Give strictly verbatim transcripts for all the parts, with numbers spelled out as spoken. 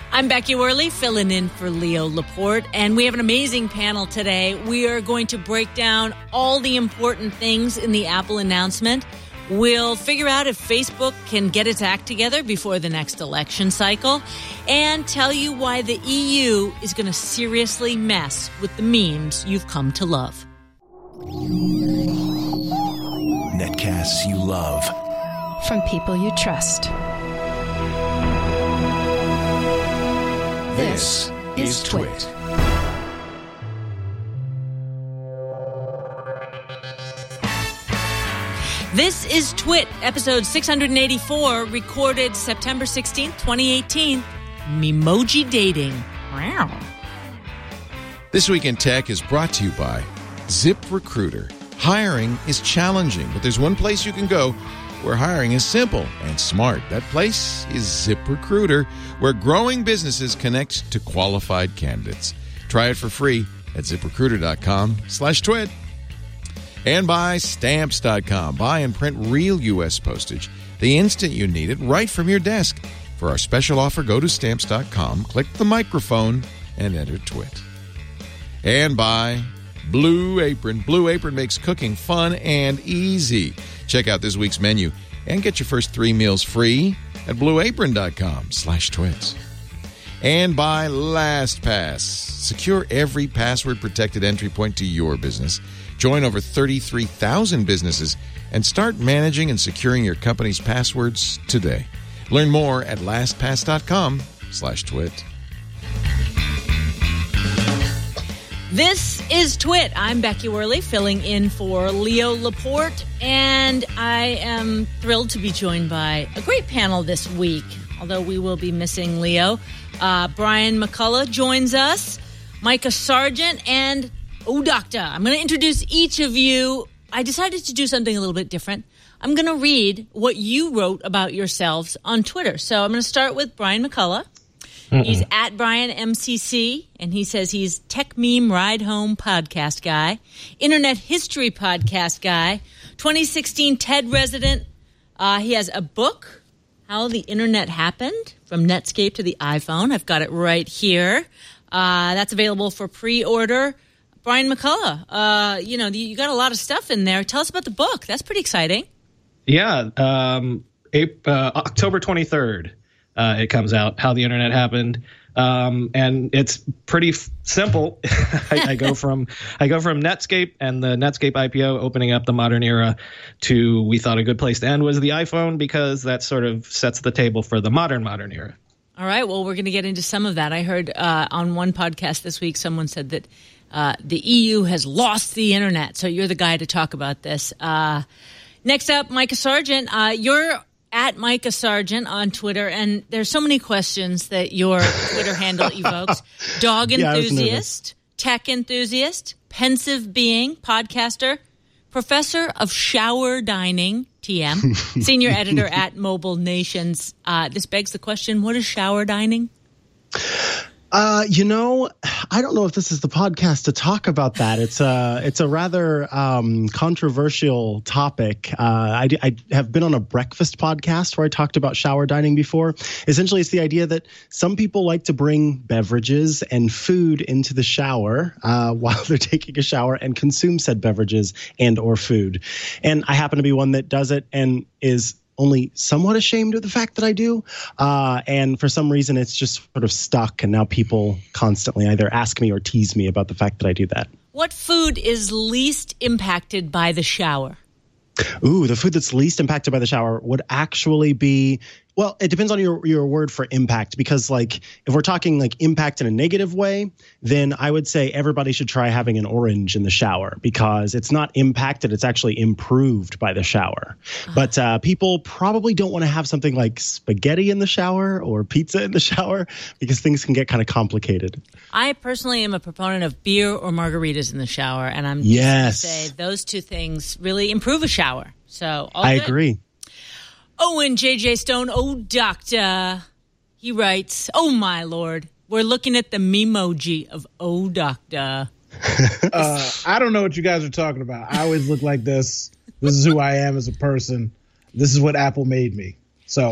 I'm Becky Worley, filling in for Leo Laporte, and we have an amazing panel today. We are going to break down all the important things in the Apple announcement. We'll figure out if Facebook can get its act together before the next election cycle, and tell you why the E U is going to seriously mess with the memes you've come to love. Netcasts you love. From people you trust. This is Twit. This is Twit, episode six eighty-four, recorded September sixteenth, twenty eighteen. Memoji dating. Wow. This Week in Tech is brought to you by ZipRecruiter. Hiring is challenging, but there's one place you can go where hiring is simple and smart. That place is ZipRecruiter, where growing businesses connect to qualified candidates. Try it for free at ZipRecruiter.com slash twit. And by Stamps dot com. Buy and print real U S postage the instant you need it, right from your desk. For our special offer, go to Stamps dot com, click the microphone, and enter Twit. And by Blue Apron. Blue Apron makes cooking fun and easy. Check out this week's menu and get your first three meals free at blueapron.com slash twits. And by LastPass. Secure every password-protected entry point to your business. Join over thirty-three thousand businesses and start managing and securing your company's passwords today. Learn more at lastpass.com slash twit. This is Twit. I'm Becky Worley, filling in for Leo Laporte, and I am thrilled to be joined by a great panel this week, although we will be missing Leo. Uh, Brian McCullough joins us, Micah Sargent, and Oh Doctor. I'm going to introduce each of you. I decided to do something a little bit different. I'm going to read what you wrote about yourselves on Twitter. So I'm going to start with Brian McCullough. Mm-mm. He's at Brian M C C, and he says he's Tech Meme Ride Home podcast guy, Internet History podcast guy, twenty sixteen TED resident. Uh, he has a book, How the Internet Happened, From Netscape to the iPhone. I've got it right here. Uh, that's available for pre-order. Brian McCullough, uh, you know, you got a lot of stuff in there. Tell us about the book. That's pretty exciting. Yeah, um, April, uh, October twenty-third. Uh, it comes out, How the Internet Happened, um, and it's pretty f- simple. I, I go from I go from Netscape and the Netscape I P O opening up the modern era to we thought a good place to end was the iPhone, because that sort of sets the table for the modern modern era. All right, well, we're going to get into some of that. I heard uh, on one podcast this week someone said that uh, the E U has lost the internet, so you're the guy to talk about this. Uh, next up, Micah Sargent, uh, you're at Micah Sargent on Twitter, and there's so many questions that your Twitter handle evokes. Dog enthusiast, yeah, tech enthusiast, pensive being, podcaster, professor of shower dining, T M, senior editor at Mobile Nations. Uh, this begs the question, what is shower dining? Uh, you know, I don't know if this is the podcast to talk about that. It's a, it's a rather um, controversial topic. Uh, I, I have been on a breakfast podcast where I talked about shower dining before. Essentially, it's the idea that some people like to bring beverages and food into the shower uh, while they're taking a shower and consume said beverages and or food. And I happen to be one that does it and is only somewhat ashamed of the fact that I do. Uh, and for some reason, it's just sort of stuck. And now people constantly either ask me or tease me about the fact that I do that. What food is least impacted by the shower? Ooh, the food that's least impacted by the shower would actually be, well, it depends on your, your word for impact, because like if we're talking like impact in a negative way, then I would say everybody should try having an orange in the shower, because it's not impacted, it's actually improved by the shower. Uh-huh. But uh, people probably don't want to have something like spaghetti in the shower or pizza in the shower, because things can get kind of complicated. I personally am a proponent of beer or margaritas in the shower, and I'm yes. just going to say those two things really improve a shower. So all I good. agree. Oh, and J J Stone, oh, doctor, he writes, oh, my Lord, we're looking at the memoji of oh, doctor. uh, I don't know what you guys are talking about. I always look like this. This is who I am as a person. This is what Apple made me. So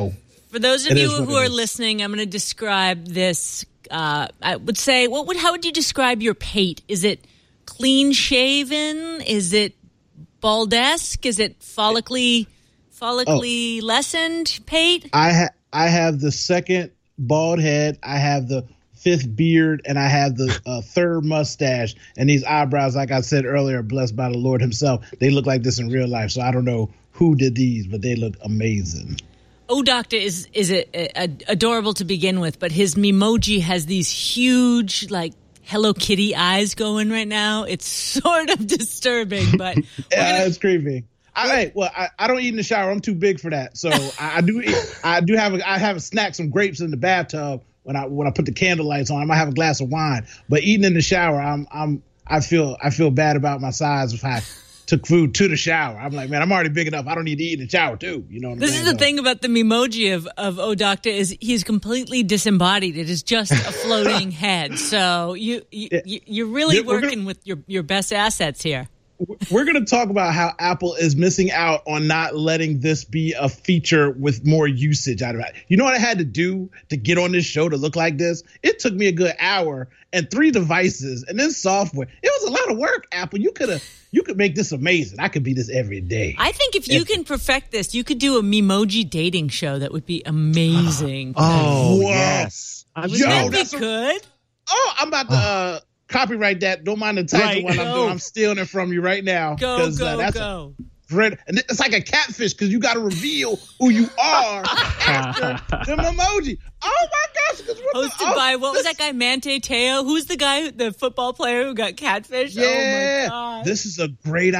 For those of It you is what who it are is. listening, I'm going to describe this. Uh, I would say, what would how would you describe your pate? Is it clean shaven? Is it baldesque? Is it follically follically lessened pate? I ha- I have the second bald head. I have the fifth beard, and I have the uh, third mustache. And these eyebrows, like I said earlier, are blessed by the Lord himself. They look like this in real life. So I don't know who did these, but they look amazing. Oh, Doctor is is it uh, adorable to begin with, but his Memoji has these huge, like, Hello Kitty eyes going right now. It's sort of disturbing, but Yeah, gonna- it's creepy. I, hey, well, I, I don't eat in the shower. I'm too big for that. So I, I do eat, I do have a, I have a snack, some grapes in the bathtub when I when I put the candle lights on. I might have a glass of wine, but eating in the shower, I'm I'm I feel I feel bad about my size if I took food to the shower. I'm like, man, I'm already big enough. I don't need to eat in the shower too. You know what I'm This saying? is the So- thing about the Memoji of, of Oh Doctor is he's completely disembodied. It is just a floating head. So you, you, you you're really Yeah, we're working gonna- with your, your best assets here. We're going to talk about how Apple is missing out on not letting this be a feature with more usage out of it. You know what I had to do to get on this show to look like this? It took me a good hour and three devices and then software. It was a lot of work, Apple. You could have you could make this amazing. I could be this every day. I think if you can perfect this, you could do a Memoji dating show that would be amazing. Oh, Whoa. yes. I was Yo, That'd gonna- be that's a- good. Oh, I'm about to uh, copyright that. Don't mind the title Right. while I'm Go. doing. I'm stealing it from you right now. Go, 'cause, go, uh, that's a go. Red, and it's like a catfish because you got to reveal who you are after the emoji. Oh my gosh! 'cause what the- Hosted oh, by, what was this- that guy, Mante Teo? Who's the guy, who- the football player who got catfish? Yeah, Oh, my God. this is a great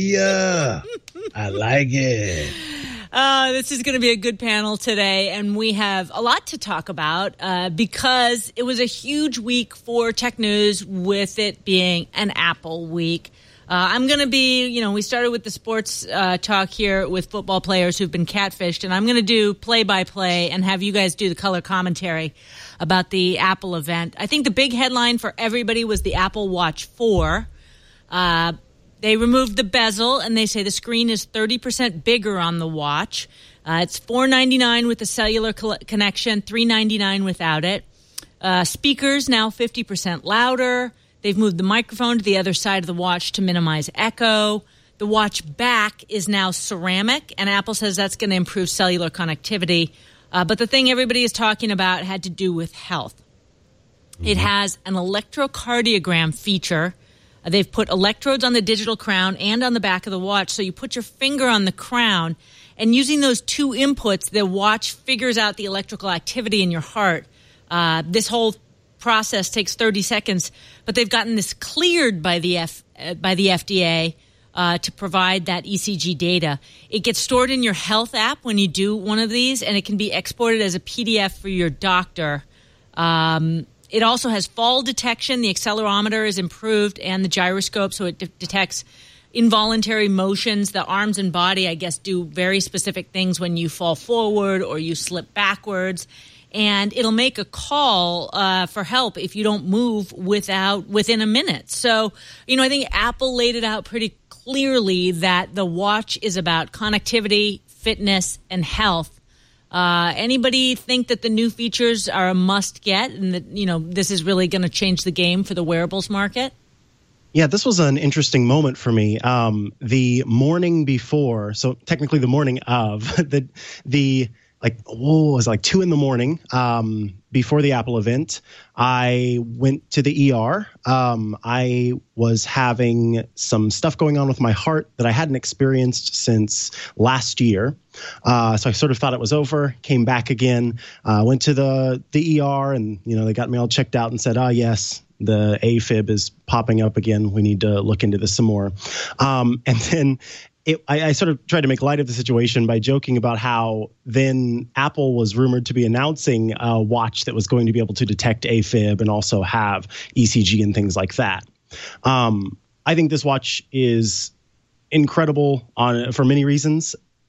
idea. I like it. Uh, this is going to be a good panel today, and we have a lot to talk about uh, because it was a huge week for tech news with it being an Apple week. Uh, I'm going to be, you know, we started with the sports uh, talk here with football players who've been catfished, and I'm going to do play-by-play and have you guys do the color commentary about the Apple event. I think the big headline for everybody was the Apple Watch four. Uh, they removed the bezel, and they say the screen is thirty percent bigger on the watch. Uh, it's four ninety-nine with a cellular co- connection, three ninety-nine without it. Uh, speakers now fifty percent louder. They've moved the microphone to the other side of the watch to minimize echo. The watch back is now ceramic, and Apple says that's going to improve cellular connectivity. Uh, but the thing everybody is talking about had to do with health. It has an electrocardiogram feature. Uh, they've put electrodes on the digital crown and on the back of the watch. So you put your finger on the crown, and using those two inputs, the watch figures out the electrical activity in your heart. Uh, this whole process takes thirty seconds, but they've gotten this cleared by the F, uh, by the F D A uh, to provide that E C G data. It gets stored in your health app when you do one of these, and it can be exported as a P D F for your doctor. Um, it also has fall detection. The accelerometer is improved, and the gyroscope, so it de- detects involuntary motions. The arms and body, I guess, do very specific things when you fall forward or you slip backwards. And it'll make a call uh, for help if you don't move without within a minute. So, you know, I think Apple laid it out pretty clearly that the watch is about connectivity, fitness, and health. Uh, anybody think that the new features are a must get, and that, you know, this is really going to change the game for the wearables market? Yeah, this was an interesting moment for me. Um, the morning before, so technically the morning of the the. Like, oh, it was like two in the morning um, before the Apple event. I went to the E R. Um, I was having some stuff going on with my heart that I hadn't experienced since last year. Uh, so I sort of thought it was over, came back again, uh, went to the, the E R, and, you know, they got me all checked out and said, ah, yes, the AFib is popping up again. We need to look into this some more. Um, and then It, I, I sort of tried to make light of the situation by joking about how then Apple was rumored to be announcing a watch that was going to be able to detect AFib and also have E C G and things like that. Um, I think this watch is incredible on for many reasons.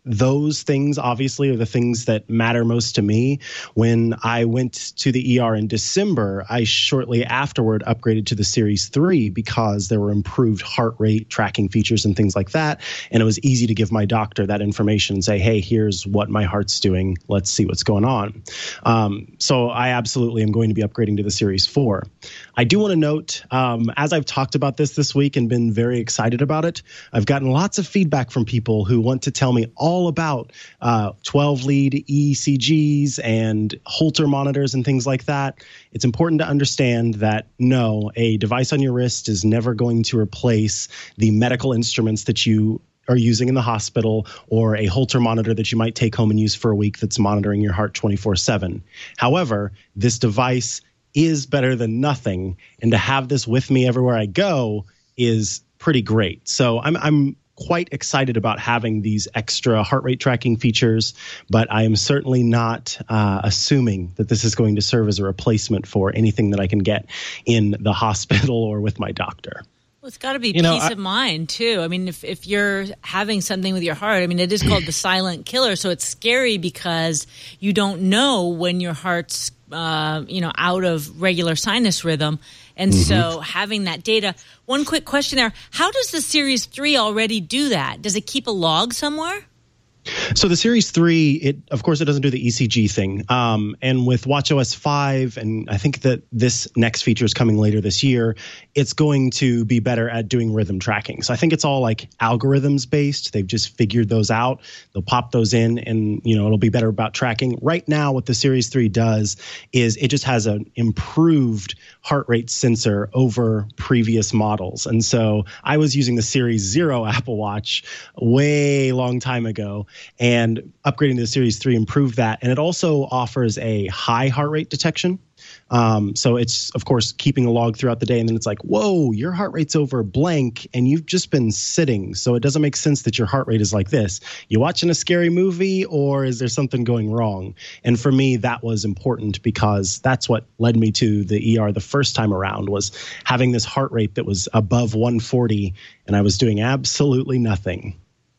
those things obviously are the things that matter most to me. When I went to the E R in December, I shortly afterward upgraded to the Series three because there were improved heart rate tracking features and things like that. And it was easy to give my doctor that information and say, hey, here's what my heart's doing. Let's see what's going on. Um, so I absolutely am going to be upgrading to the Series four. I do want to note, um, as I've talked about this this week and been very excited about it, I've gotten lots of feedback from people who want to tell me all all about uh, twelve lead E C Gs and Holter monitors and things like that. It's important to understand that, no, a device on your wrist is never going to replace the medical instruments that you are using in the hospital or a Holter monitor that you might take home and use for a week that's monitoring your heart twenty-four seven. However, this device is better than nothing, and to have this with me everywhere I go is pretty great. So I'm I'm quite excited about having these extra heart rate tracking features, but I am certainly not uh, assuming that this is going to serve as a replacement for anything that I can get in the hospital or with my doctor. Well, it's got to be you peace know, I, of mind, too. I mean, if, if you're having something with your heart, I mean, it is called the silent killer, so it's scary because you don't know when your heart's, uh, you know, out of regular sinus rhythm. And mm-hmm. so having that data. One quick question there. How does the Series three already do that? Does it keep a log somewhere? So the Series three, it of course, it doesn't do the E C G thing. Um, and with watchOS five, and I think that this next feature is coming later this year, it's going to be better at doing rhythm tracking. So I think it's all like algorithms based. They've just figured those out. They'll pop those in and, you know, it'll be better about tracking. Right now, what the Series three does is it just has an improved heart rate sensor over previous models. And so I was using the Series zero Apple Watch way long time ago, and upgrading to the Series three improved that. And it also offers a high heart rate detection. Um, so it's, of course, keeping a log throughout the day. And then it's like, whoa, your heart rate's over blank and you've just been sitting. So it doesn't make sense that your heart rate is like this. You watching a scary movie, or is there something going wrong? And for me, that was important because that's what led me to the E R the first time around, was having this heart rate that was above one forty and I was doing absolutely nothing.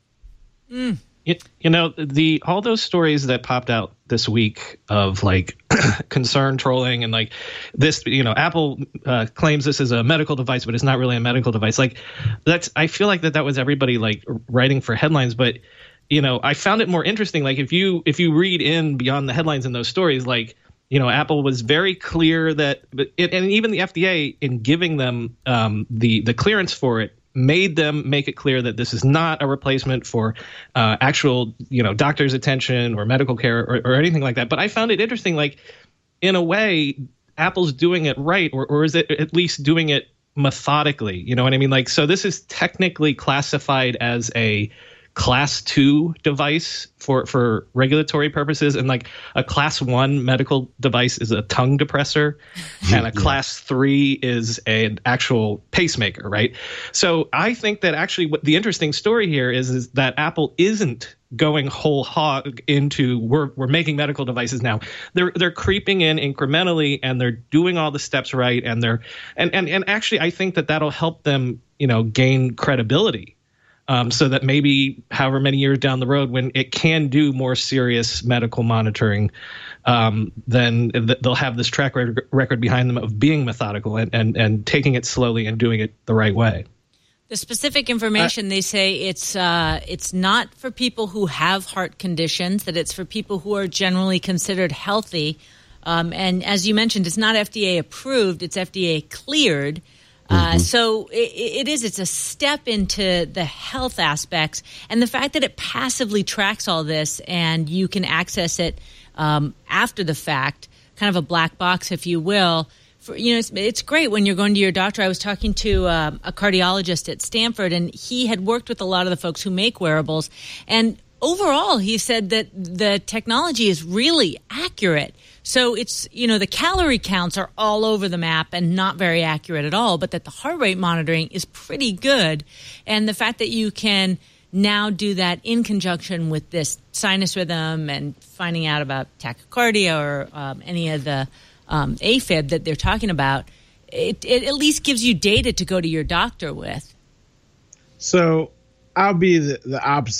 Mm. You, you know, the all those stories that popped out this week of like concern trolling and like this, you know, Apple uh, claims this is a medical device, but it's not really a medical device. Like that's, I feel like that that was everybody like writing for headlines. But, you know, I found it more interesting. Like if you if you read in beyond the headlines in those stories, like, you know, Apple was very clear that, it, and even the F D A in giving them um, the the clearance for it, made them make it clear that this is not a replacement for uh, actual, you know, doctor's attention or medical care or, or anything like that. But I found it interesting, like, in a way, Apple's doing it right, or, or is it at least doing it methodically? You know what I mean? Like, so this is technically classified as a class two device for, for regulatory purposes. And like a class one medical device is a tongue depressor and a yeah. class three is an actual pacemaker, right? So I think that actually what the interesting story here is, is that Apple isn't going whole hog into we're we're making medical devices now. They're they're creeping in incrementally and they're doing all the steps right. And they're and, and, and actually I think that that'll help them, you know, gain credibility. Um, so that maybe however many years down the road, when it can do more serious medical monitoring, um, then th- they'll have this track record behind them of being methodical and, and, and taking it slowly and doing it the right way. The specific information, uh, they say it's uh, it's not for people who have heart conditions, that it's for people who are generally considered healthy. Um, and as you mentioned, it's not F D A approved, it's F D A cleared. Uh, so it, it is, it's a step into the health aspects, and the fact that it passively tracks all this and you can access it um, after the fact, kind of a black box, if you will. For, you know, it's, it's great when you're going to your doctor. I was talking to um, a cardiologist at Stanford, and he had worked with a lot of the folks who make wearables, and overall, he said that the technology is really accurate. So it's, you know, the calorie counts are all over the map and not very accurate at all, but that the heart rate monitoring is pretty good. And the fact that you can now do that in conjunction with this sinus rhythm and finding out about tachycardia or um, any of the um, AFib that they're talking about, it, it at least gives you data to go to your doctor with. So I'll be the, the opposite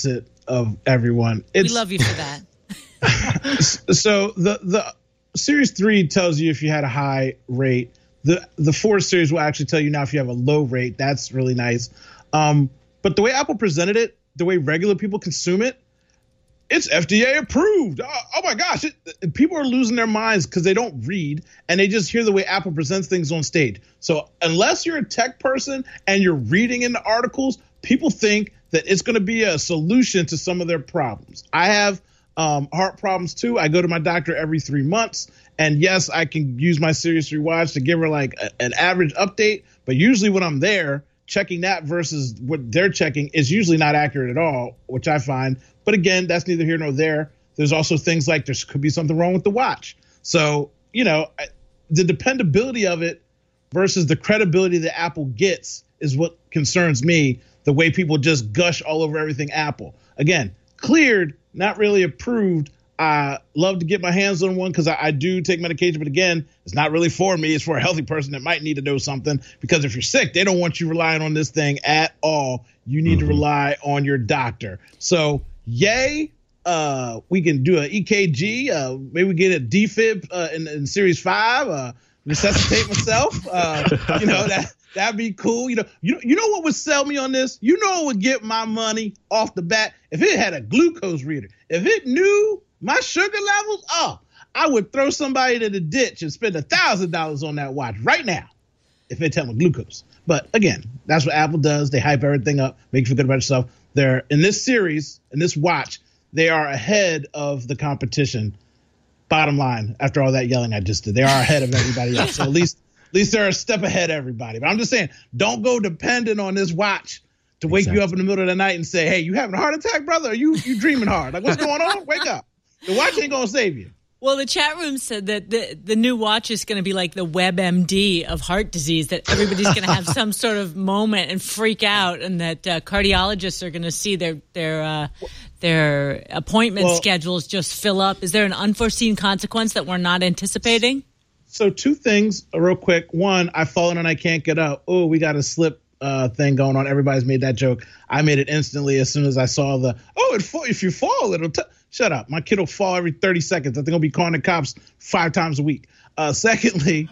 of everyone. It's, we love you for that. So the the Series three tells you if you had a high rate. The the four series will actually tell you now if you have a low rate. That's really nice. Um, but the way Apple presented it, the way regular people consume it, it's F D A approved. Oh, oh my gosh. It, people are losing their minds because they don't read and they just hear the way Apple presents things on stage. So unless you're a tech person and you're reading in the articles, people think that it's going to be a solution to some of their problems. I have um, heart problems too. I go to my doctor every three months. And yes, I can use my Series three watch to give her like a, an average update. But usually when I'm there, checking that versus what they're checking is usually not accurate at all, which I find. But again, that's neither here nor there. There's also things like there could be something wrong with the watch. So, you know, the dependability of it versus the credibility that Apple gets is what concerns me, the way people just gush all over everything Apple. Again, cleared, not really approved. I love to get my hands on one because I, I do take medication. But again, it's not really for me. It's for a healthy person that might need to know something, because if you're sick, they don't want you relying on this thing at all. You need mm-hmm. to rely on your doctor. So yay. Uh, we can do an E K G. Uh, maybe we get a D Fib uh, in, in Series five. Uh, resuscitate myself. Uh, you know, that, that'd be cool. You know, you, you know what would sell me on this? You know what would get my money off the bat? If it had a glucose reader. If it knew my sugar levels, oh, I would throw somebody to the ditch and spend a thousand dollars on that watch right now if they tell me glucose. But again, that's what Apple does. They hype everything up, make you feel good about yourself. They're in this series, in this watch, they are ahead of the competition. Bottom line, after all that yelling I just did, they are ahead of everybody else. So at least, at least they're a step ahead of everybody. But I'm just saying, don't go dependent on this watch to wake exactly. you up in the middle of the night and say, hey, you having a heart attack, brother? Are you you dreaming hard? Like, what's going on? Wake up. The watch ain't going to save you. Well, the chat room said that the, the new watch is going to be like the WebMD of heart disease, that everybody's going to have some sort of moment and freak out, and that uh, cardiologists are going to see their their uh, their appointment well, schedules just fill up. Is there an unforeseen consequence that we're not anticipating? So two things real quick. One, I've fallen and I can't get up. Oh, we got a slip uh, thing going on. Everybody's made that joke. I made it instantly as soon as I saw the, oh, it fall, if you fall, it'll t-. Shut up. My kid will fall every thirty seconds. I think I'll be calling the cops five times a week. Uh, secondly,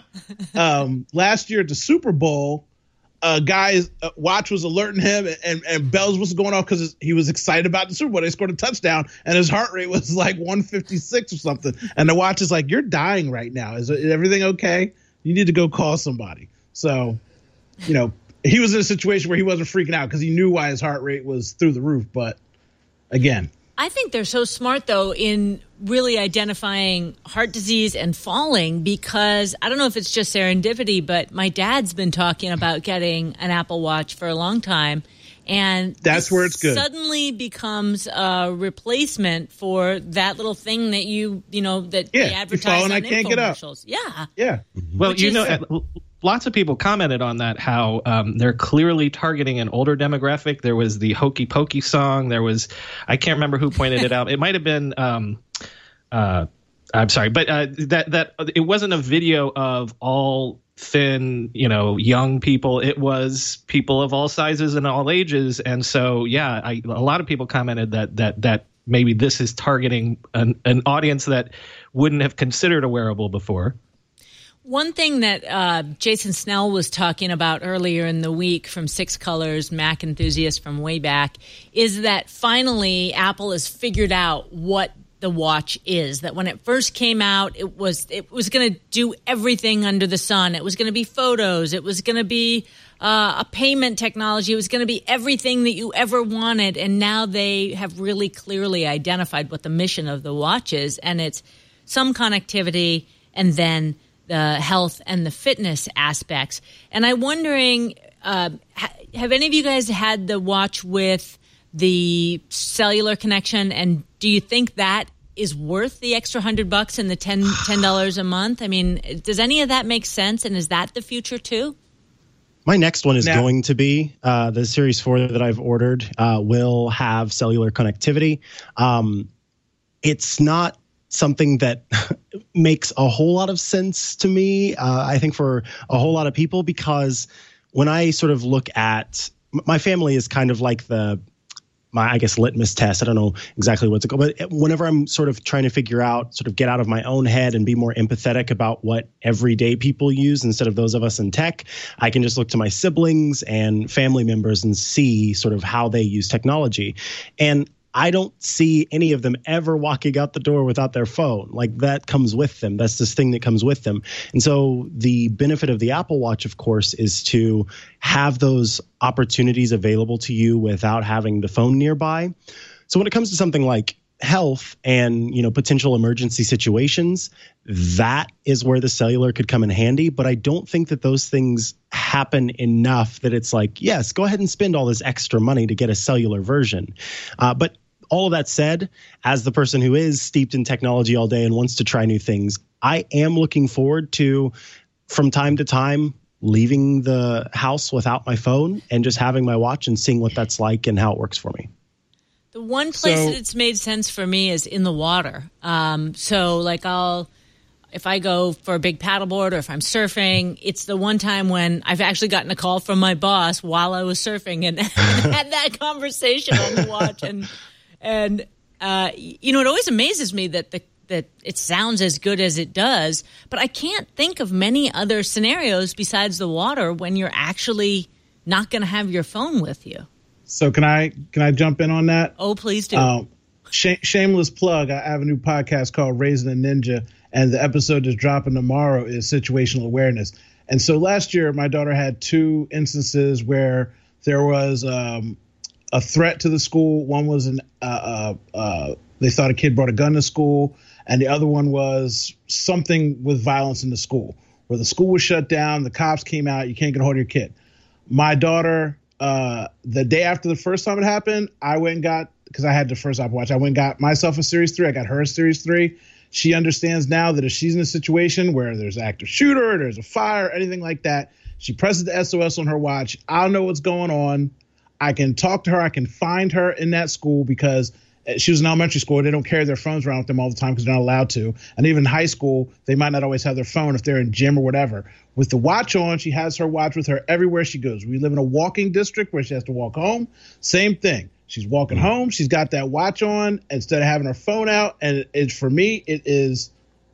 um, last year at the Super Bowl, a guy's uh, watch was alerting him, and, and, and bells was going off because he was excited about the Super Bowl. They scored a touchdown, and his heart rate was like one fifty-six or something. And the watch is like, you're dying right now. Is, is everything okay? You need to go call somebody. So, you know, he was in a situation where he wasn't freaking out because he knew why his heart rate was through the roof. But again, I think they're so smart, though, in really identifying heart disease and falling, because I don't know if it's just serendipity, but my dad's been talking about getting an Apple Watch for a long time. And that's where it's good. Suddenly becomes a replacement for that little thing that you, you know, that yeah, they advertise on I can't get up. Yeah. Yeah. Well, Which you is, know, lots of people commented on that, how um, they're clearly targeting an older demographic. There was the Hokey Pokey song. There was, I can't remember who pointed it out. It might have been, um, uh, I'm sorry, but uh, that that it wasn't a video of all thin, you know, young people. It was people of all sizes and all ages. And so, yeah, I, a lot of people commented that that that maybe this is targeting an, an audience that wouldn't have considered a wearable before. One thing that uh, Jason Snell was talking about earlier in the week from Six Colors, Mac enthusiast from way back, is that finally Apple has figured out what the watch is. That when it first came out, it was it was going to do everything under the sun. It was going to be photos. It was going to be uh, a payment technology. It was going to be everything that you ever wanted. And now they have really clearly identified what the mission of the watch is, and it's some connectivity and then the health and the fitness aspects. And I'm wondering, uh, ha- have any of you guys had the watch with the cellular connection, and do you think that is worth the extra hundred bucks and the ten ten dollars a month? I mean, does any of that make sense, and is that the future too? My next one is now, going to be uh, the Series four that I've ordered uh, will have cellular connectivity. Um, it's not something that makes a whole lot of sense to me, uh, I think for a whole lot of people, because when I sort of look at my family is kind of like the my, I guess, litmus test. I don't know exactly what's it called, but whenever I'm sort of trying to figure out, sort of get out of my own head and be more empathetic about what everyday people use instead of those of us in tech, I can just look to my siblings and family members and see sort of how they use technology. And I don't see any of them ever walking out the door without their phone. Like, that comes with them. That's this thing that comes with them. And so the benefit of the Apple Watch, of course, is to have those opportunities available to you without having the phone nearby. So when it comes to something like health and, you know, potential emergency situations, that is where the cellular could come in handy. But I don't think that those things happen enough that it's like, yes, go ahead and spend all this extra money to get a cellular version. Uh, but all of that said, as the person who is steeped in technology all day and wants to try new things, I am looking forward to, from time to time, leaving the house without my phone and just having my watch and seeing what that's like and how it works for me. The one place So- that it's made sense for me is in the water. Um, so, like, I'll, if I go for a big paddleboard or if I'm surfing, it's the one time when I've actually gotten a call from my boss while I was surfing and, and had that conversation on the watch. And, and uh, you know, it always amazes me that the that it sounds as good as it does, but I can't think of many other scenarios besides the water when you're actually not going to have your phone with you. So can I can I jump in on that? Oh, please do. Um, sh- shameless plug. I have a new podcast called Raising a Ninja, and the episode that's dropping tomorrow is situational awareness. And so last year, my daughter had two instances where there was um, a threat to the school. One was an uh, uh, uh, they thought a kid brought a gun to school, and the other one was something with violence in the school, where the school was shut down, the cops came out, you can't get a hold of your kid. My daughter, uh, the day after the first time it happened, I went and got, because I had the first Apple Watch, I went and got myself a Series three. I got her a Series three. She understands now that if she's in a situation where there's an active shooter, there's a fire, anything like that, she presses the S O S on her watch. I'll know what's going on. I can talk to her. I can find her in that school because she was in elementary school. They don't carry their phones around with them all the time because they're not allowed to. And even in high school, they might not always have their phone if they're in gym or whatever. With the watch on, she has her watch with her everywhere she goes. We live in a walking district where she has to walk home. Same thing. She's walking home. She's got that watch on instead of having her phone out. And it, it, for me, it is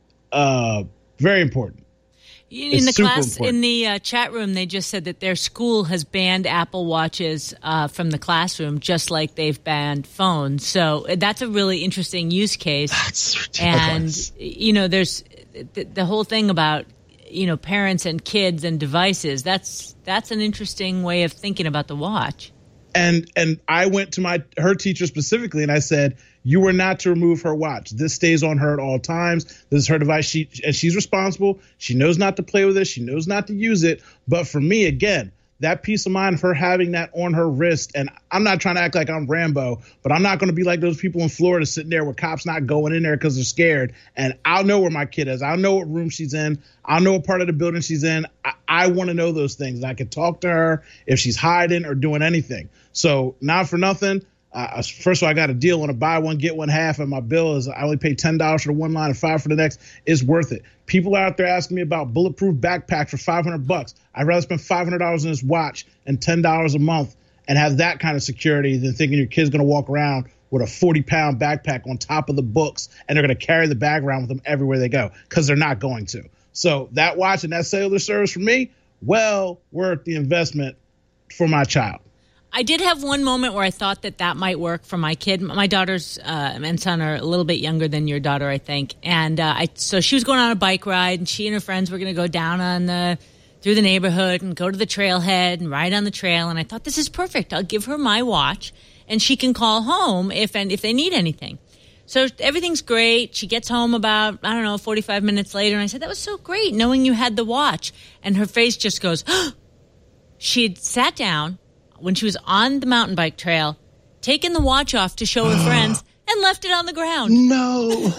uh, very important. In It's the super class, important. in the uh, chat room, they just said that their school has banned Apple Watches uh, from the classroom, just like they've banned phones. So uh, that's a really interesting use case. That's ridiculous. And, you know, there's the, the whole thing about, you know, parents and kids and devices. That's that's an interesting way of thinking about the watch. And and I went to my her teacher specifically, and I said, you were not to remove her watch. This stays on her at all times. This is her device. She and she's responsible. She knows not to play with it. She knows not to use it. But for me, again, that peace of mind of her having that on her wrist, and I'm not trying to act like I'm Rambo, but I'm not going to be like those people in Florida sitting there with cops not going in there because they're scared. And I'll know where my kid is. I'll know what room she's in. I'll know what part of the building she's in. I, I want to know those things. I can talk to her if she's hiding or doing anything. So not for nothing. Uh, first of all, I got a deal on a buy one, get one half, and my bill is I only pay ten dollars for the one line and five for the next. It's worth it. People out there asking me about bulletproof backpack for five hundred bucks. I'd rather spend five hundred dollars on this watch and ten dollars a month and have that kind of security than thinking your kid's going to walk around with a forty pound backpack on top of the books and they're going to carry the bag around with them everywhere they go, because they're not going to. So that watch and that cellular service for me, well worth the investment for my child. I did have one moment where I thought that that might work for my kid. My daughters uh, and son are a little bit younger than your daughter, I think. And uh, I, so she was going on a bike ride, and she and her friends were going to go down on the through the neighborhood and go to the trailhead and ride on the trail. And I thought, this is perfect. I'll give her my watch, and she can call home if and if they need anything. So everything's great. She gets home about, I don't know, forty-five minutes later. And I said, that was so great, knowing you had the watch. And her face just goes, oh. She'd sat down when she was on the mountain bike trail, taken the watch off to show her friends, and left it on the ground. No.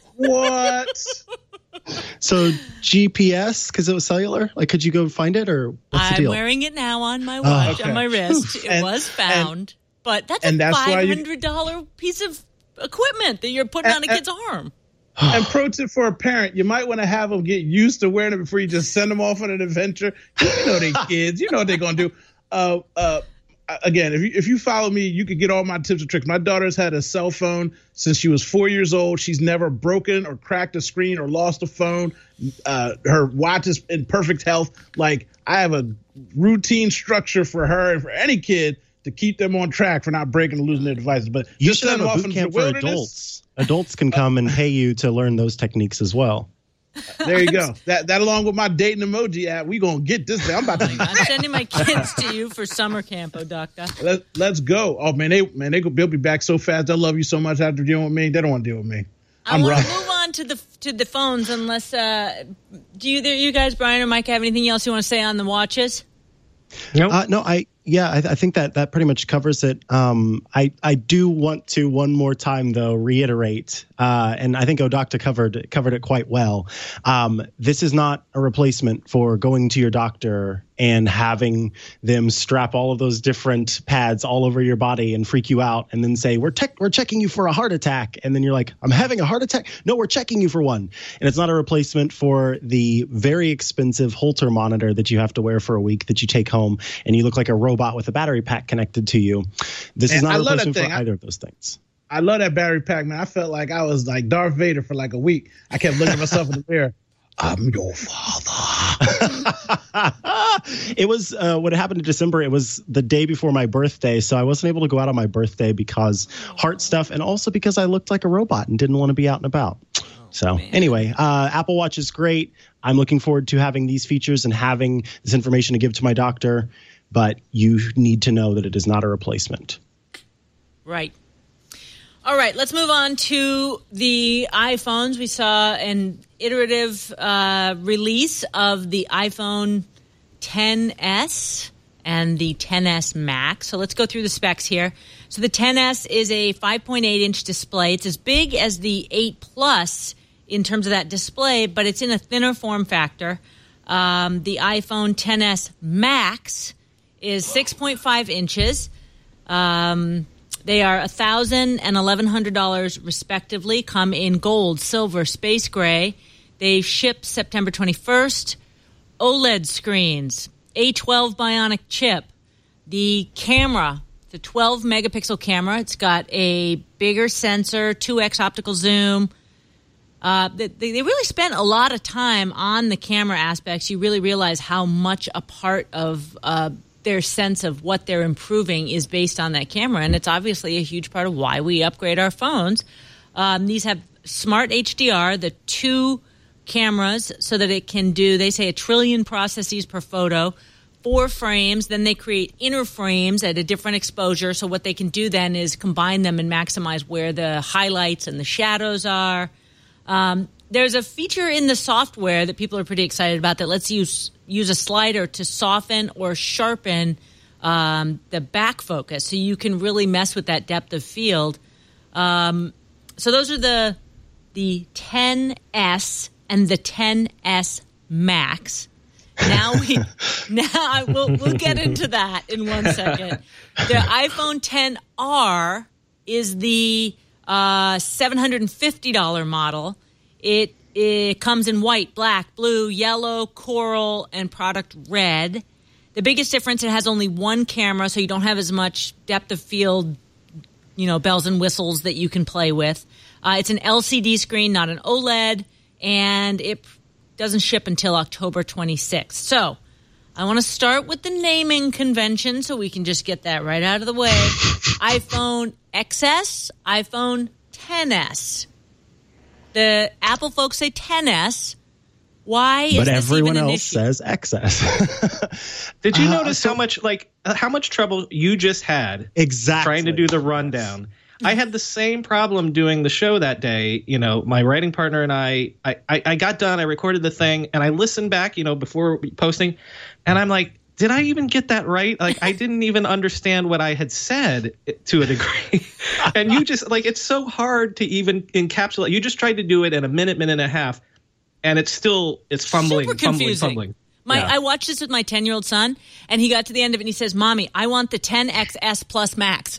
What? So G P S, because it was cellular? Like, could you go find it, or what's the I'm deal? wearing it now on my watch, okay. on my wrist. It And- was found. But that's and a that's why five you- hundred dollars piece of equipment that you're putting And- on a kid's arm. And pro tip for a parent, you might want to have them get used to wearing it before you just send them off on an adventure. You know they kids. You know what they're going to do. Uh, uh, again, if you if you follow me, you could get all my tips and tricks. My daughter's had a cell phone since she was four years old. She's never broken or cracked a screen or lost a phone. Uh, her watch is in perfect health. Like, I have a routine structure for her and for any kid to keep them on track for not breaking or losing their devices. But You just should have send them a off boot into camp the for wilderness. adults. Adults can come and pay you to learn those techniques as well. There you go. That that along with my dating emoji app, we gonna get this thing. I'm about to. I'm sending my kids to you for summer camp, oh, doctor. Let, let's go. Oh man, they man they go, they'll be back so fast. They'll love you so much after dealing with me. They don't want to deal with me. I I'm want rough. to move on to the to the phones. Unless, uh, do you you guys, Brian or Mike, have anything else you want to say on the watches? Nope. Uh, no, I yeah, I, I think that that pretty much covers it. Um, I I do want to one more time though reiterate, uh, and I think Odocta covered covered it quite well. Um, this is not a replacement for going to your doctor and having them strap all of those different pads all over your body and freak you out, and then say we're tech we're checking you for a heart attack, and then you're like, I'm having a heart attack. No, we're checking you for one, and it's not a replacement for the very expensive Holter monitor that you have to wear for a week that you take home, and you look like a robot with a battery pack connected to you. This is And not I a love that replacement for thing. I- either of those things. I love that battery pack, man. I felt like I was like Darth Vader for like a week. I kept looking at myself in the mirror. I'm your father. It was uh, what happened in December. It was the day before my birthday, so I wasn't able to go out on my birthday because heart stuff, and also because I looked like a robot and didn't want to be out and about. So anyway, uh, Apple Watch is great. I'm looking forward to having these features and having this information to give to my doctor, but you need to know that it is not a replacement. Right. All right, let's move on to the iPhones. We saw an iterative uh, release of the iPhone X S and the X S Max. So let's go through the specs here. So the X S is a five point eight inch display. It's as big as the eight Plus in terms of that display, but it's in a thinner form factor. Um, the iPhone X S Max is six point five inches. Um They are one thousand dollars and eleven hundred dollars respectively, come in gold, silver, space gray. They ship September twenty-first. OLED screens, A twelve Bionic chip. The camera, the twelve megapixel camera. It's got a bigger sensor, two x optical zoom. Uh, they, they really spent a lot of time on the camera aspects. You really realize how much a part of uh, their sense of what they're improving is based on that camera. And it's obviously a huge part of why we upgrade our phones. Um, these have smart H D R, the two cameras, so that it can do, they say, a trillion processes per photo, four frames. Then they create inner frames at a different exposure. So what they can do then is combine them and maximize where the highlights and the shadows are. Um, there's a feature in the software that people are pretty excited about that lets you s- use a slider to soften or sharpen um, the back focus, so you can really mess with that depth of field. Um, so those are the the X S and the X S Max. Now we now I will we'll get into that in one second. The iPhone X R is the uh, seven hundred fifty dollars model. It it comes in white, black, blue, yellow, coral, and product red. The biggest difference, it has only one camera, so you don't have as much depth of field, you know, bells and whistles that you can play with. Uh, it's an L C D screen, not an OLED, and it doesn't ship until October twenty-sixth. So I want to start with the naming convention so we can just get that right out of the way. iPhone X S, iPhone X S. The Apple folks say X S. Why is But this everyone even an else issue? says X S. Did you Uh, notice so- how much like uh, how much trouble you just had Exactly. trying to do the rundown? I had the same problem doing the show that day. You know, my writing partner and I, I, I, I got done. I recorded the thing, and I listened back, you know, before posting, and I'm like, did I even get that right? Like, I didn't even understand what I had said to a degree. And you just like, it's so hard to even encapsulate. You just tried to do it in a minute, minute and a half, and it's still it's fumbling, Super fumbling, confusing. fumbling. My, Yeah. I watched this with my ten-year-old son, and he got to the end of it, and he says, Mommy, I want the X X S Plus Max.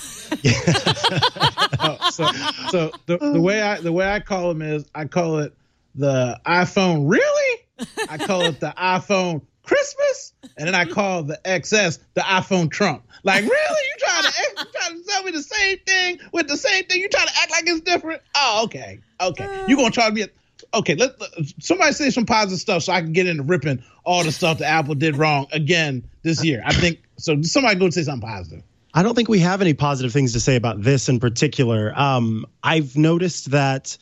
Oh, so so the, the way I the way I call them is I call it the iPhone really? I call it the iPhone Christmas, and then I call the X S the iPhone Trump. Like, really? You trying to you trying to tell me the same thing with the same thing? You trying to act like it's different? Oh, okay, okay. You gonna charge me? A, okay, let, let somebody say some positive stuff so I can get into ripping all the stuff that Apple did wrong again this year. I think so. Somebody go say something positive. I don't think we have any positive things to say about this in particular. Um, I've noticed that,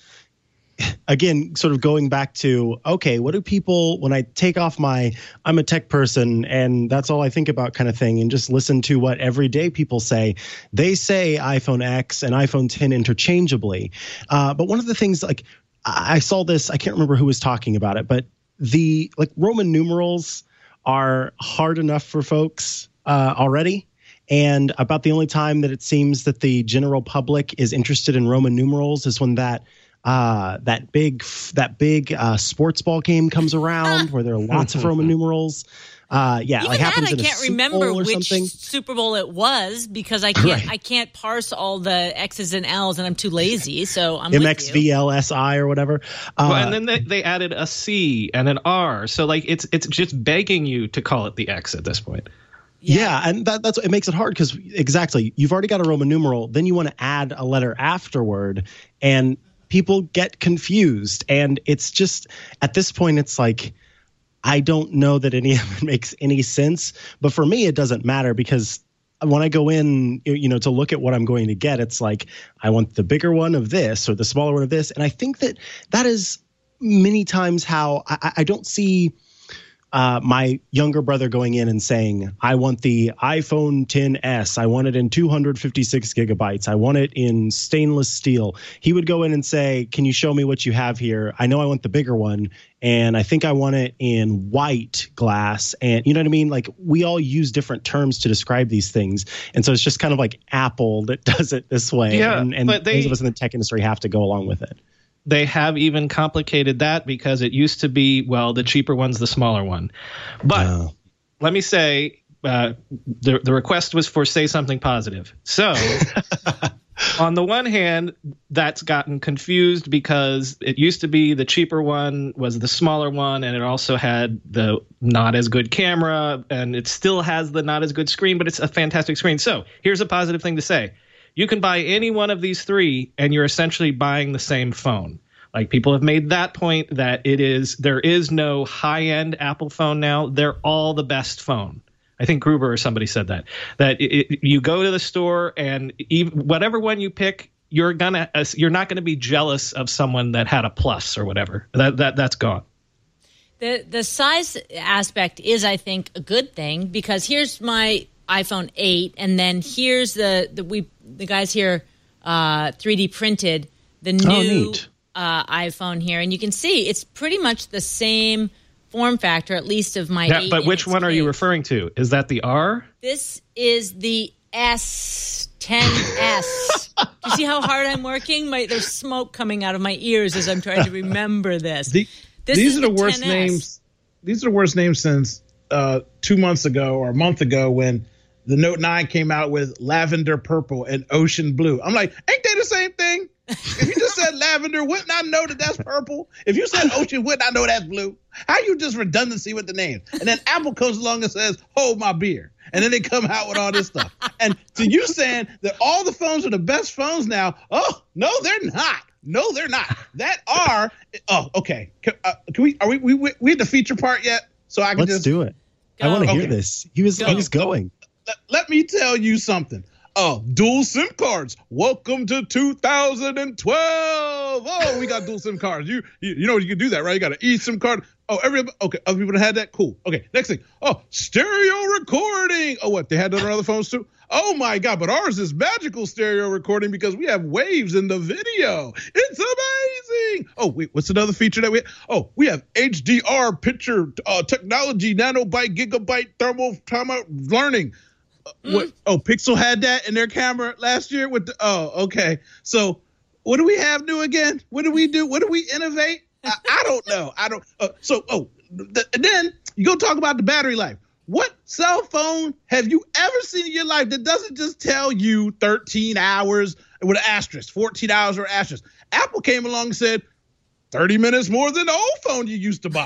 again, sort of going back to, okay, what do people, when I take off my, I'm a tech person and that's all I think about kind of thing, and just listen to what everyday people say, they say iPhone X and iPhone ten interchangeably. Uh, but one of the things, like, I saw this, I can't remember who was talking about it, but the, like, Roman numerals are hard enough for folks uh, already. And about the only time that it seems that the general public is interested in Roman numerals is when that uh, that big that big uh, sports ball game comes around where there are lots of Roman numerals. Uh, yeah, Even like that happens I in a can't Super remember Bowl or which something. Super Bowl it was because I can't Right. I can't parse all the X's and L's and I'm too lazy. So I'm M with X you. V L S I or whatever. Uh, Well, and then they, they added a C and an R. So like it's it's just begging you to call it the X at this point. Yeah. Yeah, and that, that's it makes it hard because exactly you've already got a Roman numeral, then you want to add a letter afterward, and people get confused. And it's just at this point, it's like I don't know that any of it makes any sense. But for me, it doesn't matter because when I go in, you know, to look at what I'm going to get, it's like I want the bigger one of this or the smaller one of this, and I think that that is many times how I, I don't see. Uh, my younger brother going in and saying, I want the iPhone ten S. I want it in two hundred fifty-six gigabytes. I want it in stainless steel. He would go in and say, can you show me what you have here? I know I want the bigger one. And I think I want it in white glass. And you know what I mean? Like we all use different terms to describe these things. And so it's just kind of like Apple that does it this way. Yeah, and and but they- those of us in the tech industry have to go along with it. They have even complicated that because it used to be, well, the cheaper one's the smaller one. But Oh. let me say, uh, the, the request was for say something positive. So on the one hand, that's gotten confused because it used to be the cheaper one was the smaller one, and it also had the not as good camera, and it still has the not as good screen, but it's a fantastic screen. So here's a positive thing to say. You can buy any one of these three and you're essentially buying the same phone. Like people have made that point that it is there is no high-end Apple phone now. They're all the best phone. I think Gruber or somebody said that. That it, it, you go to the store and even, whatever one you pick, you're gonna uh, you're not gonna be jealous of someone that had a plus or whatever. That that that's gone. The the size aspect is, I think, a good thing because here's my iPhone eight, and then here's the the we the guys here uh, three D printed the new Oh, neat. uh, iPhone here, and you can see it's pretty much the same form factor, at least of my. Yeah, eight but in which its one are you case. referring to? Is that the R? This is the S ten S. Do you see how hard I'm working? My there's smoke coming out of my ears as I'm trying to remember this. The, This these is are the, the worst ten S. names. These are the worst names since uh, two months ago or a month ago when the Note nine came out with lavender purple and ocean blue. I'm like, ain't they the same thing? If you just said lavender, wouldn't I know that that's purple? If you said ocean, wouldn't I know that's blue? How you just redundancy with the names? And then Apple comes along and says, hold my beer. And then they come out with all this stuff. And so you saying that all the phones are the best phones now? Oh, no, they're not. No, they're not. That are, oh, okay. Can, uh, can we, are we, we, we, we at the feature part yet? So I can Let's just. do it. I Go. want to hear Okay. this. He was Go. he was going. Let, let me tell you something. Oh, dual SIM cards. Welcome to two thousand twelve. Oh, we got dual SIM cards. You, you, you know you can do that, right? You got an eSIM card. Oh, every okay. Other people that had that. Cool. Okay. Next thing. Oh, stereo recording. Oh, what? They had that on other phones too. Oh my God! But ours is magical stereo recording because we have waves in the video. It's amazing. Oh wait, what's another feature that we? Have? Oh, we have H D R picture uh, technology, nanobyte, gigabyte thermal timeout learning. What? Oh, Pixel had that in their camera last year with the. Oh, okay. So, what do we have new again? What do we do? What do we innovate? I, I don't know. I don't. Uh, so, oh, th- and then you go talk about the battery life. What cell phone have you ever seen in your life that doesn't just tell you thirteen hours with an asterisk, fourteen hours or asterisk? Apple came along and said thirty minutes more than the old phone you used to buy.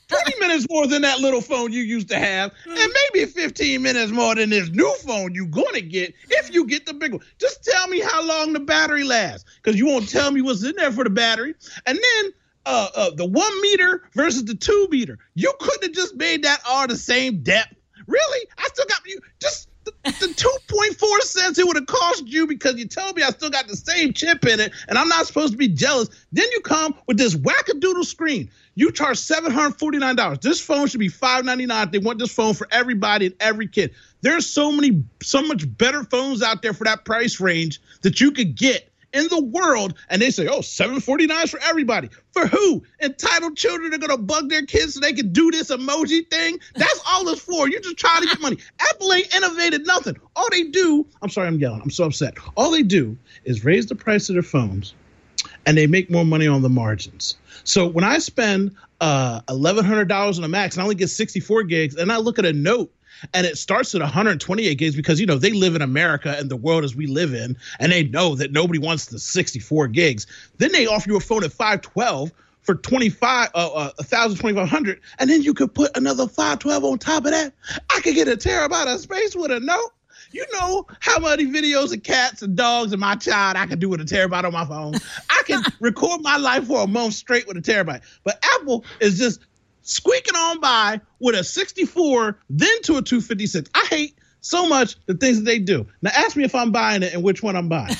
twenty minutes more than that little phone you used to have, and maybe fifteen minutes more than this new phone you're going to get if you get the big one. Just tell me how long the battery lasts, because you won't tell me what's in there for the battery. And then uh, uh, the one meter versus the two meter. You couldn't have just made that all the same depth. Really? I still got you. Just the, the two point four cents it would have cost you because you told me I still got the same chip in it and I'm not supposed to be jealous. Then you come with this wackadoodle screen. You charge seven hundred forty-nine dollars. This phone should be five hundred ninety-nine dollars. They want this phone for everybody and every kid. There's so many, so much better phones out there for that price range that you could get in the world, and they say, oh, seven hundred forty-nine dollars for everybody. For who? Entitled children are going to bug their kids so they can do this emoji thing? That's all it's for. You're just trying to get money. Apple ain't innovated nothing. All they do, I'm sorry, I'm yelling. I'm so upset. All they do is raise the price of their phones, and they make more money on the margins. So when I spend uh, eleven hundred dollars on a Max and I only get sixty-four gigs, and I look at a Note, and it starts at one hundred twenty-eight gigs because, you know, they live in America and the world as we live in, and they know that nobody wants the sixty-four gigs. Then they offer you a phone at five twelve for twenty-five, uh, uh, one thousand twenty-five hundred, and then you could put another five twelve on top of that. I could get a terabyte of space with a Note. You know how many videos of cats and dogs and my child I can do with a terabyte on my phone. I can record my life for a month straight with a terabyte. But Apple is just squeaking on by with a sixty-four, then to a two fifty-six. I hate so much the things that they do. Now ask me if I'm buying it and which one I'm buying.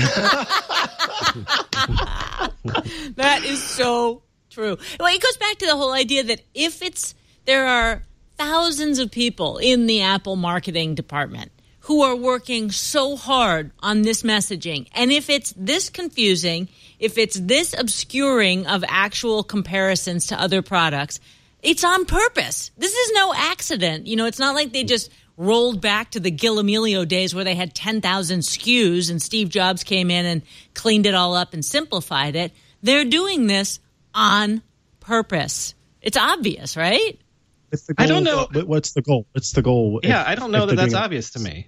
That is so true. Well, it goes back to the whole idea that if it's there are thousands of people in the Apple marketing department who are working so hard on this messaging, and if it's this confusing, if it's this obscuring of actual comparisons to other products, it's on purpose. This is no accident. You know, it's not like they just rolled back to the Gil Amelio days where they had ten thousand S K Us and Steve Jobs came in and cleaned it all up and simplified it. They're doing this on purpose. It's obvious, right? It's the goal. I don't know. What's the goal? What's the goal? Yeah, if, I don't know that that's obvious it. to me.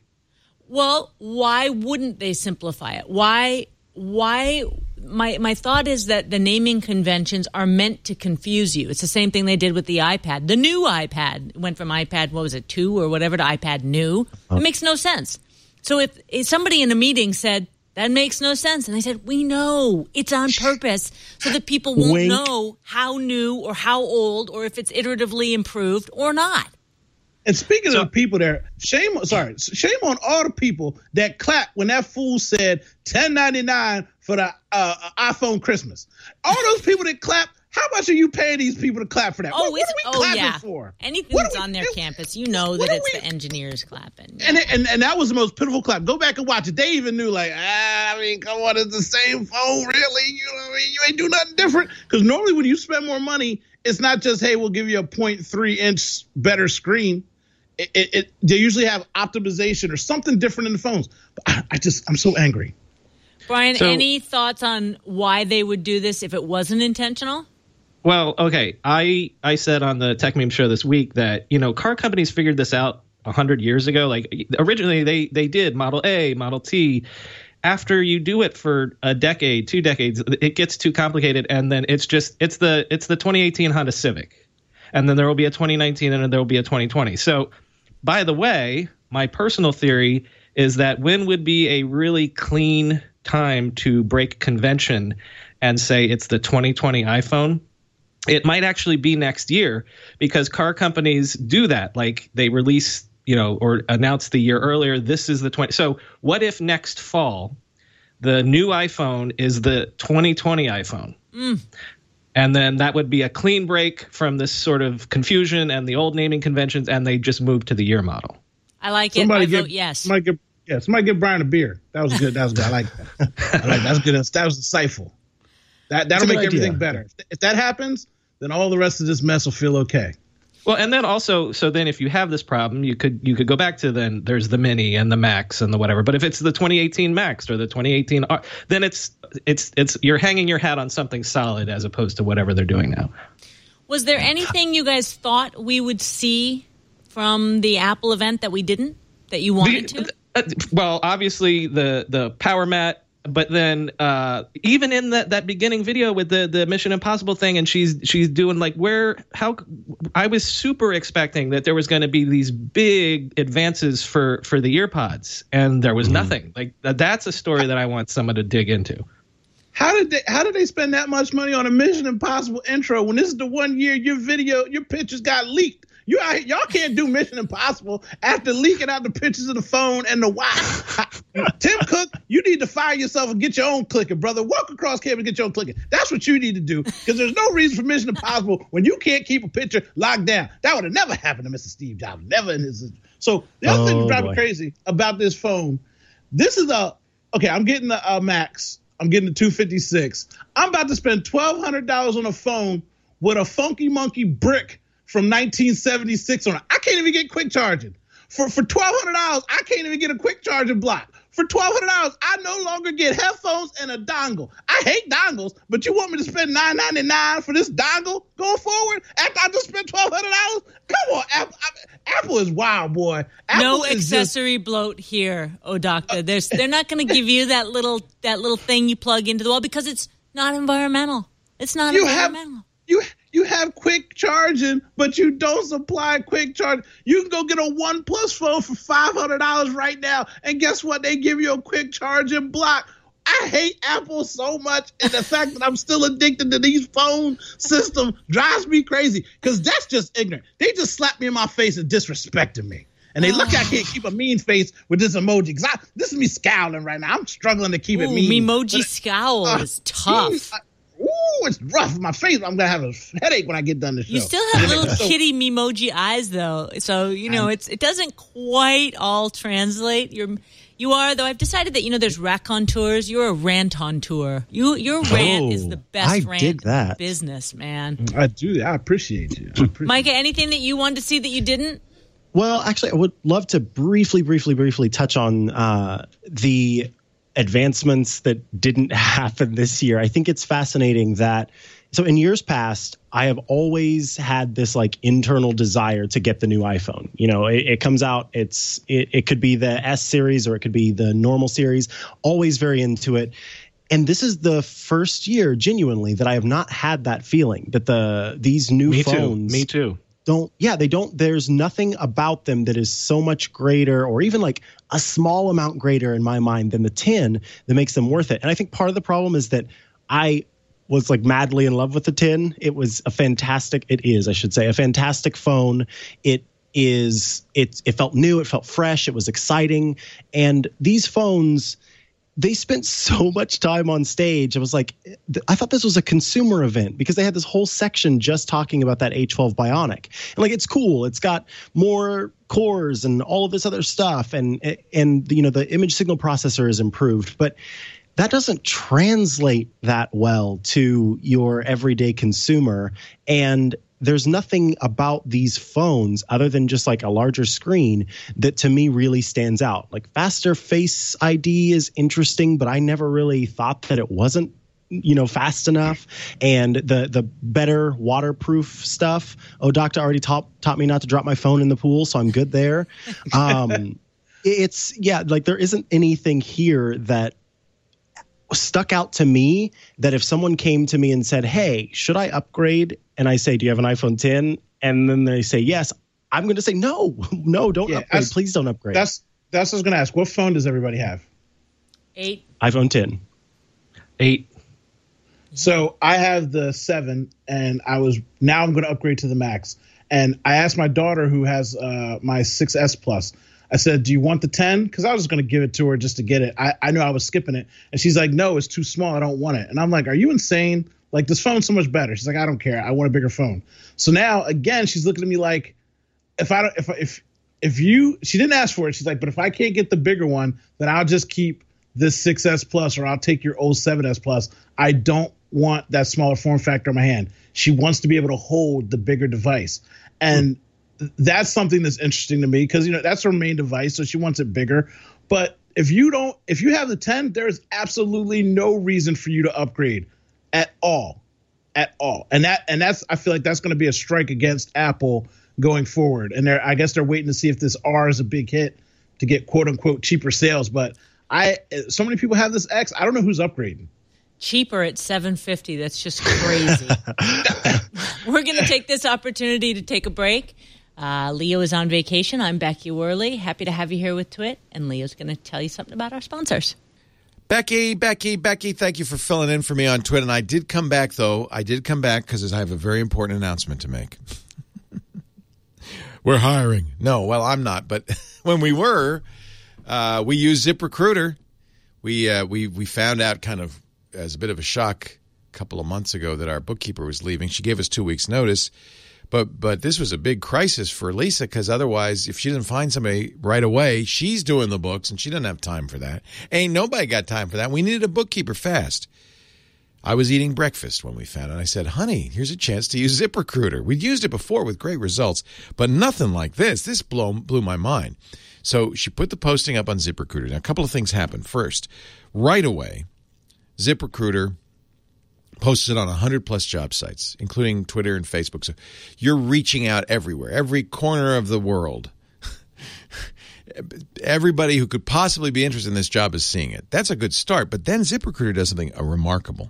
Well, why wouldn't they simplify it? Why? Why? My my thought is that the naming conventions are meant to confuse you. It's the same thing they did with the iPad. The new iPad went from iPad, what was it, two or whatever, to iPad new. It makes no sense. So if, if somebody in a meeting said, that makes no sense, and they said, we know it's on purpose so that people won't Wink. know how new or how old or if it's iteratively improved or not. And speaking So- of the people there, shame sorry, shame on all the people that clapped when that fool said ten ninety-nine for the uh, iPhone Christmas. All those people that clapped, how much are you paying these people to clap for that? Oh, what, it's, what are we oh clapping yeah. for? Anything What that's are we- on their it- campus, you know what that are it's we- the engineers clapping. And, it, and and that was the most pitiful clap. Go back and watch it. They even knew, like, ah, I mean, come on, it's the same phone, really? You know what I mean? You ain't do nothing different. Because normally when you spend more money, it's not just, hey, we'll give you a point three inch better screen. It, it, it they usually have optimization or something different in the phones. But I, I just, I'm so angry. Brian, So- any thoughts on why they would do this if it wasn't intentional? Well, okay. I I said on the Tech Meme Show this week that, you know, car companies figured this out one hundred years ago. Like, originally they they did Model A, Model T. After you do it for a decade, two decades, it gets too complicated, and then it's just it's the it's the twenty eighteen Honda Civic, and then there will be a twenty nineteen, and then there will be a twenty twenty. So, by the way, my personal theory is that when would be a really clean time to break convention and say it's the twenty twenty iPhone? It might actually be next year, because car companies do that. Like, they release, you know, or announce the year earlier, this is the twenty. So what if next fall the new iPhone is the twenty twenty iPhone? Mm. And then that would be a clean break from this sort of confusion and the old naming conventions, and they just move to the year model. I like it. Somebody I give, vote yes. Somebody give, yeah, somebody give Brian a beer. That was good. That was good. I like that. I like that. That's good. That was insightful. That that'll a good make everything idea. better. If that happens, then all the rest of this mess will feel okay. Well, and then also, so then if you have this problem, you could you could go back to then there's the Mini and the Max and the whatever. But if it's the twenty eighteen Max or the twenty eighteen R, then it's it's it's you're hanging your hat on something solid as opposed to whatever they're doing now. Was there anything you guys thought we would see from the Apple event that we didn't, that you wanted The- to? uh, well, obviously the the power mat but then uh, even in that, that beginning video with the, the Mission Impossible thing, and she's she's doing like where how I was super expecting that there was going to be these big advances for for the earpods, and there was mm-hmm. nothing. Like that's a story that I want someone to dig into. How did they how did they spend that much money on a Mission Impossible intro when this is the one year your video your pictures got leaked? You y'all can't do Mission Impossible after leaking out the pictures of the phone and the watch. Tim Cook, you need to fire yourself and get your own clicker, brother. Walk across camera and get your own clicker. That's what you need to do, because there's no reason for Mission Impossible when you can't keep a picture locked down. That would have never happened to Mister Steve Jobs. Never in his. So the other oh, thing that's driving me crazy about this phone, this is a okay. I'm getting the uh, Max. I'm getting the two fifty-six. I'm about to spend twelve hundred dollars on a phone with a funky monkey brick from nineteen seventy-six on it. I can't even get quick charging. For for twelve hundred dollars, I can't even get a quick charging block. For twelve hundred dollars, I no longer get headphones and a dongle. I hate dongles, but you want me to spend nine ninety-nine for this dongle going forward after I just spent twelve hundred dollars? Come on, Apple. Apple is wild, boy. Apple no accessory just, bloat here, oh doctor. Uh, There's they're not going to give you that little that little thing you plug into the wall because it's not environmental. It's not you environmental. Have, you You have quick charging, but you don't supply quick charge. You can go get a OnePlus phone for five hundred dollars right now, and guess what? They give you a quick charging block. I hate Apple so much, and the fact that I'm still addicted to these phone systems drives me crazy, because that's just ignorant. They just slapped me in my face and disrespected me. And they look like I can't keep a mean face with this emoji. Cause I, this is me scowling right now. I'm struggling to keep Ooh, it mean. Memoji but, scowl uh, is tough. Geez, I, Ooh, it's rough. My face, I'm going to have a headache when I get done this show. You still have little kitty Memoji eyes, though. So, you know, it's it doesn't quite all translate. You're, you are, though. I've decided that, you know, there's racontours. You're a rantontour. You, your rant oh, is the best I rant dig that. in the business, man. I do. I appreciate you. I appreciate Micah, anything that you wanted to see that you didn't? Well, actually, I would love to briefly, briefly, briefly touch on uh, the advancements that didn't happen this year. I think it's fascinating that, so in years past, I have always had this like internal desire to get the new iPhone. You know, it, it comes out, it's it, it could be the S series or it could be the normal series, always very into it. And this is the first year genuinely that I have not had that feeling that the these new Me phones too. Me too. don't yeah they don't there's nothing about them that is so much greater or even like a small amount greater in my mind than the ten that makes them worth it. And I think part of the problem is that I was like madly in love with the ten. It was a fantastic it is I should say a fantastic phone. It is it it felt new, it felt fresh, it was exciting. And these phones, they spent so much time on stage. I was like, I thought this was a consumer event because they had this whole section just talking about that A twelve Bionic. And like, it's cool. It's got more cores and all of this other stuff. And, and you know, the image signal processor is improved. But that doesn't translate that well to your everyday consumer. And there's nothing about these phones other than just like a larger screen that to me really stands out. Like faster Face I D is interesting, but I never really thought that it wasn't, you know, fast enough. And the the better waterproof stuff. Oh, Doctor already taught taught me not to drop my phone in the pool, so I'm good there. Um, it's yeah, like there isn't anything here that stuck out to me that if someone came to me and said, hey, should I upgrade? And I say, do you have an iPhone ten? And then they say, yes. I'm going to say, no, no, don't yeah, upgrade. Please don't upgrade. That's that's what I was going to ask. What phone does everybody have? Eight. iPhone ten. Eight. So I have the seven, and I was now I'm going to upgrade to the Max. And I asked my daughter, who has uh, my six S Plus, I said, do you want the ten? Because I was just going to give it to her just to get it. I, I knew I was skipping it. And she's like, no, it's too small. I don't want it. And I'm like, are you insane? Like, this phone's so much better. She's like, I don't care. I want a bigger phone. So now, again, she's looking at me like, if I don't, if, if, if you, she didn't ask for it. She's like, but if I can't get the bigger one, then I'll just keep this six S Plus, or I'll take your old seven S Plus. I don't want that smaller form factor in my hand. She wants to be able to hold the bigger device. And that's something that's interesting to me because, you know, that's her main device. So she wants it bigger. But if you don't, if you have the ten, there's absolutely no reason for you to upgrade at all, at all. And that, and that's, I feel like that's going to be a strike against Apple going forward. And they're, I guess they're waiting to see if this R is a big hit to get quote unquote cheaper sales. But I so many people have this X. I don't know who's upgrading. Cheaper at seven fifty. That's just crazy. We're going to take this opportunity to take a break. Uh, Leo is on vacation. I'm Becky Worley. Happy to have you here with Twit. And Leo's going to tell you something about our sponsors. Becky, Becky, Becky, thank you for filling in for me on Twitter. And I did come back, though. I did come back because I have a very important announcement to make. We're hiring. No, well, I'm not. But when we were, uh, we used ZipRecruiter. We, uh, we, we found out kind of as a bit of a shock a couple of months ago that our bookkeeper was leaving. She gave us two weeks' notice. But but this was a big crisis for Lisa because otherwise, if she didn't find somebody right away, she's doing the books and she doesn't have time for that. Ain't nobody got time for that. We needed a bookkeeper fast. I was eating breakfast when we found it. I said, honey, here's a chance to use ZipRecruiter. We'd used it before with great results, but nothing like this. This blew, blew my mind. So she put the posting up on ZipRecruiter. Now, a couple of things happened. First, right away, ZipRecruiter posted on one hundred plus job sites, including Twitter and Facebook. So you're reaching out everywhere, every corner of the world. Everybody who could possibly be interested in this job is seeing it. That's a good start. But then ZipRecruiter does something remarkable.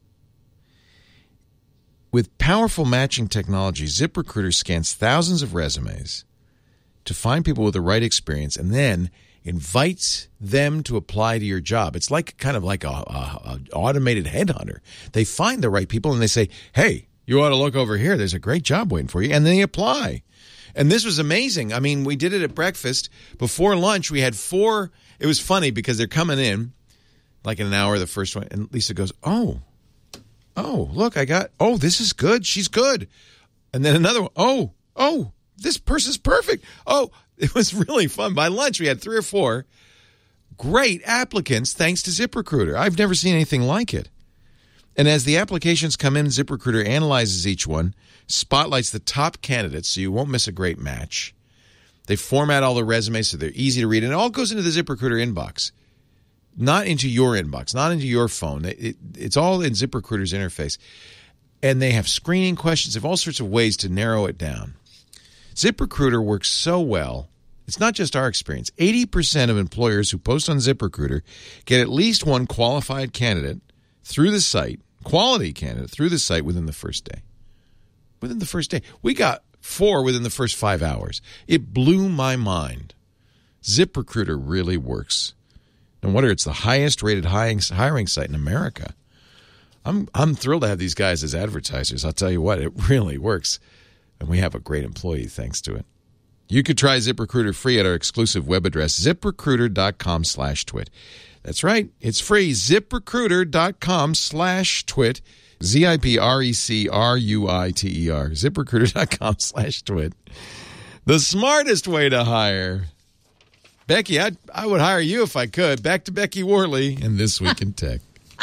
With powerful matching technology, ZipRecruiter scans thousands of resumes to find people with the right experience and then invites them to apply to your job. It's like kind of like a, a, a automated headhunter. They find the right people and they say, hey, you ought to look over here. There's a great job waiting for you. And then they apply. And this was amazing. I mean, we did it at breakfast. Before lunch, we had four. It was funny because they're coming in like in an hour, the first one. And Lisa goes, oh, oh, look, I got, oh, this is good. She's good. And then another one, oh, oh, this person's perfect. Oh, it was really fun. By lunch, we had three or four great applicants thanks to ZipRecruiter. I've never seen anything like it. And as the applications come in, ZipRecruiter analyzes each one, spotlights the top candidates so you won't miss a great match. They format all the resumes so they're easy to read, and it all goes into the ZipRecruiter inbox, not into your inbox, not into your phone. It, it, it's all in ZipRecruiter's interface. And they have screening questions. They have all sorts of ways to narrow it down. ZipRecruiter works so well. It's not just our experience. eighty percent of employers who post on ZipRecruiter get at least one qualified candidate through the site, quality candidate through the site within the first day. Within the first day. We got four within the first five hours. It blew my mind. ZipRecruiter really works. No wonder it's the highest rated hiring site in America. I'm I'm thrilled to have these guys as advertisers. I'll tell you what, it really works. And we have a great employee thanks to it. You could try ZipRecruiter free at our exclusive web address, ZipRecruiter.com slash twit. That's right. It's free. ZipRecruiter.com slash twit. Z I P R E C R U I T E R. ZipRecruiter.com slash twit. The smartest way to hire. Becky, I'd, I would hire you if I could. Back to Becky Worley and This Week in Tech.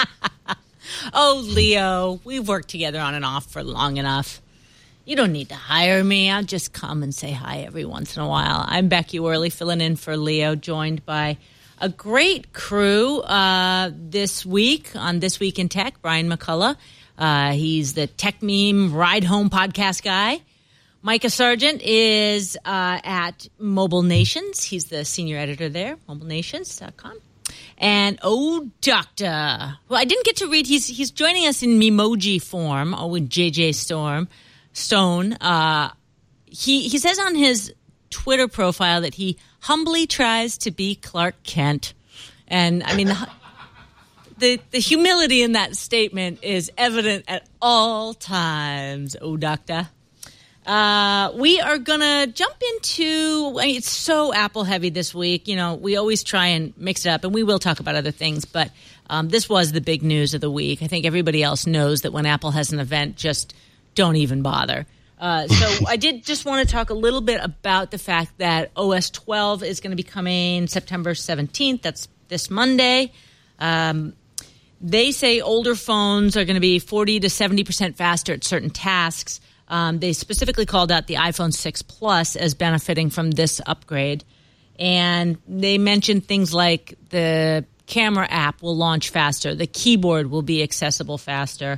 Oh, Leo, we've worked together on and off for long enough. You don't need to hire me. I'll just come and say hi every once in a while. I'm Becky Worley, filling in for Leo, joined by a great crew uh, this week on This Week in Tech. Brian McCullough. Uh, he's the Tech Meme Ride Home podcast guy. Micah Sargent is uh, at Mobile Nations. He's the senior editor there, mobile nations dot com. And oh, Doctor. Well, I didn't get to read. He's he's joining us in Memoji form. Oh, with J J Storm. Stone, uh, he he says on his Twitter profile that he humbly tries to be Clark Kent, and I mean the the, the humility in that statement is evident at all times. Oh, Doctor, uh, we are gonna jump into. I mean, it's so Apple heavy this week. You know, we always try and mix it up, and we will talk about other things, but um, this was the big news of the week. I think everybody else knows that when Apple has an event, just don't even bother. Uh, so I did just want to talk a little bit about the fact that O S twelve is going to be coming September seventeenth. That's this Monday. Um, they say older phones are going to be forty to seventy percent faster at certain tasks. Um, they specifically called out the iPhone six Plus as benefiting from this upgrade. And they mentioned things like the camera app will launch faster. The keyboard will be accessible faster.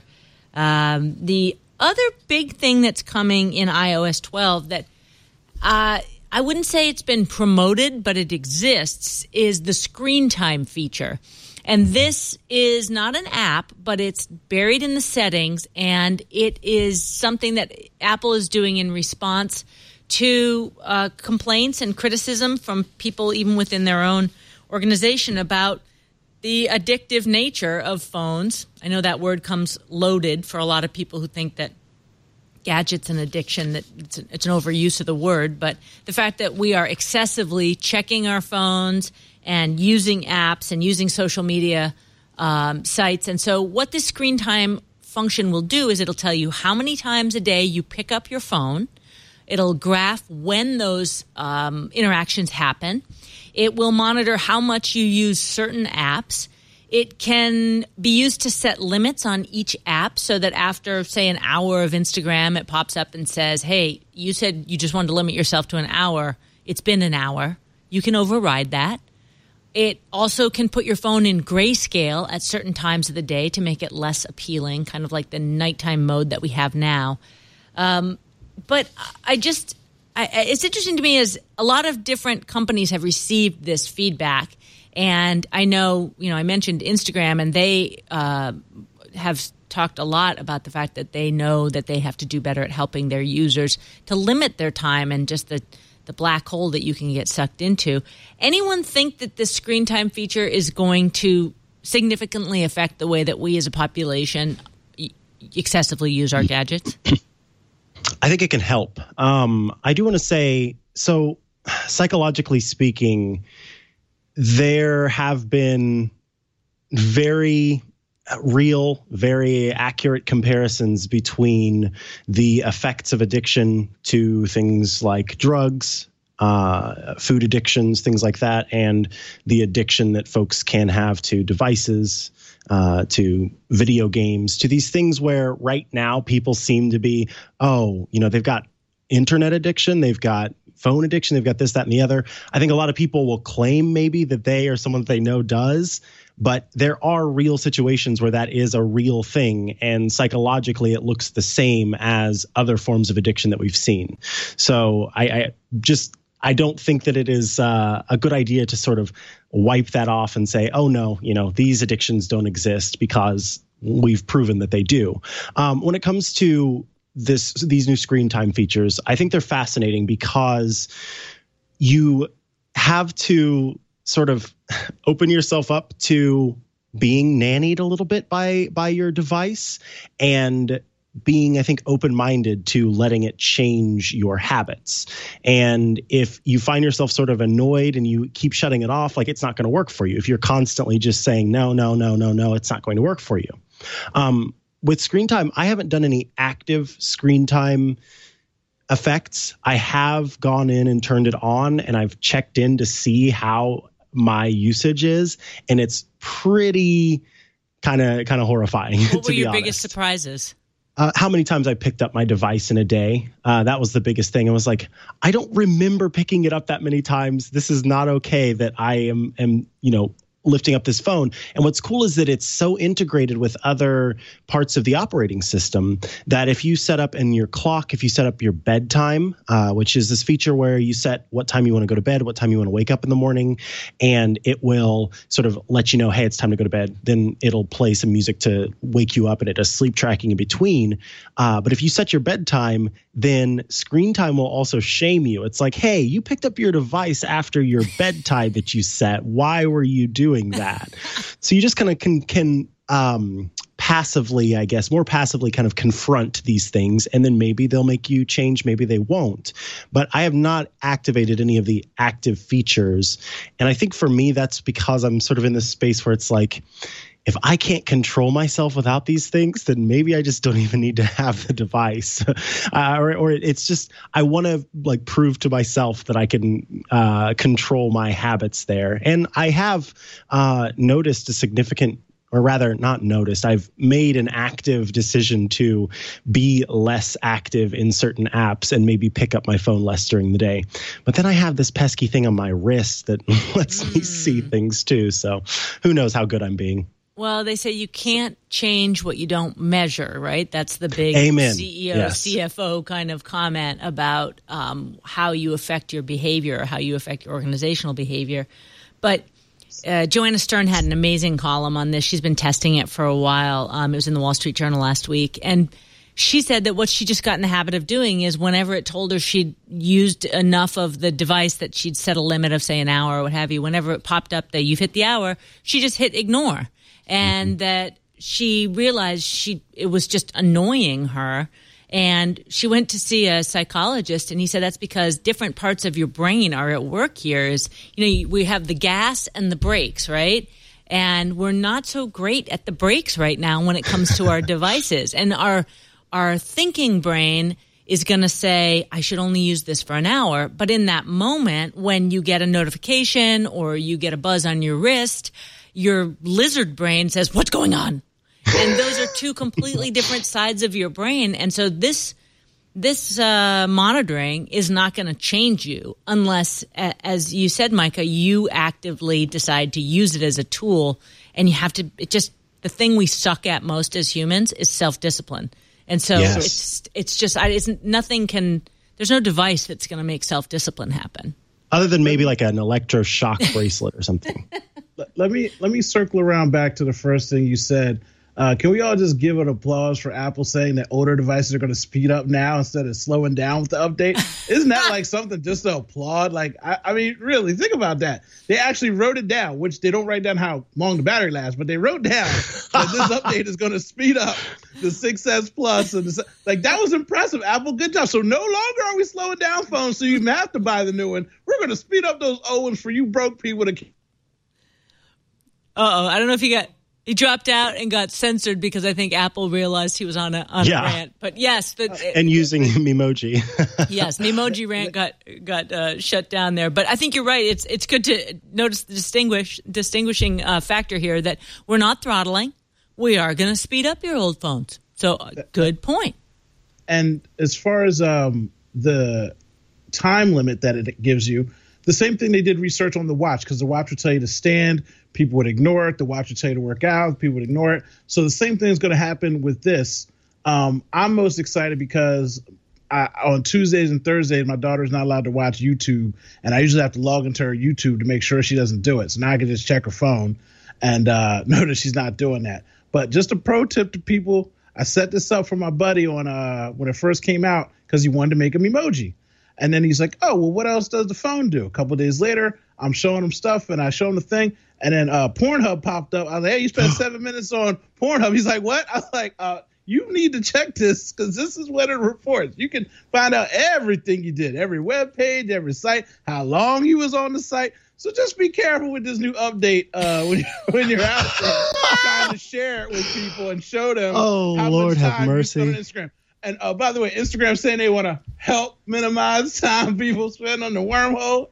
Um, the other big thing that's coming in i O S twelve that uh, I wouldn't say it's been promoted, but it exists, is the screen time feature. And this is not an app, but it's buried in the settings, and it is something that Apple is doing in response to uh, complaints and criticism from people even within their own organization about the addictive nature of phones. I know that word comes loaded for a lot of people who think that gadgets and addiction, that it's an, it's an overuse of the word, but the fact that we are excessively checking our phones and using apps and using social media um, sites. And so what this screen time function will do is it'll tell you how many times a day you pick up your phone. It'll graph when those um, interactions happen. It will monitor how much you use certain apps. It can be used to set limits on each app so that after, say, an hour of Instagram, it pops up and says, hey, you said you just wanted to limit yourself to an hour. It's been an hour. You can override that. It also can put your phone in grayscale at certain times of the day to make it less appealing, kind of like the nighttime mode that we have now. Um, but I just, I, it's interesting to me as a lot of different companies have received this feedback. And I know, you know, I mentioned Instagram, and they uh, have talked a lot about the fact that they know that they have to do better at helping their users to limit their time and just the the black hole that you can get sucked into. Anyone think that this screen time feature is going to significantly affect the way that we as a population excessively use our gadgets? I think it can help. Um, I do want to say, so psychologically speaking, there have been very real, very accurate comparisons between the effects of addiction to things like drugs, uh, food addictions, things like that, and the addiction that folks can have to devices, uh, to video games, to these things where right now people seem to be, oh, you know, they've got internet addiction, they've got phone addiction, they've got this, that, and the other. I think a lot of people will claim maybe that they or someone that they know does, but there are real situations where that is a real thing, and psychologically it looks the same as other forms of addiction that we've seen. So I, I just I don't think that it is uh, a good idea to sort of wipe that off and say, oh no, you know, these addictions don't exist, because we've proven that they do. Um, when it comes to this these new screen time features, I think they're fascinating because you have to sort of open yourself up to being nannied a little bit by by your device, and being, I think, open-minded to letting it change your habits. And if you find yourself sort of annoyed and you keep shutting it off, like, it's not going to work for you. If you're constantly just saying, no, no, no, no, no, it's not going to work for you. Um, with screen time, I haven't done any active screen time effects. I have gone in and turned it on, and I've checked in to see how my usage is, and it's pretty kind of kind of horrifying. What to were be your honest. biggest surprises? Uh, how many times I picked up my device in a day. Uh, that was the biggest thing. I was like, I don't remember picking it up that many times. This is not okay that I am, am, you know, lifting up this phone. And what's cool is that it's so integrated with other parts of the operating system that if you set up in your clock, if you set up your bedtime, uh, which is this feature where you set what time you want to go to bed, what time you want to wake up in the morning, and it will sort of let you know, hey, it's time to go to bed. Then it'll play some music to wake you up, and it does sleep tracking in between. Uh, but if you set your bedtime, then screen time will also shame you. It's like, hey, you picked up your device after your bedtime that you set. Why were you doing that? So you just kind of can can um, passively, I guess, more passively kind of confront these things, and then maybe they'll make you change, maybe they won't. But I have not activated any of the active features. And I think for me, that's because I'm sort of in this space where it's like, if I can't control myself without these things, then maybe I just don't even need to have the device. uh, or, or it's just, I want to like prove to myself that I can uh, control my habits there. And I have uh, noticed a significant, or rather not noticed, I've made an active decision to be less active in certain apps and maybe pick up my phone less during the day. But then I have this pesky thing on my wrist that lets mm. me see things too. So who knows how good I'm being. Well, they say you can't change what you don't measure, right? That's the big Amen. C E O, Yes. C F O kind of comment about um, how you affect your behavior or how you affect your organizational behavior. But uh, Joanna Stern had an amazing column on this. She's been testing it for a while. Um, it was in the Wall Street Journal last week. And she said that what she just got in the habit of doing is whenever it told her she'd used enough of the device that she'd set a limit of, say, an hour or what have you, whenever it popped up that you've hit the hour, she just hit ignore. And mm-hmm. that she realized she it was just annoying her. And she went to see a psychologist, and he said that's because different parts of your brain are at work here. Is, you know, we have the gas and the brakes, right? And we're not so great at the brakes right now when it comes to our devices. And our Our thinking brain is going to say, I should only use this for an hour. But in that moment, when you get a notification or you get a buzz on your wrist, your lizard brain says, what's going on? And those are two completely different sides of your brain. And so this this uh, monitoring is not going to change you unless, as you said, Micah, you actively decide to use it as a tool. And you have to, it just, the thing we suck at most as humans is self-discipline. And so yes. it's it's just I isn't nothing can there's no device that's going to make self-discipline happen. Other than maybe like an electroshock bracelet or something. Let, let me let me circle around back to the first thing you said. Uh, can we all just give an applause for Apple saying that older devices are going to speed up now instead of slowing down with the update? Isn't that like something just to applaud? Like, I, I mean, really, think about that. They actually wrote it down, which they don't write down how long the battery lasts, but they wrote down that this update is going to speed up the six S Plus. And the, like, that was impressive, Apple. Good job. So no longer are we slowing down phones so you even have to buy the new one. We're going to speed up those old ones for you broke people to. Uh-oh. I don't know if you got... He dropped out and got censored because I think Apple realized he was on a on yeah. a rant. But yes, the, and using Memoji. yes, Memoji rant got got uh, shut down there. But I think you're right. It's it's good to notice the distinguish distinguishing uh, factor here that we're not throttling. We are going to speed up your old phones. So uh, good point. And as far as um, the time limit that it gives you, the same thing they did research on the watch, because the watch would tell you to stand. People would ignore it. The watch would tell you to work out. People would ignore it. So the same thing is going to happen with this. Um, I'm most excited because I, on Tuesdays and Thursdays, my daughter's not allowed to watch YouTube, and I usually have to log into her YouTube to make sure she doesn't do it. So now I can just check her phone and uh, know that she's not doing that. But just a pro tip to people, I set this up for my buddy on uh, when it first came out because he wanted to make an emoji. And then he's like, oh, well, what else does the phone do? A couple of days later, I'm showing him stuff, and I show him the thing. And then uh, Pornhub popped up. I was like, hey, you spent seven minutes on Pornhub. He's like, what? I was like, uh, you need to check this because this is what it reports. You can find out everything you did, every web page, every site, how long you was on the site. So just be careful with this new update uh, when, when you're out there trying to share it with people and show them oh, how Lord much time have mercy. you spent on Instagram. And uh, by the way, Instagram saying they want to help minimize time people spend on the wormhole.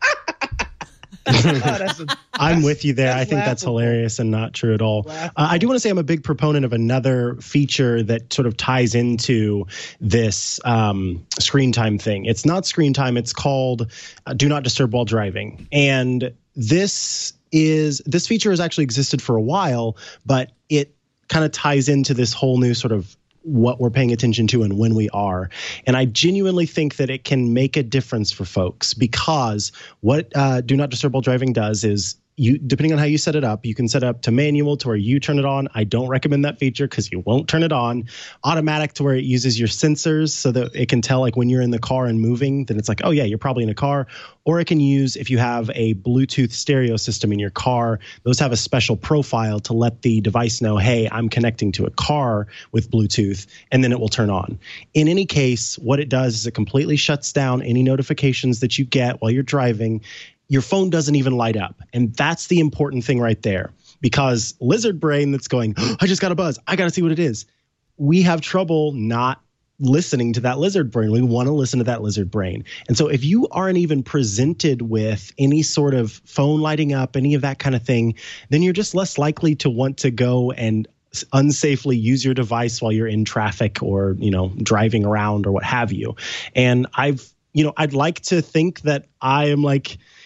oh, that's a, I'm with you there. I think laughable. That's hilarious and not true at all. Uh, I do want to say I'm a big proponent of another feature that sort of ties into this um, screen time thing. It's not screen time. It's called uh, Do Not Disturb While Driving. And this is this feature has actually existed for a while, but it kind of ties into this whole new sort of what we're paying attention to and when we are. And I genuinely think that it can make a difference for folks because what uh, Do Not Disturb While Driving does is you, depending on how you set it up, you can set it up to manual to where you turn it on. I don't recommend that feature because you won't turn it on. Automatic to where it uses your sensors so that it can tell like when you're in the car and moving, then it's like, oh yeah, you're probably in a car. Or it can use if you have a Bluetooth stereo system in your car, those have a special profile to let the device know, hey, I'm connecting to a car with Bluetooth, and then it will turn on. In any case, what it does is it completely shuts down any notifications that you get while you're driving. Your phone doesn't even light up. And that's the important thing right there. Because lizard brain that's going, oh, I just got a buzz. I got to see what it is. We have trouble not listening to that lizard brain. We want to listen to that lizard brain. And so if you aren't even presented with any sort of phone lighting up, any of that kind of thing, then you're just less likely to want to go and unsafely use your device while you're in traffic or, you know, driving around or what have you. And I've, you know, I'd like to think that I am like,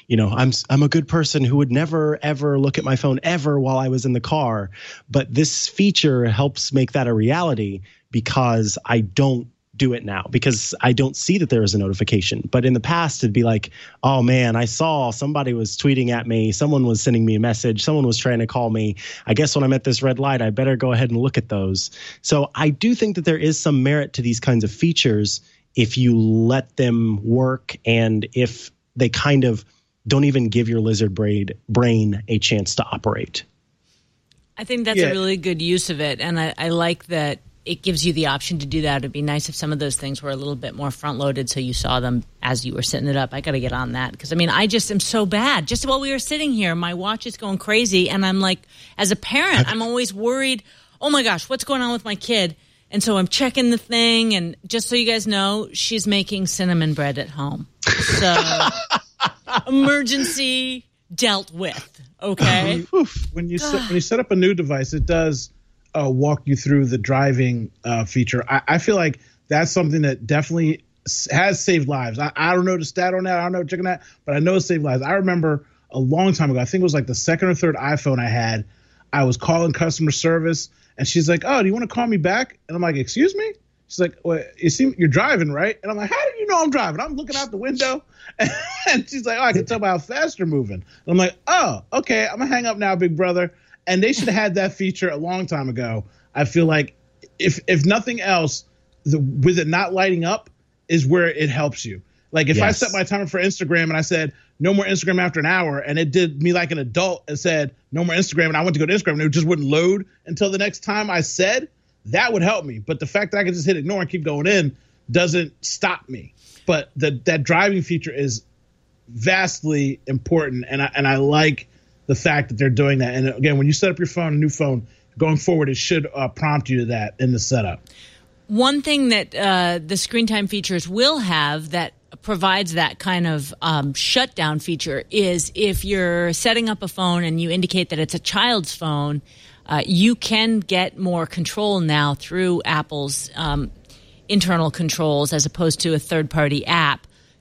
you know, I'm I'm a good person who would never ever look at my phone ever while I was in the car. But this feature helps make that a reality because I don't do it now, because I don't see that there is a notification. But in the past, it'd be like, oh man, I saw somebody was tweeting at me. Someone was sending me a message. Someone was trying to call me. I guess when I'm at this red light, I better go ahead and look at those. So I do think that there is some merit to these kinds of features if you let them work and if they kind of don't even give your lizard brain brain a chance to operate. I think that's yeah. a really good use of it. And I, I like that it gives you the option to do that. It'd be nice if some of those things were a little bit more front loaded so you saw them as you were setting it up. I got to get on that because, I mean, I just am so bad. Just while we were sitting here, my watch is going crazy. And I'm like, as a parent, I'm always worried, oh my gosh, what's going on with my kid? And so I'm checking the thing. And just so you guys know, she's making cinnamon bread at home. So emergency dealt with. Okay. When you set, when you set up a new device, it does Uh, walk you through the driving uh, feature. I, I feel like that's something that definitely has saved lives. I, I don't know the stat on that. I don't know checking that, but I know it saved lives. I remember a long time ago, I think it was like the second or third iPhone I had, I was calling customer service and she's like, oh, do you want to call me back? And I'm like, excuse me? She's like, well, you see, you're driving, right? And I'm like, how do you know I'm driving? I'm looking out the window. And she's like, oh, I can tell by how fast you're moving. And I'm like, oh, okay, I'm going to hang up now, big brother. And they should have had that feature a long time ago. I feel like if if nothing else, the, with it not lighting up is where it helps you. Like if yes. I set my timer for Instagram and I said no more Instagram after an hour, and it did me like an adult and said no more Instagram, and I went to go to Instagram and it just wouldn't load until the next time I said, that would help me. But the fact that I can just hit ignore and keep going in doesn't stop me. But the, that driving feature is vastly important, and I and I like the fact that they're doing that. And again, when you set up your phone, a new phone, going forward, it should uh, prompt you to that in the setup. One thing that uh, the screen time features will have that provides that kind of um, shutdown feature is if you're setting up a phone and you indicate that it's a child's phone, uh, you can get more control now through Apple's um, internal controls as opposed to a third-party app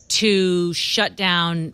to shut down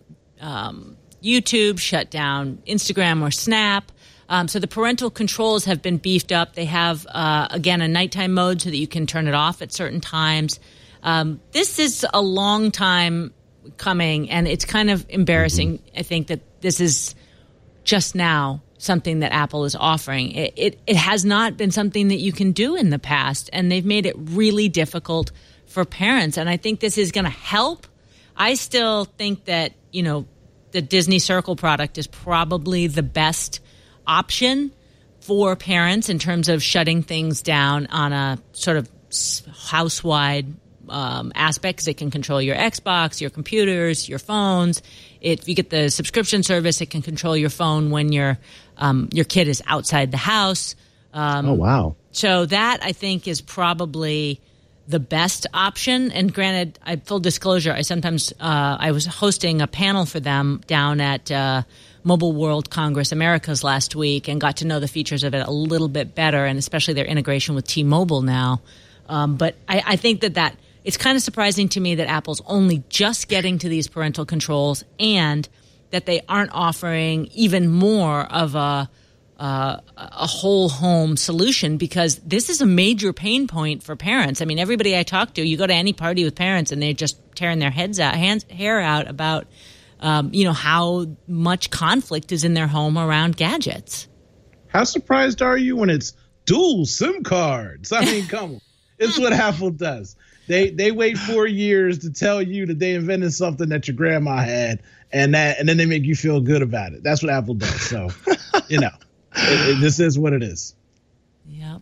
um YouTube, shut down Instagram or Snap. Um, so the parental controls have been beefed up. They have, uh, again, a nighttime mode so that you can turn it off at certain times. Um, this is a long time coming, and it's kind of embarrassing, mm-hmm. I think, that this is just now something that Apple is offering. It, it, it has not been something that you can do in the past, and they've made it really difficult for parents. And I think this is going to help. I still think that, you know, the Disney Circle product is probably the best option for parents in terms of shutting things down on a sort of house-wide um, aspect, because it can control your Xbox, your computers, your phones. If you get the subscription service, it can control your phone when your um, your kid is outside the house. Um, oh, wow. So that, I think, is probably the best option. And granted, I, full disclosure, I sometimes uh, I was hosting a panel for them down at uh, Mobile World Congress Americas last week and got to know the features of it a little bit better, and especially their integration with T-Mobile now. Um, but I, I think that that it's kind of surprising to me that Apple's only just getting to these parental controls and that they aren't offering even more of a Uh, a whole home solution, because this is a major pain point for parents. I mean, everybody I talk to, you go to any party with parents and they're just tearing their heads out, hands, hair out about, um, you know, how much conflict is in their home around gadgets. How surprised are you when it's dual SIM cards? I mean, come on. It's what Apple does. They they wait four years to tell you that they invented something that your grandma had, and that, and then they make you feel good about it. That's what Apple does. So, you know. It, it, this is what it is. Yeah.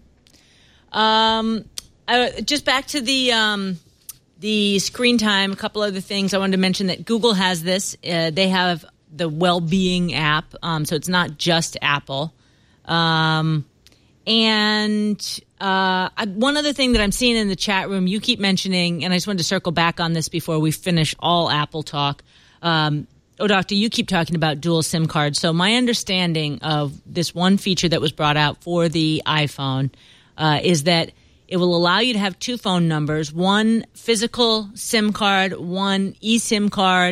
Um, I, just back to the um, the screen time. A couple other things I wanted to mention that Google has this. Uh, they have the Well-Being app, um, so it's not just Apple. Um, and uh, I, one other thing that I'm seeing in the chat room, you keep mentioning, and I just wanted to circle back on this before we finish all Apple talk. Um, Oh, Doctor, you keep talking about dual SIM cards. So my understanding of this one feature that was brought out for the iPhone uh, is that it will allow you to have two phone numbers, one physical SIM card, one eSIM card,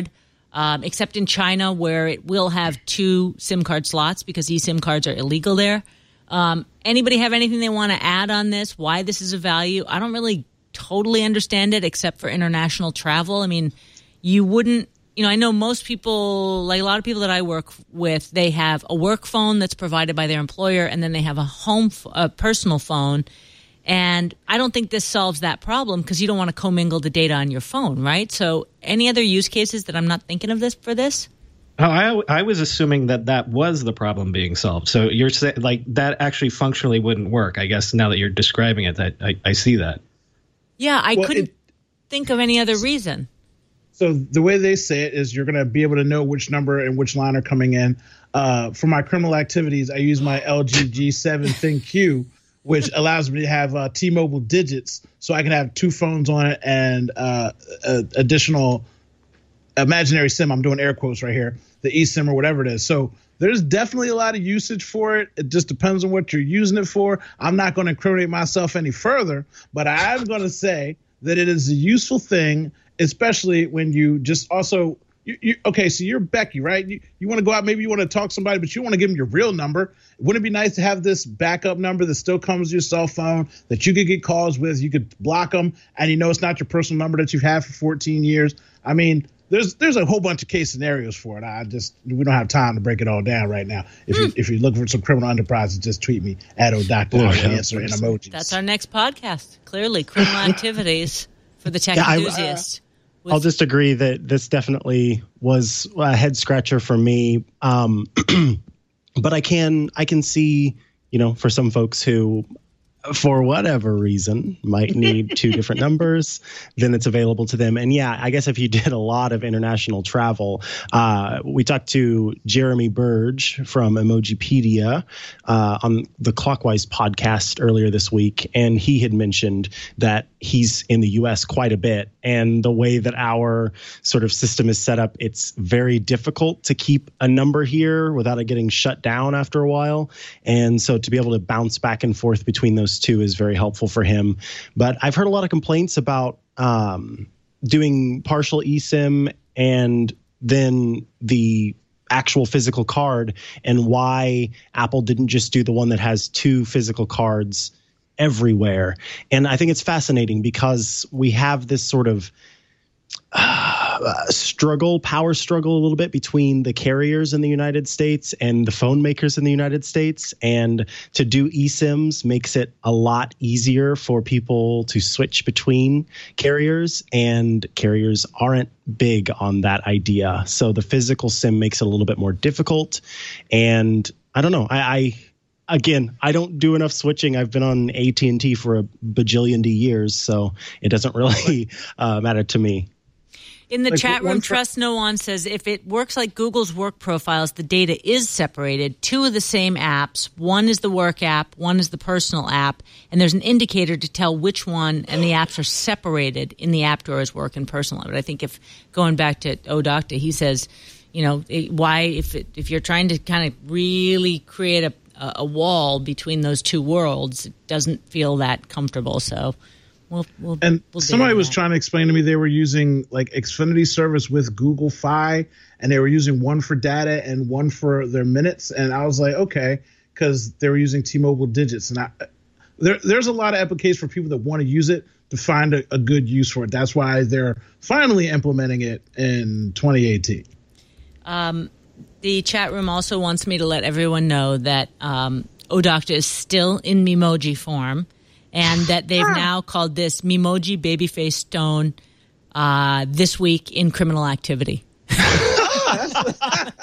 um, except in China where it will have two SIM card slots because eSIM cards are illegal there. Um, anybody have anything they want to add on this? Why this is a value? I don't really totally understand it except for international travel. I mean, you wouldn't, you know, I know most people, like a lot of people that I work with, they have a work phone that's provided by their employer, and then they have a home, a personal phone. And I don't think this solves that problem because you don't want to commingle the data on your phone, right? So any other use cases that I'm not thinking of this for this? Oh, I, I was assuming that that was the problem being solved. So you're saying like that actually functionally wouldn't work. I guess now that you're describing it, that I, I see that. Yeah, I well, couldn't it, think of any other reason. So the way they say it is you're going to be able to know which number and which line are coming in. Uh, for my criminal activities, I use my L G G seven ThinQ, which allows me to have uh, T-Mobile digits, so I can have two phones on it and uh, uh, additional imaginary SIM. I'm doing air quotes right here, the eSIM or whatever it is. So there's definitely a lot of usage for it. It just depends on what you're using it for. I'm not going to incriminate myself any further, but I'm going to say that it is a useful thing, especially when you just also you, you, okay, so you're Becky, right? You, you want to go out, maybe you want to talk to somebody, but you want to give them your real number. Wouldn't it be nice to have this backup number that still comes with your cell phone that you could get calls with? You could block them, and you know it's not your personal number that you've had for fourteen years. I mean, there's there's a whole bunch of case scenarios for it. I just we don't have time to break it all down right now. If mm. you if you're looking for some criminal enterprises, just tweet me at O'Doctor. I'll answer in emojis. That's our next podcast. Clearly, criminal activities for the tech yeah, enthusiast. I, uh, I'll just agree that this definitely was a head scratcher for me. Um, but I can I can see, you know, for some folks who, for whatever reason, might need two different numbers, then it's available to them. And yeah, I guess if you did a lot of international travel, uh, we talked to Jeremy Burge from Emojipedia uh, on the Clockwise podcast earlier this week, and he had mentioned that he's in the U S quite a bit, and the way that our sort of system is set up, it's very difficult to keep a number here without it getting shut down after a while. And so to be able to bounce back and forth between those two is very helpful for him. But I've heard a lot of complaints about um, doing partial eSIM and then the actual physical card, and why Apple didn't just do the one that has two physical cards everywhere. And I think it's fascinating because we have this sort of uh, struggle, power struggle a little bit between the carriers in the United States and the phone makers in the United States. And to do eSIMs makes it a lot easier for people to switch between carriers, and carriers aren't big on that idea. So the physical SIM makes it a little bit more difficult. And I don't know, I, I Again, I don't do enough switching. I've been on A T and T for a bajillion D years, so it doesn't really uh, matter to me. In the like chat room, fr- Trust No One says, if it works like Google's work profiles, the data is separated. Two of the same apps. One is the work app, one is the personal app, and there's an indicator to tell which one, and the apps are separated in the app drawer as work and personal. But I think if going back to O'Doctor, he says, you know, it, why if it, if you're trying to kind of really create a a wall between those two worlds, it doesn't feel that comfortable. So we'll, we'll and we'll somebody was that. trying to explain to me they were using like Xfinity service with Google Fi, and they were using one for data and one for their minutes. And I was like, okay, because they were using T-Mobile digits. And I, there, there's a lot of applications for people that want to use it to find a, a good use for it. That's why they're finally implementing it in twenty eighteen. Um, The chat room also wants me to let everyone know that um, O'Doctor is still in Memoji form, and that they've now called this Memoji Babyface Stone uh, this week in criminal activity. oh,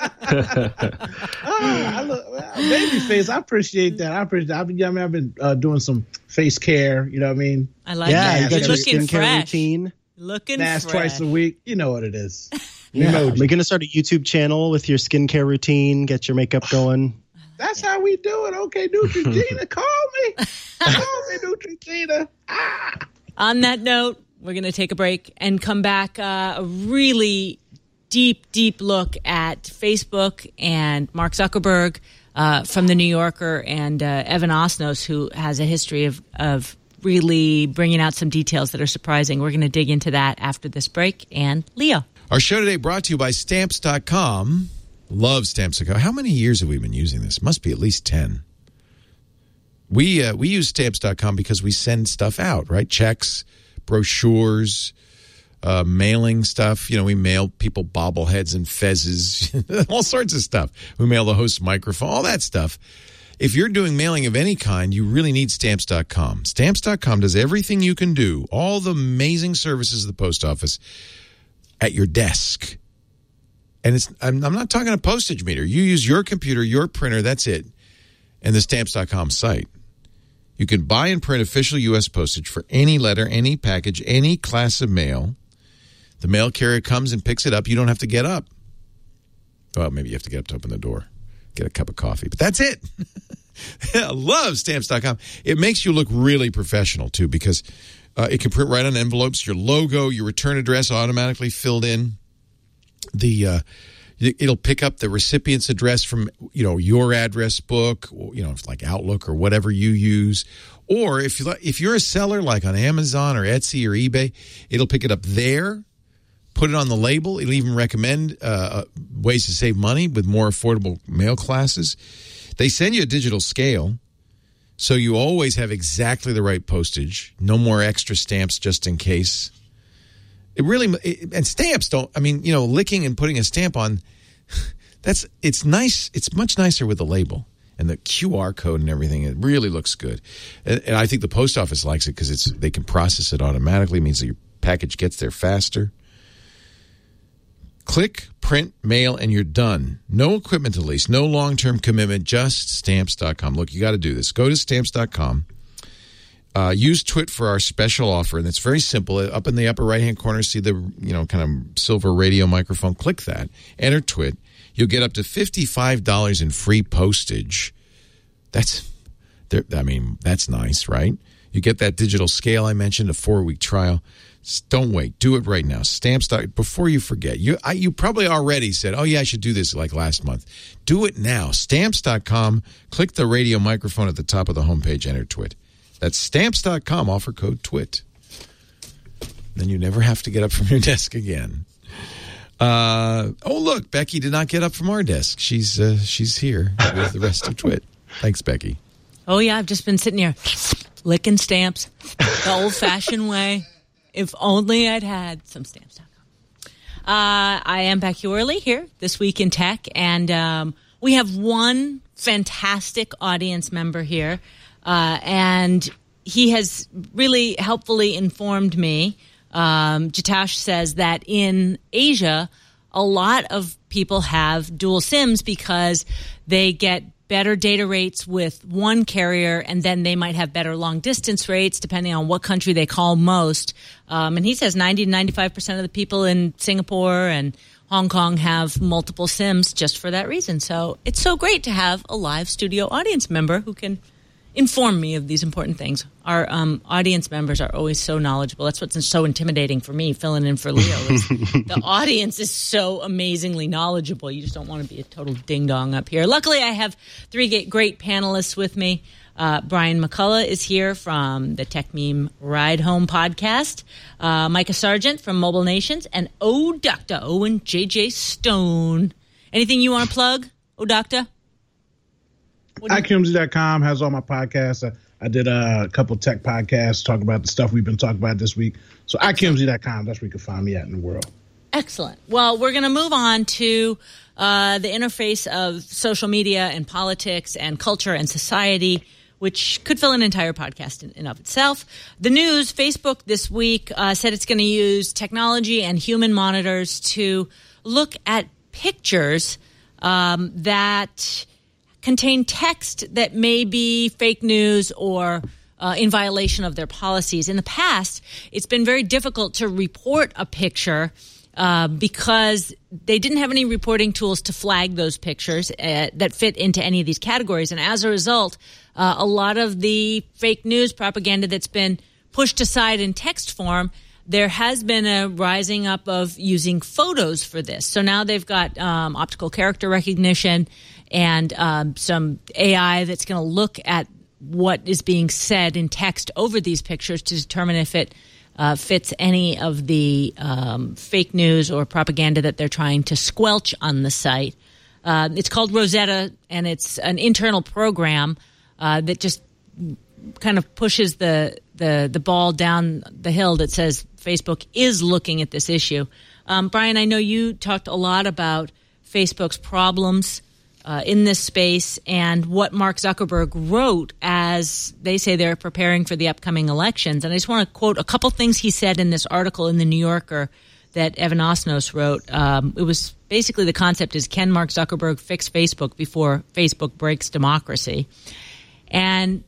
I look, well, Babyface, I appreciate that. I appreciate that. I've been, I mean, I've been uh, doing some face care. You know what I mean? I like yeah, that. you got You're your looking skincare fresh. routine. Looking Nash fresh. twice a week. You know what it is. Yeah. Emoji. We're going to start a YouTube channel with your skincare routine, get your makeup going. That's how we do it. Okay, Neutrogena, call me. Call me, Neutrogena. Ah. On that note, we're going to take a break and come back. Uh, a really deep, deep look at Facebook and Mark Zuckerberg uh, from The New Yorker, and uh, Evan Osnos, who has a history of, of really bringing out some details that are surprising. We're going to dig into that after this break. And Leo. Our show today brought to you by Stamps dot com. Love Stamps dot com. How many years have we been using this? Must be at least ten. We uh, we use Stamps dot com because we send stuff out, right? Checks, brochures, uh, mailing stuff. You know, we mail people bobbleheads and fezzes, all sorts of stuff. We mail the host microphone, all that stuff. If you're doing mailing of any kind, you really need Stamps dot com. Stamps dot com does everything you can do, all the amazing services of the post office at your desk. And it's I'm, I'm not talking a postage meter. You use your computer, your printer, that's it, and the Stamps dot com site. You can buy and print official U S postage for any letter, any package, any class of mail. The mail carrier comes and picks it up. You don't have to get up. Well, maybe you have to get up to open the door, get a cup of coffee, but that's it. I love Stamps dot com. It makes you look really professional, too, because uh, it can print right on envelopes, your logo, your return address automatically filled in. The uh, it'll pick up the recipient's address from, you know, your address book, you know, like Outlook or whatever you use. Or if you if you're a seller like on Amazon or Etsy or eBay, it'll pick it up there, put it on the label. It'll even recommend uh, ways to save money with more affordable mail classes. They send you a digital scale, so you always have exactly the right postage. No more extra stamps just in case. It really, it, and stamps don't, I mean, you know, licking and putting a stamp on, that's, it's nice. It's much nicer with the label and the Q R code and everything. It really looks good. And, and I think the post office likes it because it's, they can process it automatically. It means that your package gets there faster. Click, print, mail, and you're done. No equipment to lease, no long-term commitment, just Stamps dot com. Look, you got to do this. Go to Stamps dot com. Uh, use Twit for our special offer, and it's very simple. Up in the upper right-hand corner, see the you know kind of silver radio microphone. Click that. Enter Twit. You'll get up to fifty-five dollars in free postage. That's, I mean, that's nice, right? You get that digital scale I mentioned, a four-week trial. Don't wait. Do it right now. Stamps. Before you forget. You I, you probably already said, oh, yeah, I should do this like last month. Do it now. Stamps dot com. Click the radio microphone at the top of the homepage. Enter Twit. That's Stamps dot com. Offer code TWIT. Then you never have to get up from your desk again. Uh, oh, look. Becky did not get up from our desk. She's uh, she's here with the rest of Twit. Thanks, Becky. Oh, yeah. I've just been sitting here licking stamps the old-fashioned way. If only I'd had some Stamps dot com. Uh, I am Becky Worley here this week in tech, and um, we have one fantastic audience member here, uh, and he has really helpfully informed me. Um, Jatash says that in Asia, a lot of people have dual SIMs because they get better data rates with one carrier, and then they might have better long-distance rates depending on what country they call most. Um, and he says ninety to ninety-five percent of the people in Singapore and Hong Kong have multiple SIMs just for that reason. So it's so great to have a live studio audience member who can inform me of these important things. Our um, audience members are always so knowledgeable. That's what's so intimidating for me, filling in for Leo. Is the audience is so amazingly knowledgeable. You just don't want to be a total ding-dong up here. Luckily, I have three great panelists with me. Uh, Brian McCullough is here from the Tech Meme Ride Home podcast. Uh, Micah Sargent from Mobile Nations. And Oh Doctor Owen J J Stone. Anything you want to plug, Oh Doctor? I Q M Z dot com has all my podcasts. I, I did a couple of tech podcasts talking about the stuff we've been talking about this week. So I Q M Z dot com, that's where you can find me at in the world. Excellent. Well, we're going to move on to uh, the interface of social media and politics and culture and society, which could fill an entire podcast in and of itself. The news, Facebook this week uh, said it's going to use technology and human monitors to look at pictures um, that contain text that may be fake news or uh, in violation of their policies. In the past, it's been very difficult to report a picture uh, because they didn't have any reporting tools to flag those pictures uh, that fit into any of these categories. And as a result, uh, a lot of the fake news propaganda that's been pushed aside in text form, there has been a rising up of using photos for this. So now they've got um, optical character recognition and um, some A I that's going to look at what is being said in text over these pictures to determine if it uh, fits any of the um, fake news or propaganda that they're trying to squelch on the site. Uh, it's called Rosetta, and it's an internal program uh, that just kind of pushes the, the the ball down the hill that says Facebook is looking at this issue. Um, Brian, I know you talked a lot about Facebook's problems uh, in this space and what Mark Zuckerberg wrote as they say they're preparing for the upcoming elections. And I just want to quote a couple things he said in this article in the New Yorker that Evan Osnos wrote. Um, it was basically the concept is, can Mark Zuckerberg fix Facebook before Facebook breaks democracy? And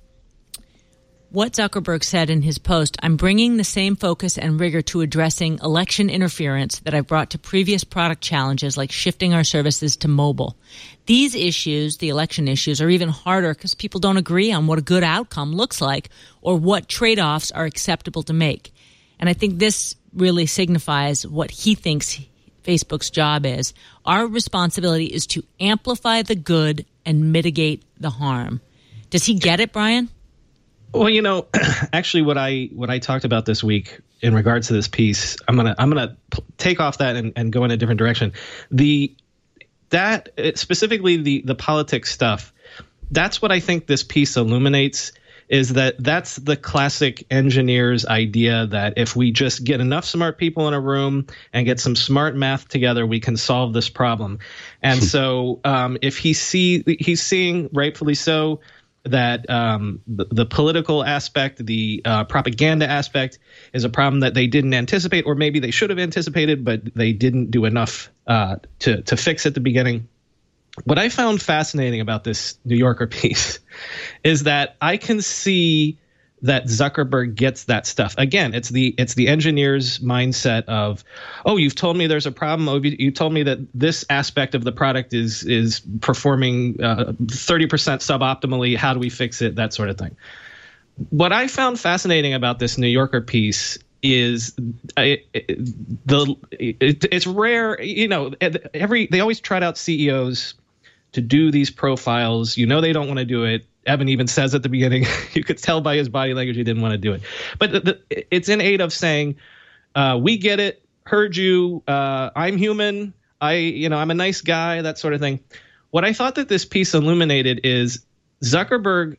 what Zuckerberg said in his post, I'm bringing the same focus and rigor to addressing election interference that I've brought to previous product challenges like shifting our services to mobile. These issues, the election issues, are even harder because people don't agree on what a good outcome looks like or what trade-offs are acceptable to make. And I think this really signifies what he thinks Facebook's job is. Our responsibility is to amplify the good and mitigate the harm. Does he get it, Brian? Well, you know, actually, what I what I talked about this week in regards to this piece, I'm gonna I'm gonna p- take off that and, and go in a different direction. The that specifically the the politics stuff. That's what I think this piece illuminates. Is that that's the classic engineer's idea that if we just get enough smart people in a room and get some smart math together, we can solve this problem. And so um, if he see he's seeing, rightfully so, that um, the, the political aspect, the uh, propaganda aspect is a problem that they didn't anticipate, or maybe they should have anticipated, but they didn't do enough uh, to, to fix at the beginning. What I found fascinating about this New Yorker piece is that I can see that Zuckerberg gets that stuff. Again, it's the it's the engineer's mindset of, oh, you've told me there's a problem. Oh, you, you told me that this aspect of the product is is performing uh, thirty percent suboptimally. How do we fix it? That sort of thing. What I found fascinating about this New Yorker piece is it, it, the it, it's rare. You know, every they always trot out C E Os to do these profiles. You know, they don't want to do it. Evan even says at the beginning, you could tell by his body language he didn't want to do it. But the, the, it's in aid of saying, uh, we get it, heard you, uh, I'm human, I, you know, I'm a nice guy, that sort of thing. What I thought that this piece illuminated is Zuckerberg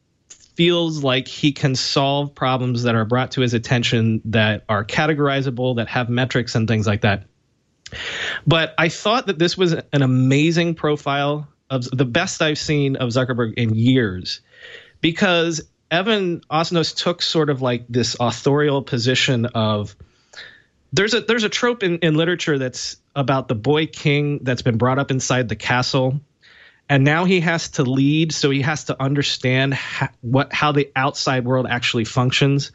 feels like he can solve problems that are brought to his attention that are categorizable, that have metrics and things like that. But I thought that this was an amazing profile of the best I've seen of Zuckerberg in years, because Evan Osnos took sort of like this authorial position of there's a there's a trope in, in literature that's about the boy king that's been brought up inside the castle, and now he has to lead, so he has to understand how, what how the outside world actually functions.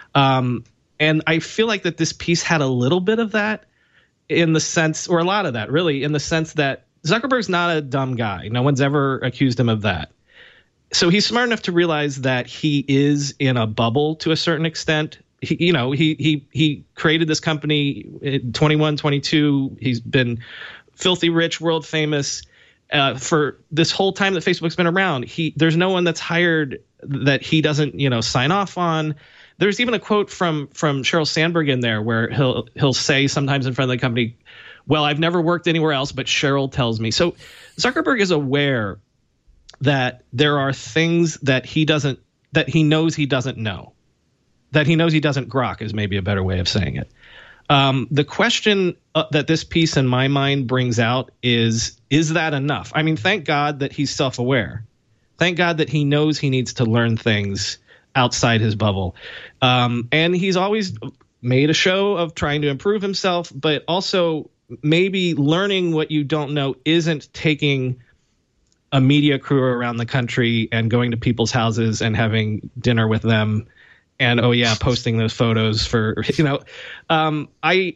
Um, and I feel like that this piece had a little bit of that, in the sense, or a lot of that really, in the sense that Zuckerberg's not a dumb guy. No one's ever accused him of that. So he's smart enough to realize that he is in a bubble to a certain extent. He, you know, he he he created this company in twenty-one, twenty-two. He's been filthy rich, world famous uh, for this whole time that Facebook's been around. He there's no one that's hired that he doesn't, you know, sign off on. There's even a quote from from Sheryl Sandberg in there where he'll he'll say sometimes in front of the company, well, I've never worked anywhere else, but Sheryl tells me. So Zuckerberg is aware that there are things that he doesn't, that he knows he doesn't know, that he knows he doesn't grok is maybe a better way of saying it. Um, the question uh, that this piece in my mind brings out is, is that enough? I mean, thank God that he's self-aware. Thank God that he knows he needs to learn things outside his bubble. Um, and he's always made a show of trying to improve himself, but also maybe learning what you don't know isn't taking a media crew around the country and going to people's houses and having dinner with them and, oh yeah, posting those photos for, you know, um, I,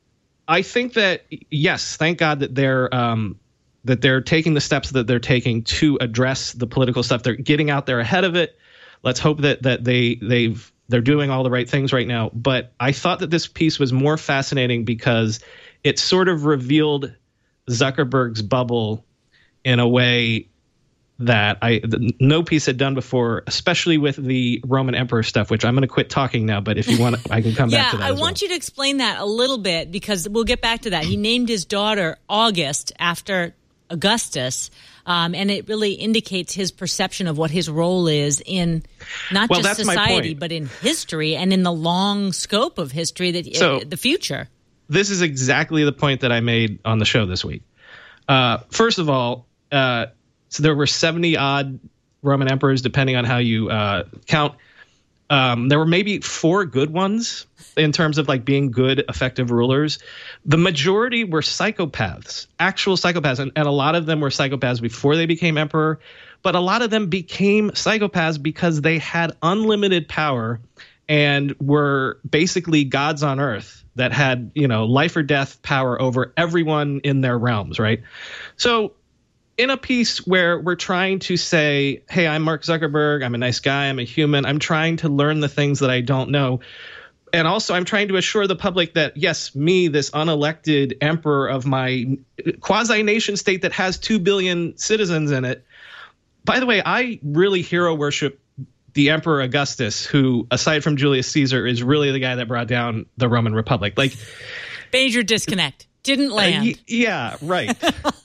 I think that, yes, thank God that they're, um, that they're taking the steps that they're taking to address the political stuff. They're getting out there ahead of it. Let's hope that, that they, they've, they're doing all the right things right now. But I thought that this piece was more fascinating because it sort of revealed Zuckerberg's bubble in a way that I th- no piece had done before, especially with the Roman emperor stuff, which I'm going to quit talking now, but if you want, I can come yeah, back to that. I as want well. you to explain that a little bit, because we'll get back to that. He named his daughter August after Augustus, um, and it really indicates his perception of what his role is in not well, just that's my society, point. but in history and in the long scope of history, that So, uh, the future. This is exactly the point that I made on the show this week. Uh, first of all, uh, so there were seventy odd Roman emperors, depending on how you uh, count. Um, there were maybe four good ones in terms of like being good, effective rulers. The majority were psychopaths, actual psychopaths. And, and a lot of them were psychopaths before they became emperor. But a lot of them became psychopaths because they had unlimited power and were basically gods on earth that had, you know, life or death power over everyone in their realms, right? So in a piece where we're trying to say, hey, I'm Mark Zuckerberg, I'm a nice guy, I'm a human, I'm trying to learn the things that I don't know. And also I'm trying to assure the public that, yes, me, this unelected emperor of my quasi-nation state that has two billion citizens in it. By the way, I really hero worship the Emperor Augustus, who, aside from Julius Caesar, is really the guy that brought down the Roman Republic. Like, Major disconnect. Didn't land. Uh, y- yeah, right.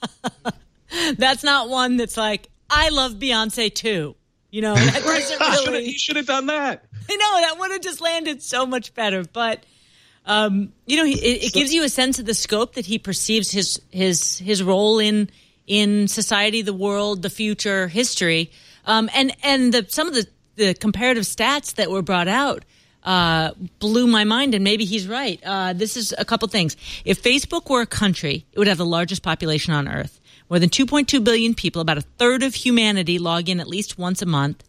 That's not one that's like, I love Beyonce too. You know, that doesn't really. He should have done that. I know, that would have just landed so much better. But, um, you know, it, it gives you a sense of the scope that he perceives his his his role in in society, the world, the future, history, um, and and the some of the, the comparative stats that were brought out uh, blew my mind. And maybe he's right. Uh, this is a couple things. If Facebook were a country, it would have the largest population on Earth. More than two point two billion people, about a third of humanity, log in at least once a month.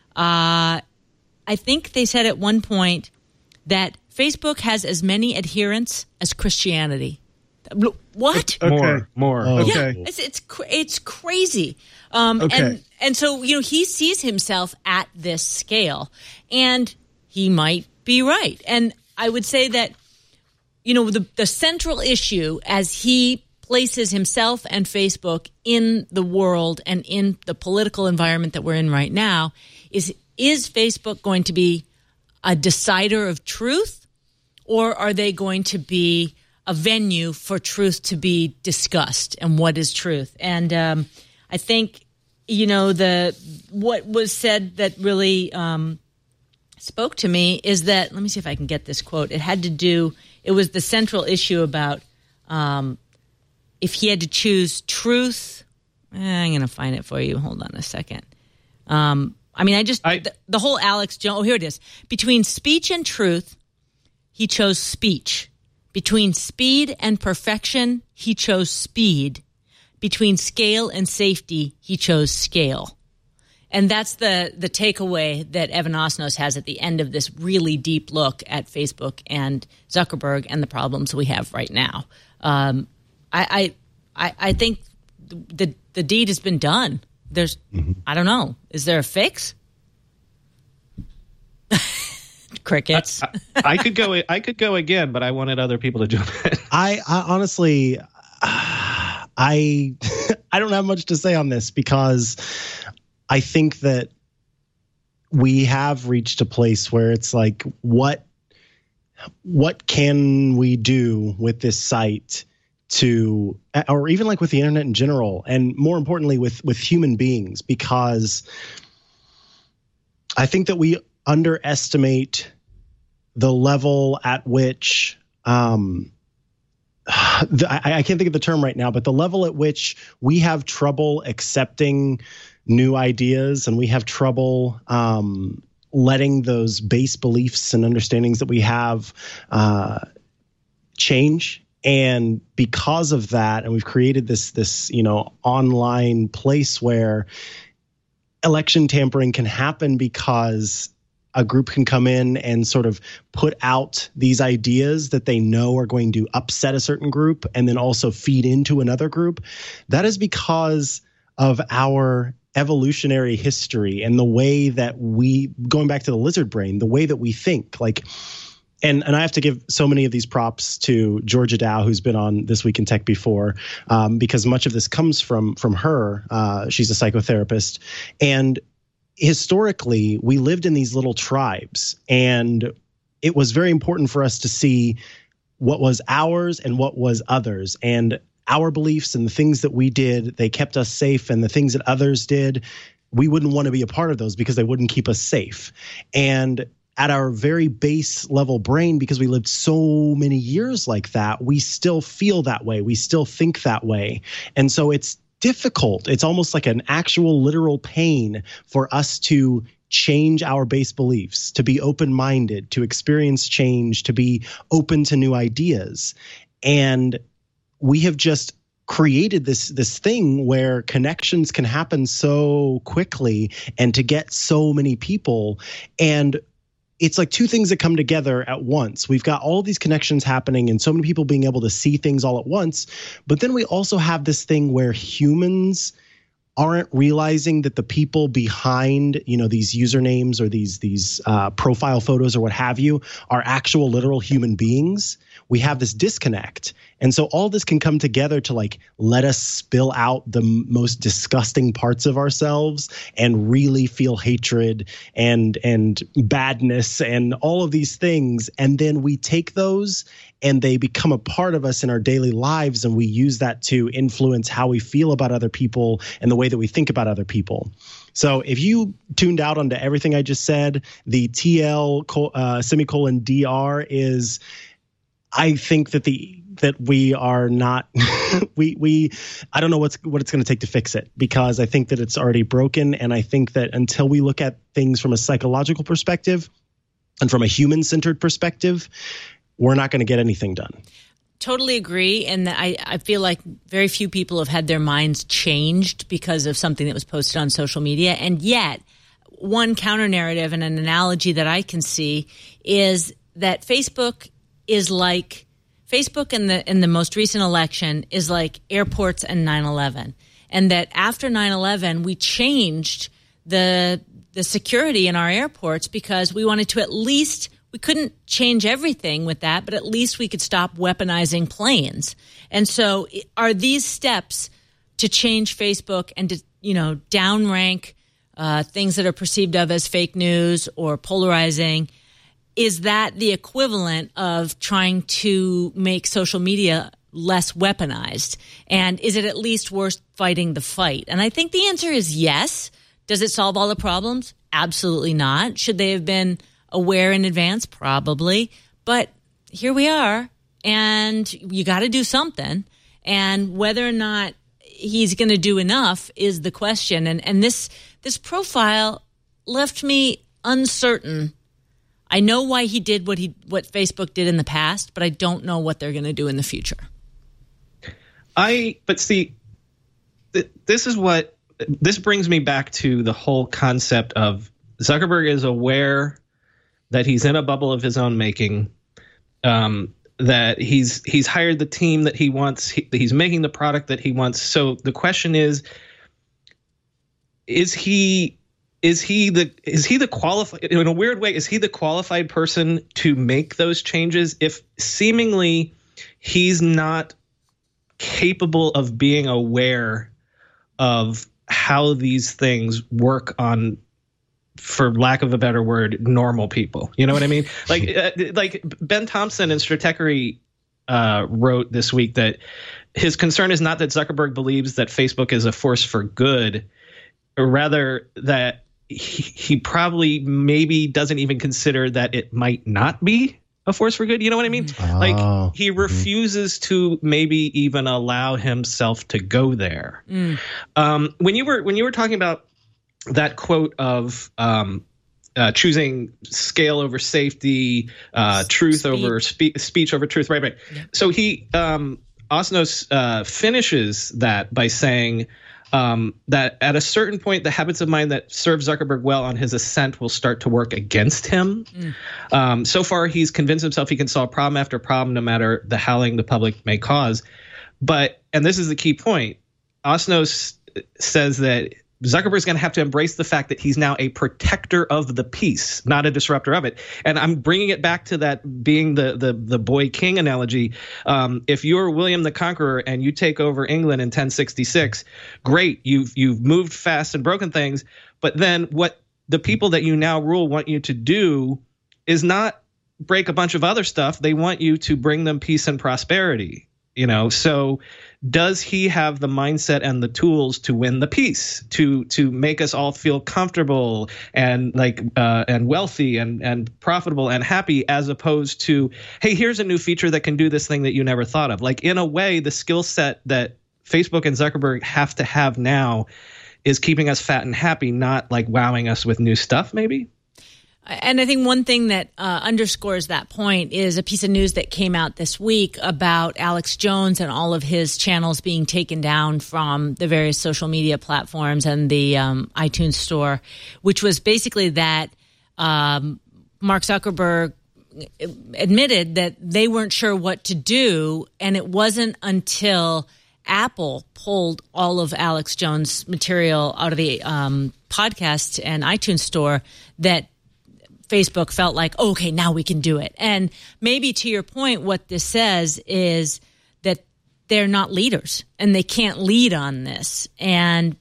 Uh, I think they said at one point that Facebook has as many adherents as Christianity. What? Okay. More, more. Oh. Okay. Yeah, it's it's cra- it's crazy. Um, Okay. And and so you know he sees himself at this scale, and he might be right. And I would say that you know the the central issue as he places himself and Facebook in the world and in the political environment that we're in right now is is Facebook going to be a decider of truth, or are they going to be a venue for truth to be discussed and what is truth? And um, I think, you know, the what was said that really um, spoke to me is that, let me see if I can get this quote. It had to do, it was the central issue about um, if he had to choose truth. Eh, I'm going to find it for you. Hold on a second. Um, I mean, I just, I, the, the whole Alex Jones, oh, here it is. Between speech and truth, he chose speech. Between speed and perfection, he chose speed. Between scale and safety, he chose scale. And that's the the takeaway that Evan Osnos has at the end of this really deep look at Facebook and Zuckerberg and the problems we have right now. Um, I, I I think the the deed has been done. There's mm-hmm. I don't know. Is there a fix? Crickets. I, I, I could go. I could go again, but I wanted other people to jump in. I, I honestly, uh, I I don't have much to say on this because I think that we have reached a place where it's like, what what can we do with this site to, or even like with the internet in general, and more importantly with with human beings, because I think that we underestimate the level at which um, the, I, I can't think of the term right now, but the level at which we have trouble accepting new ideas, and we have trouble um, letting those base beliefs and understandings that we have uh, change. And because of that, and we've created this this you know online place where election tampering can happen because a group can come in and sort of put out these ideas that they know are going to upset a certain group and then also feed into another group. That is because of our evolutionary history and the way that we, going back to the lizard brain, the way that we think. Like, And and I have to give so many of these props to Georgia Dow, who's been on This Week in Tech before, um, because much of this comes from from her. Uh, she's a psychotherapist. And historically, we lived in these little tribes. And it was very important for us to see what was ours and what was others. And our beliefs and the things that we did, they kept us safe. And the things that others did, we wouldn't want to be a part of those because they wouldn't keep us safe. And at our very base level brain, because we lived so many years like that, we still feel that way. We still think that way. And so it's difficult. It's almost like an actual literal pain for us to change our base beliefs, to be open-minded, to experience change, to be open to new ideas. And we have just created this this thing where connections can happen so quickly and to get so many people. And it's like two things that come together at once. We've got all these connections happening and so many people being able to see things all at once. But then we also have this thing where humans aren't realizing that the people behind, you know, these usernames or these these uh, profile photos or what have you are actual literal human beings. We have this disconnect. And so all this can come together to like let us spill out the m- most disgusting parts of ourselves and really feel hatred and and badness and all of these things. And then we take those and they become a part of us in our daily lives. And we use that to influence how we feel about other people and the way that we think about other people. So if you tuned out onto everything I just said, the T L uh, semicolon D R is, I think that the that we are not we we I don't know what's what it's going to take to fix it, because I think that it's already broken. And I think that until we look at things from a psychological perspective and from a human-centered perspective, we're not going to get anything done. Totally agree. And I, I feel like very few people have had their minds changed because of something that was posted on social media. And yet, one counter narrative and an analogy that I can see is that Facebook is like Facebook in the in the most recent election is like airports and nine eleven. And that after nine eleven, we changed the the security in our airports because we wanted to at least, we couldn't change everything with that, but at least we could stop weaponizing planes. And so are these steps to change Facebook and to, you know, downrank uh, things that are perceived of as fake news or polarizing, is that the equivalent of trying to make social media less weaponized? And is it at least worth fighting the fight? And I think the answer is yes. Does it solve all the problems? Absolutely not. Should they have been aware in advance? Probably. But here we are, and you got to do something. And whether or not he's going to do enough is the question. And and this this profile left me uncertain. I know why he did what he what Facebook did in the past, but I don't know what they're going to do in the future. I but see, th- this is what this brings me back to the whole concept of Zuckerberg is aware that he's in a bubble of his own making, um, that he's he's hired the team that he wants, he, he's making the product that he wants. So the question is, is he is he the is he the qualified in a weird way? Is he the qualified person to make those changes if seemingly he's not capable of being aware of how these things work on, for lack of a better word, normal people? You know what I mean? Like, uh, like Ben Thompson in Stratechery uh, wrote this week that his concern is not that Zuckerberg believes that Facebook is a force for good, or rather that he, he probably maybe doesn't even consider that it might not be a force for good. You know what I mean? Oh. Like he refuses mm-hmm. to maybe even allow himself to go there. Mm. Um, when you were when you were talking about that quote of um, uh, choosing scale over safety, uh, truth speech. over spe- speech over truth. Right, right. Yeah. So he um, Osnos uh, finishes that by saying um, that at a certain point, the habits of mind that serve Zuckerberg well on his ascent will start to work against him. Mm. Um, so far, he's convinced himself he can solve problem after problem, no matter the howling the public may cause. But, and this is the key point, Osnos says that Zuckerberg's going to have to embrace the fact that he's now a protector of the peace, not a disruptor of it. And I'm bringing it back to that being the the the boy king analogy. Um, if you're William the Conqueror and you take over England in ten sixty-six, great, you've you've moved fast and broken things. But then what the people that you now rule want you to do is not break a bunch of other stuff. They want you to bring them peace and prosperity. You know, so does he have the mindset and the tools to win the peace, to to make us all feel comfortable and like uh, and wealthy and and profitable and happy, as opposed to, hey, here's a new feature that can do this thing that you never thought of? Like, in a way, the skill set that Facebook and Zuckerberg have to have now is keeping us fat and happy, not like wowing us with new stuff, maybe. And I think one thing that uh, underscores that point is a piece of news that came out this week about Alex Jones and all of his channels being taken down from the various social media platforms and the um, iTunes store, which was basically that um, Mark Zuckerberg admitted that they weren't sure what to do, and it wasn't until Apple pulled all of Alex Jones' material out of the um, podcast and iTunes store that Facebook felt like, oh, okay, now we can do it. And maybe to your point, what this says is that they're not leaders and they can't lead on this. And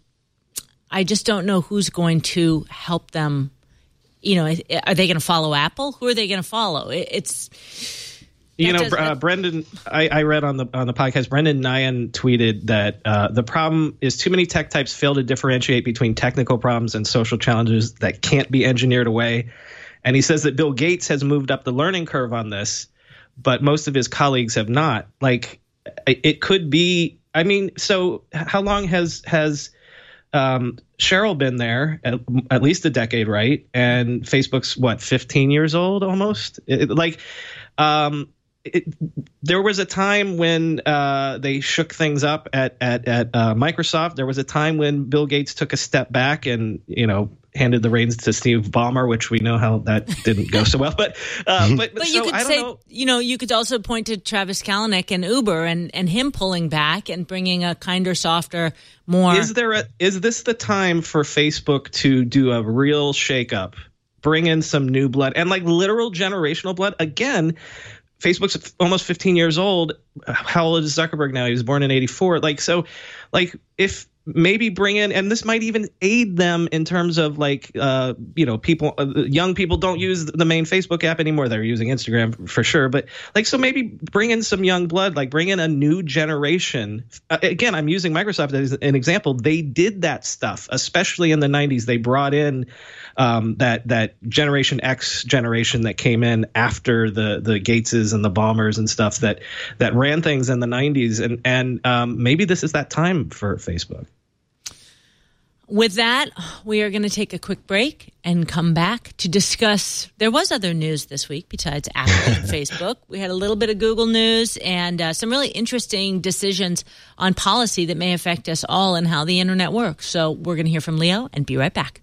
I just don't know who's going to help them. You know, are they going to follow Apple? Who are they going to follow? It's, you know, uh, Brendan, I, I read on the on the podcast, Brendan Nyan tweeted that uh, the problem is too many tech types fail to differentiate between technical problems and social challenges that can't be engineered away. And he says that Bill Gates has moved up the learning curve on this, but most of his colleagues have not. Like, it could be, I mean, so how long has has um, Sheryl been there? At, at least a decade, right? And Facebook's, what, fifteen years old almost? It, like, um, it, there was a time when uh, they shook things up at, at, at uh, Microsoft. There was a time when Bill Gates took a step back and, you know, handed the reins to Steve Ballmer, which we know how that didn't go so well. But uh, but, but so, you could I don't say, know. you know, you could also point to Travis Kalanick and Uber and, and him pulling back and bringing a kinder, softer, more. Is there a, is this the time for Facebook to do a real shakeup, bring in some new blood and like literal generational blood? Again, Facebook's almost fifteen years old. How old is Zuckerberg now? He was born in eighty-four. Like, so, like, if maybe bring in, and this might even aid them in terms of like, uh, you know, people, uh, young people don't use the main Facebook app anymore. They're using Instagram for sure. But like, so maybe bring in some young blood, like bring in a new generation. Uh, again, I'm using Microsoft as an example. They did that stuff, especially in the nineties. They brought in um, that that Generation X generation that came in after the the Gateses and the Ballmers and stuff that that ran things in the nineties. And, and um, maybe this is that time for Facebook. With that, we are going to take a quick break and come back to discuss. There was other news this week besides Apple and Facebook. We had a little bit of Google news and uh, some really interesting decisions on policy that may affect us all and how the internet works. So we're going to hear from Leo and be right back.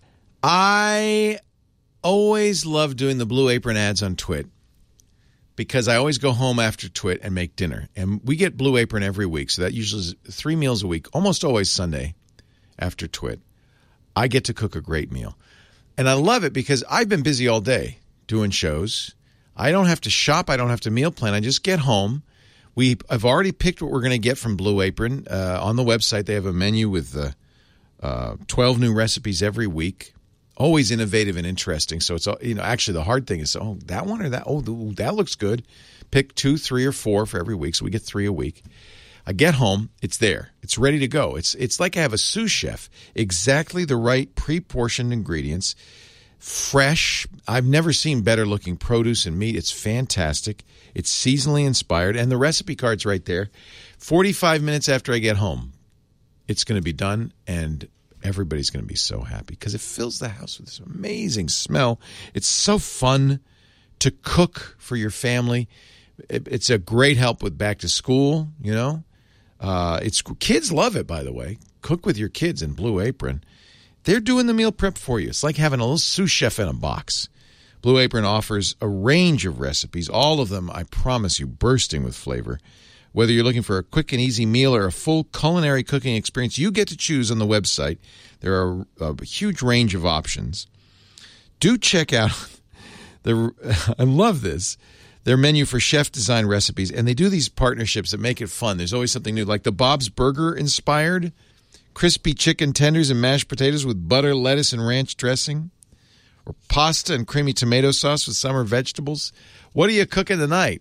I always love doing the Blue Apron ads on Twit because I always go home after Twit and make dinner. And we get Blue Apron every week, so that usually is three meals a week, almost always Sunday after Twit. I get to cook a great meal. And I love it because I've been busy all day doing shows. I don't have to shop. I don't have to meal plan. I just get home. We have already picked what we're going to get from Blue Apron. Uh, on the website, they have a menu with uh, uh, twelve new recipes every week. Always innovative and interesting. So it's, you know, actually the hard thing is, oh, that one or that, oh, that looks good. Pick two, three, or four for every week. So we get three a week. I get home, it's there. It's ready to go. It's it's like I have a sous chef. Exactly the right pre-portioned ingredients. Fresh. I've never seen better looking produce and meat. It's fantastic. It's seasonally inspired. And the recipe card's right there. forty-five minutes after I get home, it's going to be done. And everybody's going to be so happy because it fills the house with this amazing smell. It's so fun to cook for your family. It, it's a great help with back to school, you know. Uh, it's kids love it, by the way. Cook with your kids in Blue Apron. They're doing the meal prep for you. It's like having a little sous chef in a box. Blue Apron offers a range of recipes, all of them, I promise you, bursting with flavor, Whether you're looking for a quick and easy meal or a full culinary cooking experience, you get to choose on the website. There are a huge range of options. Do check out the. I love this. Their menu for chef-designed recipes, and they do these partnerships that make it fun. There's always something new, like the Bob's Burger inspired crispy chicken tenders and mashed potatoes with butter, lettuce, and ranch dressing, or pasta and creamy tomato sauce with summer vegetables. What are you cooking tonight?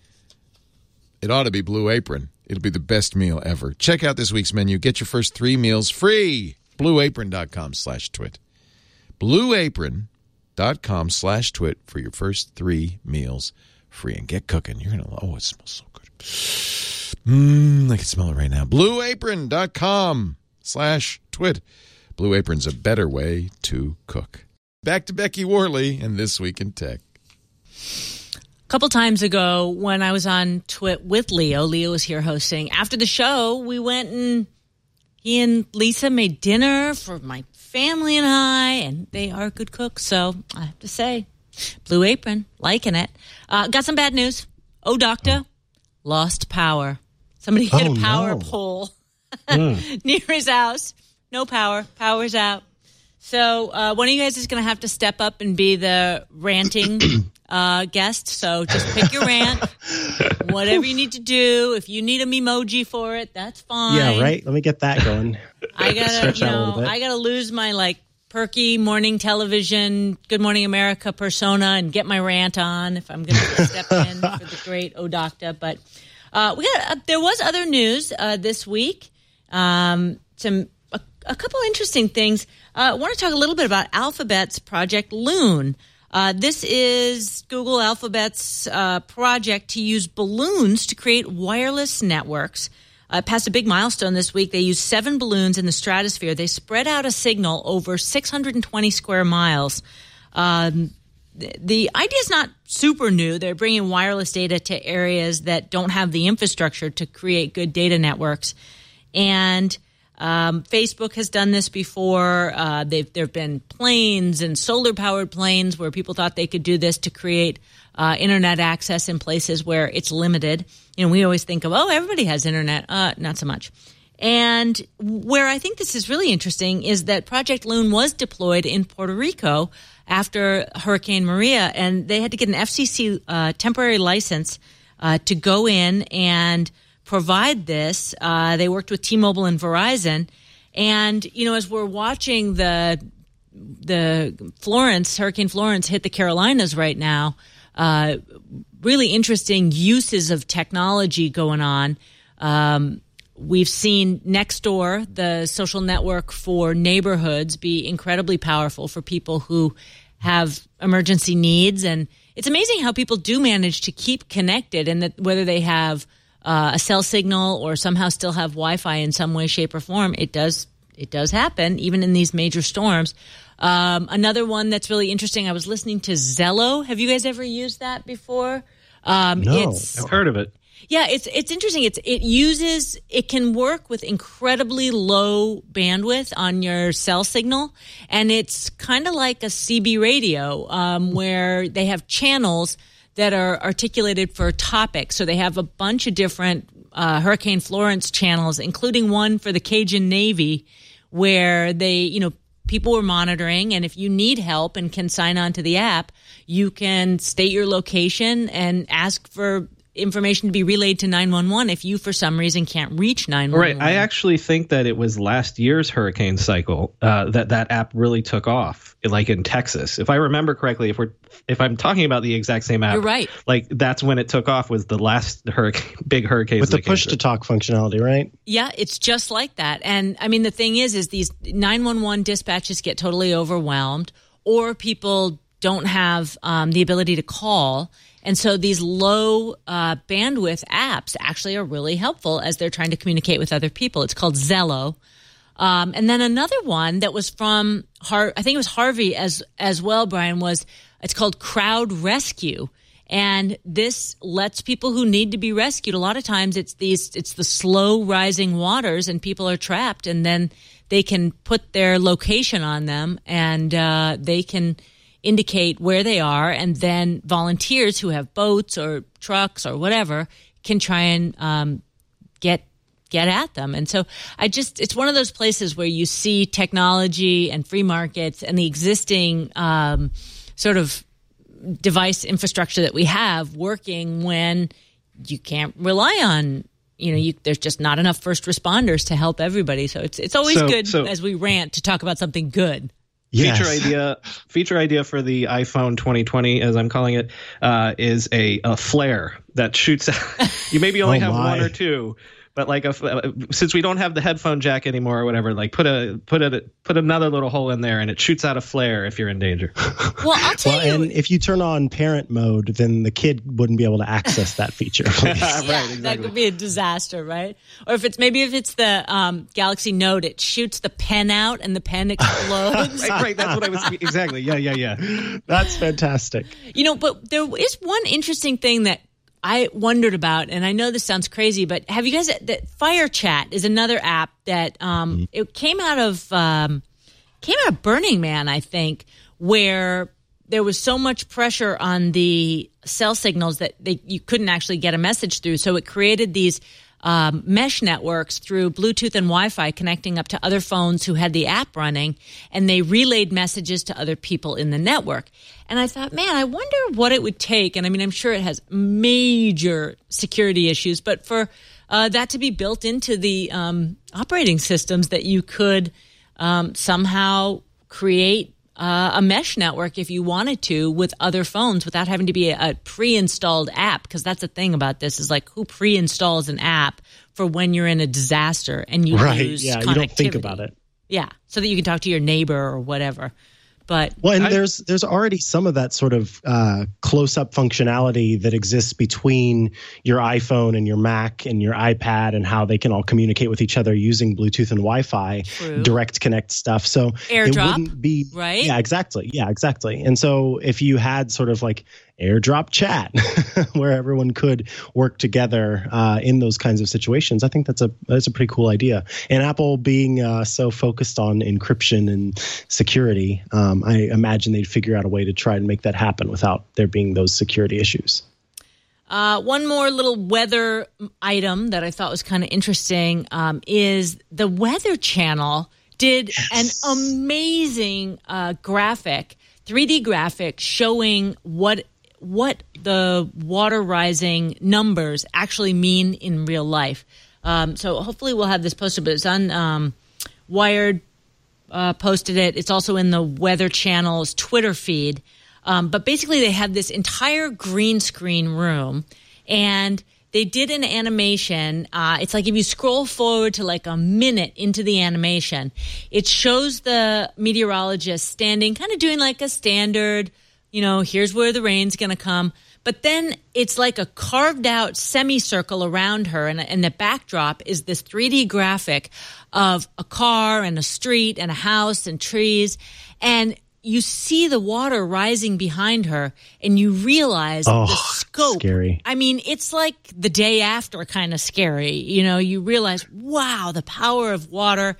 It ought to be Blue Apron. It'll be the best meal ever. Check out this week's menu. Get your first three meals free. blueapron.com slash twit. blueapron.com slash twit for your first three meals free. And get cooking. You're going to, oh, it smells so good. Mmm, I can smell it right now. blueapron.com slash twit. Blue Apron's a better way to cook. Back to Becky Worley and This Week in Tech. A couple times ago when I was on Twit with Leo, Leo was here hosting. After the show, we went and he and Lisa made dinner for my family and I, and they are good cooks. So I have to say, Blue Apron, liking it. Uh, got some bad news. Oh, doctor, oh. lost power. Somebody hit oh, a power no. pole mm. near his house. No power. Power's out. So uh, one of you guys is going to have to step up and be the ranting uh, guest. So just pick your rant, whatever you need to do. If you need a memoji for it, that's fine. Yeah, right. Let me get that going. I gotta, you know, I gotta lose my like perky morning television, Good Morning America persona and get my rant on if I'm going to step in for the great Odocta. But uh, we got uh, there was other news uh, this week. Um, some. A couple interesting things. Uh, I want to talk a little bit about Alphabet's Project Loon. Uh, this is Google Alphabet's uh, project to use balloons to create wireless networks. Uh, it passed a big milestone this week. They used seven balloons in the stratosphere. They spread out a signal over six hundred twenty square miles. Um, the, the idea is not super new. They're bringing wireless data to areas that don't have the infrastructure to create good data networks. And Um, Facebook has done this before. Uh, there have been planes and solar-powered planes where people thought they could do this to create uh, internet access in places where it's limited. You know, we always think of, oh, everybody has internet. Uh, not so much. And where I think this is really interesting is that Project Loon was deployed in Puerto Rico after Hurricane Maria, and they had to get an F C C uh, temporary license uh, to go in and provide this. Uh, they worked with T-Mobile and Verizon. And, you know, as we're watching the the Florence, Hurricane Florence hit the Carolinas right now, uh, really interesting uses of technology going on. Um, we've seen Nextdoor, the social network for neighborhoods, be incredibly powerful for people who have emergency needs. And it's amazing how people do manage to keep connected, and that whether they have Uh, a cell signal or somehow still have Wi-Fi in some way, shape, or form. It does it does happen, even in these major storms. Um, another one that's really interesting, I was listening to Zello. Have you guys ever used that before? Um, no, it's, I've heard of it. Yeah, it's it's interesting. It's it uses it can work with incredibly low bandwidth on your cell signal, and it's kind of like a C B radio um, where they have channels that are articulated for topics. So they have a bunch of different uh, Hurricane Florence channels, including one for the Cajun Navy, where they, you know, people were monitoring. And if you need help and can sign on to the app, you can state your location and ask for information to be relayed to nine one one if you, for some reason, can't reach nine one one. Right. I actually think that it was last year's hurricane cycle uh, that that app really took off, like in Texas. If I remember correctly, if we're if I'm talking about the exact same app, you're right. Like that's when it took off, was the last hurricane, big hurricane with the push to talk functionality, right? Yeah, it's just like that. And I mean, the thing is, is these nine one one dispatches get totally overwhelmed, or people don't have um, the ability to call. And so these low uh, bandwidth apps actually are really helpful as they're trying to communicate with other people. It's called Zello. Um, and then another one that was from, Har- I think it was Harvey as as well, Brian, was it's called Crowd Rescue. And this lets people who need to be rescued. A lot of times it's these it's the slow rising waters and people are trapped, and then they can put their location on them and uh, they can indicate where they are, and then volunteers who have boats or trucks or whatever can try and um, get get at them. And so I just, it's one of those places where you see technology and free markets and the existing um, sort of device infrastructure that we have working when you can't rely on, you know, you, there's just not enough first responders to help everybody. So it's it's always So- good so- as we rant to talk about something good. Yes. Feature idea, feature idea for the iPhone twenty twenty, as I'm calling it, uh, is a, a flare that shoots out. You maybe only Oh, have my. one or two, but like a, uh, since we don't have the headphone jack anymore or whatever, like put a put a put another little hole in there and it shoots out a flare if you're in danger. Well, I'll tell Well, you. and if you turn on parent mode, then the kid wouldn't be able to access that feature. Please. Right, Yeah, exactly. that could be a disaster, right? Or if it's maybe if it's the um, Galaxy Note, it shoots the pen out and the pen explodes. right, right. That's what I was exactly. Yeah, yeah, yeah. That's fantastic. You know, but there is one interesting thing that I wondered about, and I know this sounds crazy, but have you guys? That Fire Chat is another app that um, it came out of um, came out of Burning Man, I think, where there was so much pressure on the cell signals that they, you couldn't actually get a message through. So it created these um, mesh networks through Bluetooth and Wi-Fi connecting up to other phones who had the app running, and they relayed messages to other people in the network. And I thought, man, I wonder what it would take. And I mean, I'm sure it has major security issues, but for uh, that to be built into the um, operating systems that you could um, somehow create Uh, a mesh network if you wanted to with other phones without having to be a, a pre-installed app, because that's the thing about this is like who pre-installs an app for when you're in a disaster and you Right. lose Yeah. connectivity. You don't think about it. Yeah, so that you can talk to your neighbor or whatever. But Well, and I- there's there's already some of that sort of uh, close-up functionality that exists between your iPhone and your Mac and your iPad, and how they can all communicate with each other using Bluetooth and Wi-Fi, True. direct connect stuff. So AirDrop, it wouldn't be right? Yeah, exactly. Yeah, exactly. And so if you had sort of like AirDrop chat where everyone could work together uh, in those kinds of situations, I think that's a that's a pretty cool idea. And Apple being uh, so focused on encryption and security, um, I imagine they'd figure out a way to try and make that happen without there being those security issues. Uh, one more little weather item that I thought was kind of interesting um, is the Weather Channel did an amazing uh, graphic, three D graphic showing what what the water rising numbers actually mean in real life. Um, so hopefully we'll have this posted, but it's on um, Wired uh, posted it. It's also in the Weather Channel's Twitter feed. Um, but basically they have this entire green screen room, and they did an animation. Uh, it's like if you scroll forward to like a minute into the animation, it shows the meteorologist standing, kind of doing like a standard, you know, here's where the rain's going to come. But then it's like a carved out semicircle around her, and, and the backdrop is this three D graphic of a car and a street and a house and trees. And you see the water rising behind her, and you realize Oh, the scope. scary. I mean, it's like the day after kind of scary. You know, you realize, wow, the power of water.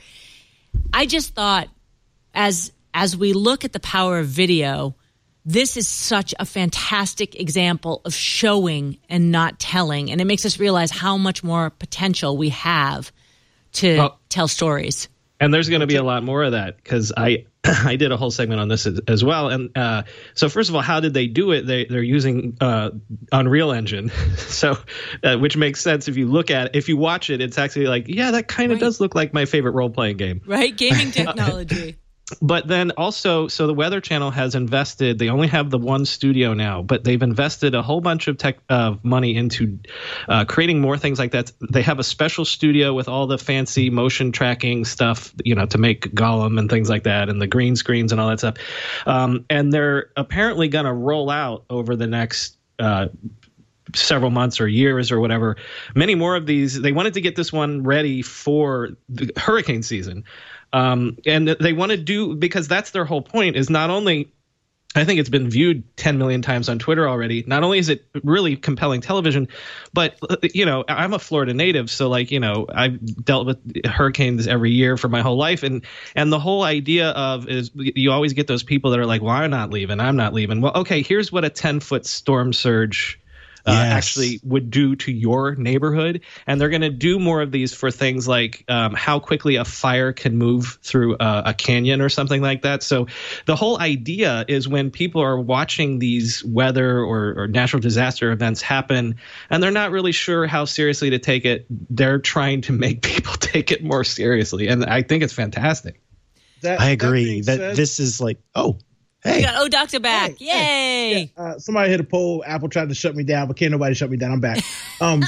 I just thought, as as we look at the power of video, this is such a fantastic example of showing and not telling. And it makes us realize how much more potential we have to Well, tell stories. And there's going to be a lot more of that, because I I did a whole segment on this as, as well. And uh, so first of all, how did they do it? They, they're using uh, Unreal Engine, so uh, which makes sense if you look at it. If you watch it, it's actually like, yeah, that kind of Right. does look like my favorite role-playing game. Right? Gaming technology. But then also, so the Weather Channel has invested, they only have the one studio now, but they've invested a whole bunch of tech uh, money into uh, creating more things like that. They have a special studio with all the fancy motion tracking stuff, you know, to make Gollum and things like that, and the green screens and all that stuff. Um, and they're apparently going to roll out over the next uh several months or years or whatever, many more of these. They wanted to get this one ready for the hurricane season. Um, and they want to do, because that's their whole point, is not only, I think it's been viewed ten million times on Twitter already, not only is it really compelling television, but, you know, I'm a Florida native. So like, you know, I've dealt with hurricanes every year for my whole life. And, and the whole idea of is you always get those people that are like, well, I'm not leaving. I'm not leaving. Well, okay, here's what a ten foot storm surge uh, Yes. actually would do to your neighborhood. And they're going to do more of these for things like um, how quickly a fire can move through a, a canyon or something like that. So the whole idea is when people are watching these weather or, or natural disaster events happen and they're not really sure how seriously to take it, they're trying to make people take it more seriously. And I think it's fantastic. That, I agree that, that, said, this is like, oh, We hey, got Oh Doctor back. Hey, Yay. hey, yeah, uh, somebody hit a poll. Apple tried to shut me down, but can't nobody shut me down. I'm back. Um,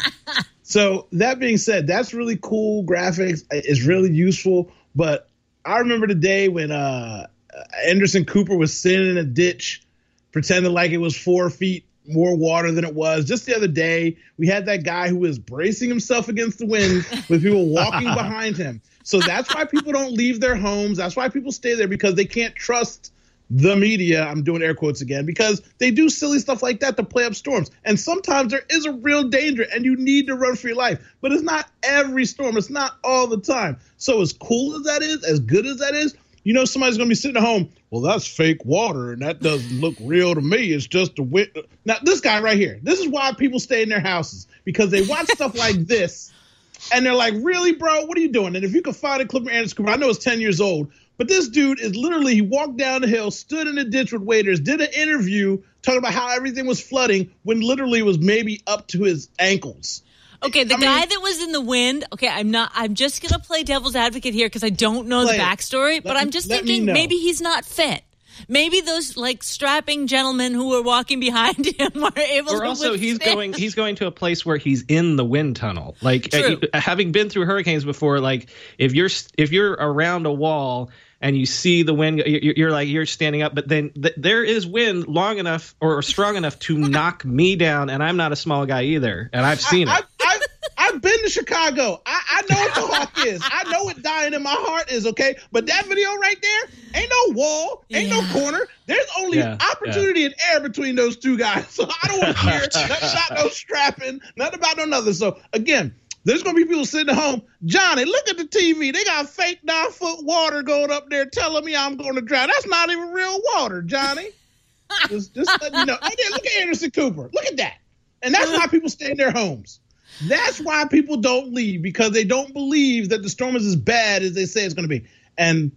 so that being said, that's really cool. Graphics is really useful. But I remember the day when uh, Anderson Cooper was sitting in a ditch, pretending like it was four feet more water than it was. Just the other day, we had that guy who was bracing himself against the wind with people walking behind him. So that's why people don't leave their homes. That's why people stay there, because they can't trust the media. I'm doing air quotes again, because they do silly stuff like that to play up storms. And sometimes there is a real danger and you need to run for your life. But it's not every storm. It's not all the time. So as cool as that is, as good as that is, you know, somebody's going to be sitting at home. Well, that's fake water and that doesn't look real to me. It's just a wind. Now, this guy right here, this is why people stay in their houses, because they watch stuff like this and they're like, really, bro, what are you doing? And if you can find a clip of Anderson Cooper, I know it's ten years old, but this dude is literally, he walked down the hill, stood in a ditch with waiters, did an interview talking about how everything was flooding when literally it was maybe up to his ankles. Okay, the I guy mean- that was in the wind. Okay, I'm not. I'm just gonna play devil's advocate here because I don't know Play the it. backstory. But Let I'm me- just let me thinking know. maybe he's not fit. Maybe those like strapping gentlemen who were walking behind him were able Or to. also he's withstand- going he's going to a place where he's in the wind tunnel. Like True. uh, having been through hurricanes before, like if you're if you're around a wall and you see the wind, you're, you're like you're standing up, but then th- there is wind long enough or strong enough to knock me down, and I'm not a small guy either, and I've seen I, it. I, I, I've been to Chicago. I, I know what the hawk is. I know what dying in my heart is, okay? But that video right there, ain't no wall, ain't Yeah. no corner. There's only Yeah, opportunity and air between those two guys. So I don't want to hear nothing about no strapping, nothing about no nothing. So again, there's going to be people sitting at home. Johnny, look at the T V. They got fake nine-foot water going up there telling me I'm going to drown. That's not even real water, Johnny. just, just letting you know. And then look at Anderson Cooper. Look at that. And that's why people stay in their homes. That's why people don't leave, because they don't believe that the storm is as bad as they say it's going to be. And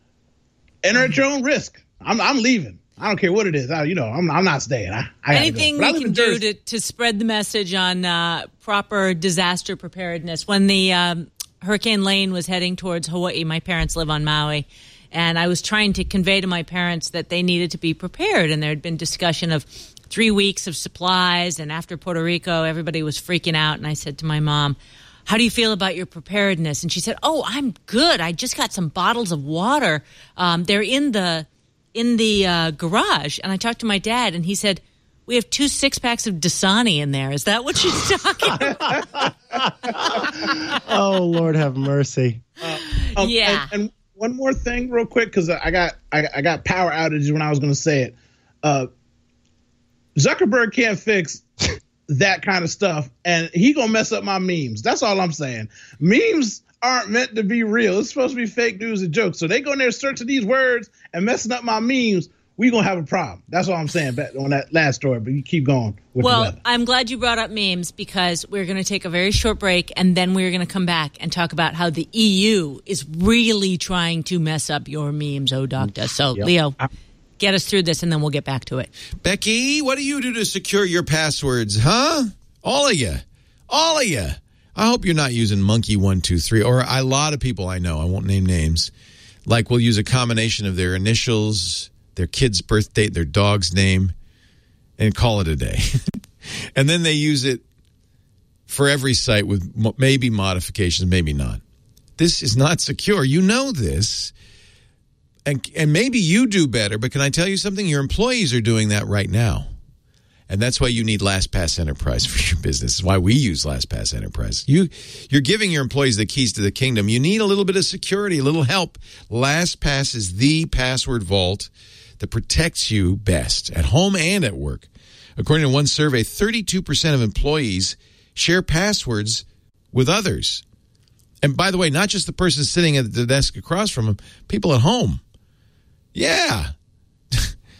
enter at your own risk. I'm, I'm leaving. I don't care what it is. I, you know, I'm, I'm not staying. I, I Anything go. we can do to, to spread the message on uh, proper disaster preparedness. When the um, Hurricane Lane was heading towards Hawaii, my parents live on Maui, and I was trying to convey to my parents that they needed to be prepared. And there had been discussion of three weeks of supplies, and after Puerto Rico, everybody was freaking out. And I said to my mom, how do you feel about your preparedness? And she said, oh, I'm good. I just got some bottles of water. Um, they're in the in the uh, garage. And I talked to my dad, and he said, we have two six-packs of Dasani in there. Is that what she's talking about? oh, Lord have mercy. Um, Yeah. And, and one more thing real quick, because I got I, I got power outages when I was going to say it. Uh, Zuckerberg can't fix that kind of stuff, and he gonna mess up my memes. That's all I'm saying. Memes aren't meant to be real. It's supposed to be fake news and jokes. So they go in there searching these words and messing up my memes. We gonna have a problem. That's all I'm saying back on that last story. But you keep going with the Well, weather. I'm glad you brought up memes, because we're going to take a very short break, and then we're going to come back and talk about how the E U is really trying to mess up your memes, oh, doctor. So, Yep. Leo, get us through this, and then we'll get back to it. Becky, what do you do to secure your passwords, huh? All of you. All of you. I hope you're not using monkey one two three, or a lot of people I know, I won't name names, like will use a combination of their initials, their kid's birth date, their dog's name, and call it a day. And then they use it for every site with mo- maybe modifications, maybe not. This is not secure. You know this. And and maybe you do better, but can I tell you something? Your employees are doing that right now. And that's why you need LastPass Enterprise for your business. It's why we use LastPass Enterprise. You, you're giving your employees the keys to the kingdom. You need a little bit of security, a little help. LastPass is the password vault that protects you best at home and at work. According to one survey, thirty-two percent of employees share passwords with others. And by the way, not just the person sitting at the desk across from them, people at home. Yeah.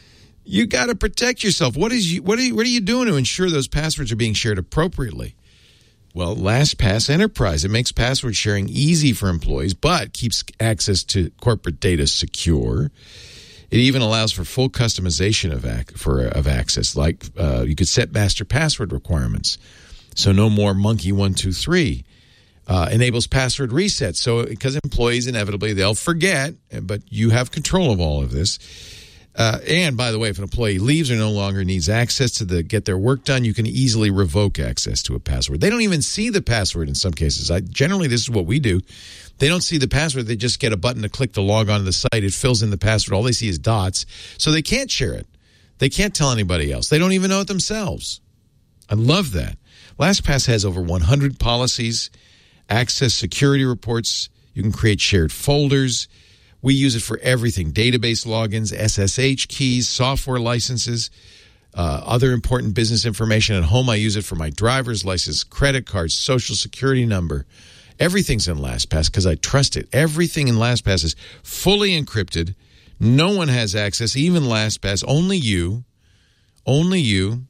You got to protect yourself. What is you? What are you? What are you doing to ensure those passwords are being shared appropriately? Well, LastPass Enterprise. It makes password sharing easy for employees, but keeps access to corporate data secure. It even allows for full customization of ac- for of access. Like uh, you could set master password requirements, so no more monkey one two three. Uh, enables password resets, so because employees inevitably they'll forget, but you have control of all of this. Uh, and by the way, if an employee leaves or no longer needs access to the get their work done, you can easily revoke access to a password. They don't even see the password in some cases. I, generally, this is what we do. They don't see the password. They just get a button to click to log on to the site. It fills in the password. All they see is dots, so they can't share it. They can't tell anybody else. They don't even know it themselves. I love that. LastPass has over one hundred policies, access security reports. You can create shared folders. We use it for everything: database logins, S S H keys, software licenses, uh, other important business information. At home, I use it for my driver's license, credit cards, social security number. Everything's in LastPass because I trust it. Everything in LastPass is fully encrypted. No one has access, even LastPass. Only you. Only you.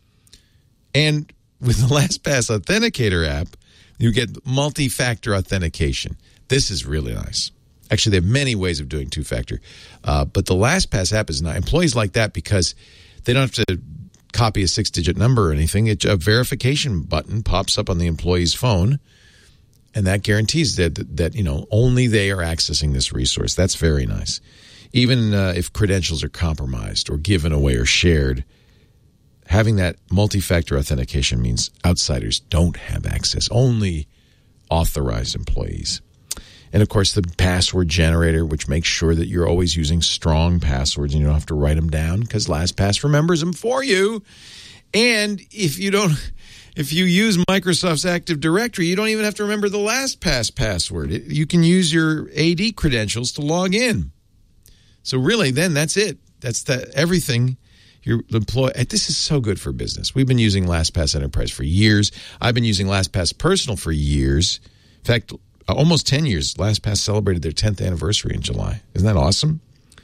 And with the LastPass Authenticator app, you get multi-factor authentication. This is really nice. Actually, they have many ways of doing two-factor. Uh, but the LastPass app is not. Employees like that because they don't have to copy a six-digit number or anything. It, a verification button pops up on the employee's phone, and that guarantees that, that, that you know, only they are accessing this resource. That's very nice. Even uh, if credentials are compromised or given away or shared, having that multi-factor authentication means outsiders don't have access, only authorized employees. And, of course, the password generator, which makes sure that you're always using strong passwords and you don't have to write them down because LastPass remembers them for you. And if you don't, if you use Microsoft's Active Directory, you don't even have to remember the LastPass password. You can use your A D credentials to log in. So really, then that's it. That's the, everything. Your employee. This is so good for business. We've been using LastPass Enterprise for years. I've been using LastPass Personal for years. In fact, almost ten years. LastPass celebrated their tenth anniversary in July. Isn't that awesome?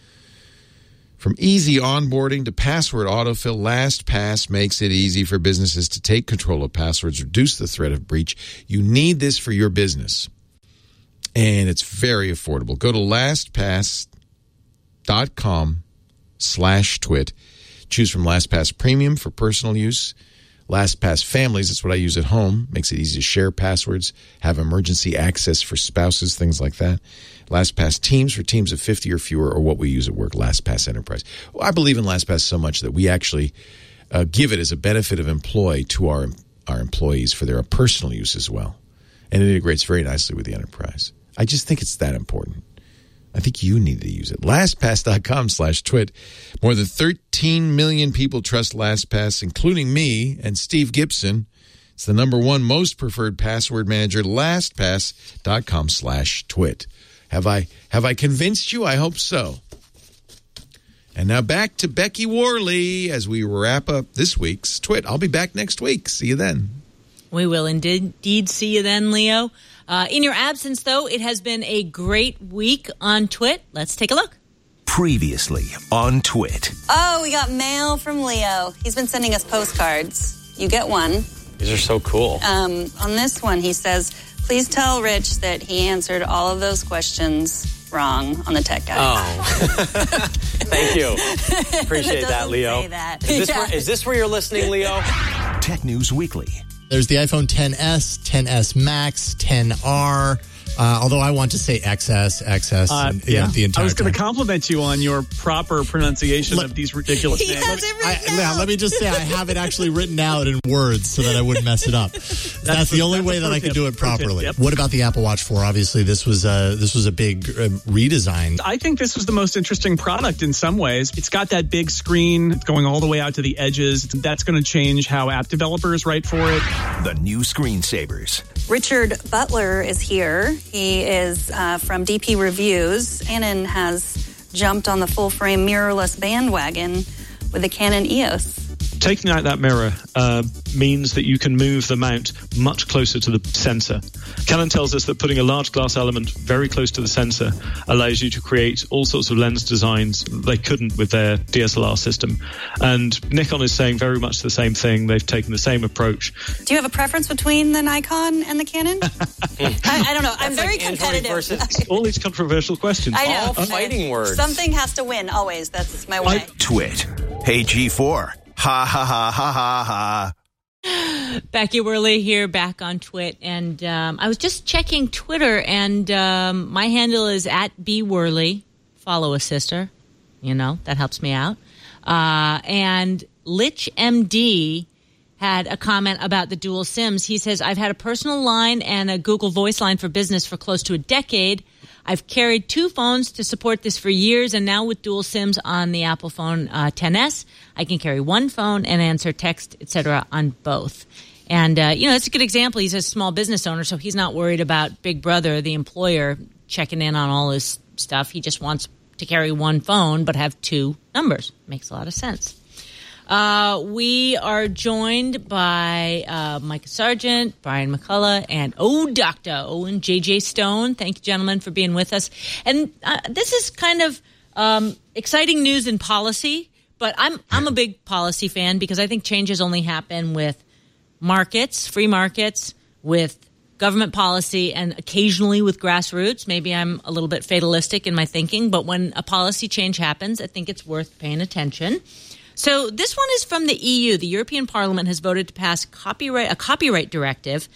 From easy onboarding to password autofill, LastPass makes it easy for businesses to take control of passwords, reduce the threat of breach. You need this for your business. And it's very affordable. Go to LastPass.com slash twit. Choose from LastPass Premium for personal use. LastPass Families, that's what I use at home. Makes it easy to share passwords, have emergency access for spouses, things like that. LastPass Teams for teams of fifty or fewer, or what we use at work, LastPass Enterprise. Well, I believe in LastPass so much that we actually uh, give it as a benefit of employee to our, our employees for their personal use as well. And it integrates very nicely with the enterprise. I just think it's that important. I think you need to use it. LastPass.com slash twit. More than thirteen million people trust LastPass, including me and Steve Gibson. It's the number one most preferred password manager, LastPass.com slash twit. Have I, have I convinced you? I hope so. And now back to Becky Worley as we wrap up this week's Twit. I'll be back next week. See you then. We will indeed see you then, Leo. Uh, in your absence, though, it has been a great week on Twit. Let's take a look. Previously on Twit. Oh, we got mail from Leo. He's been sending us postcards. You get one. These are so cool. Um, on this one, he says, please tell Rich that he answered all of those questions wrong on the Tech Guide. Oh. Thank you. Appreciate that, Leo. Say that. Is, this Yeah. where, is this where you're listening, Leo? Tech News Weekly. There's the iPhone X S, X S Max, X R. Uh, although I want to say X S, X S, Uh, and, yeah, know, the entire I was going to time. compliment you on your proper pronunciation Let- of these ridiculous He names. has it I, written yeah, out. let me just say I have it actually written out in words so that I wouldn't mess it up. That's, That's the a- only that's a way that pro I could tip. do it Pro tip, properly. yep. What about the Apple Watch four? Obviously, this was a, this was a big uh, redesign. I think this was the most interesting product in some ways. It's got that big screen going all the way out to the edges. That's going to change how app developers write for it. The new screensavers. Richard Butler is here. He is uh, from D P Reviews. Canon has jumped on the full-frame mirrorless bandwagon with the Canon E O S. taking out that mirror uh, means that you can move the mount much closer to the sensor. Canon tells us that putting a large glass element very close to the sensor allows you to create all sorts of lens designs they couldn't with their D S L R system. And Nikon is saying very much the same thing. They've taken the same approach. Do you have a preference between the Nikon and the Canon? I, I don't know. I'm very like competitive. Versus- all these controversial questions. I know. All fighting words. Something has to win always. That's my way. Twit. Hey, G four. Ha, ha, ha, ha, ha, ha. Becky Worley here, back on Twit. And um, I was just checking Twitter, and um, my handle is at B Worley. Follow a sister. You know, that helps me out. Uh, and Lich M D had a comment about the dual SIMs. He says, I've had a personal line and a Google Voice line for business for close to a decade. I've carried two phones to support this for years, and now with dual SIMs on the Apple phone uh, ten S, I can carry one phone and answer text, et cetera, on both. And, uh, you know, it's a good example. He's a small business owner, so he's not worried about Big Brother, the employer, checking in on all his stuff. He just wants to carry one phone but have two numbers. Makes a lot of sense. Uh, we are joined by uh, Micah Sargent, Brian McCullough, and Oh Doctor Owen J J Stone. Thank you, gentlemen, for being with us. And uh, this is kind of um, exciting news in policy, but I'm I'm a big policy fan because I think changes only happen with markets, free markets, with government policy, and occasionally with grassroots. Maybe I'm a little bit fatalistic in my thinking, but when a policy change happens, I think it's worth paying attention. So this one is from the E U. The European Parliament has voted to pass copyright a copyright directive,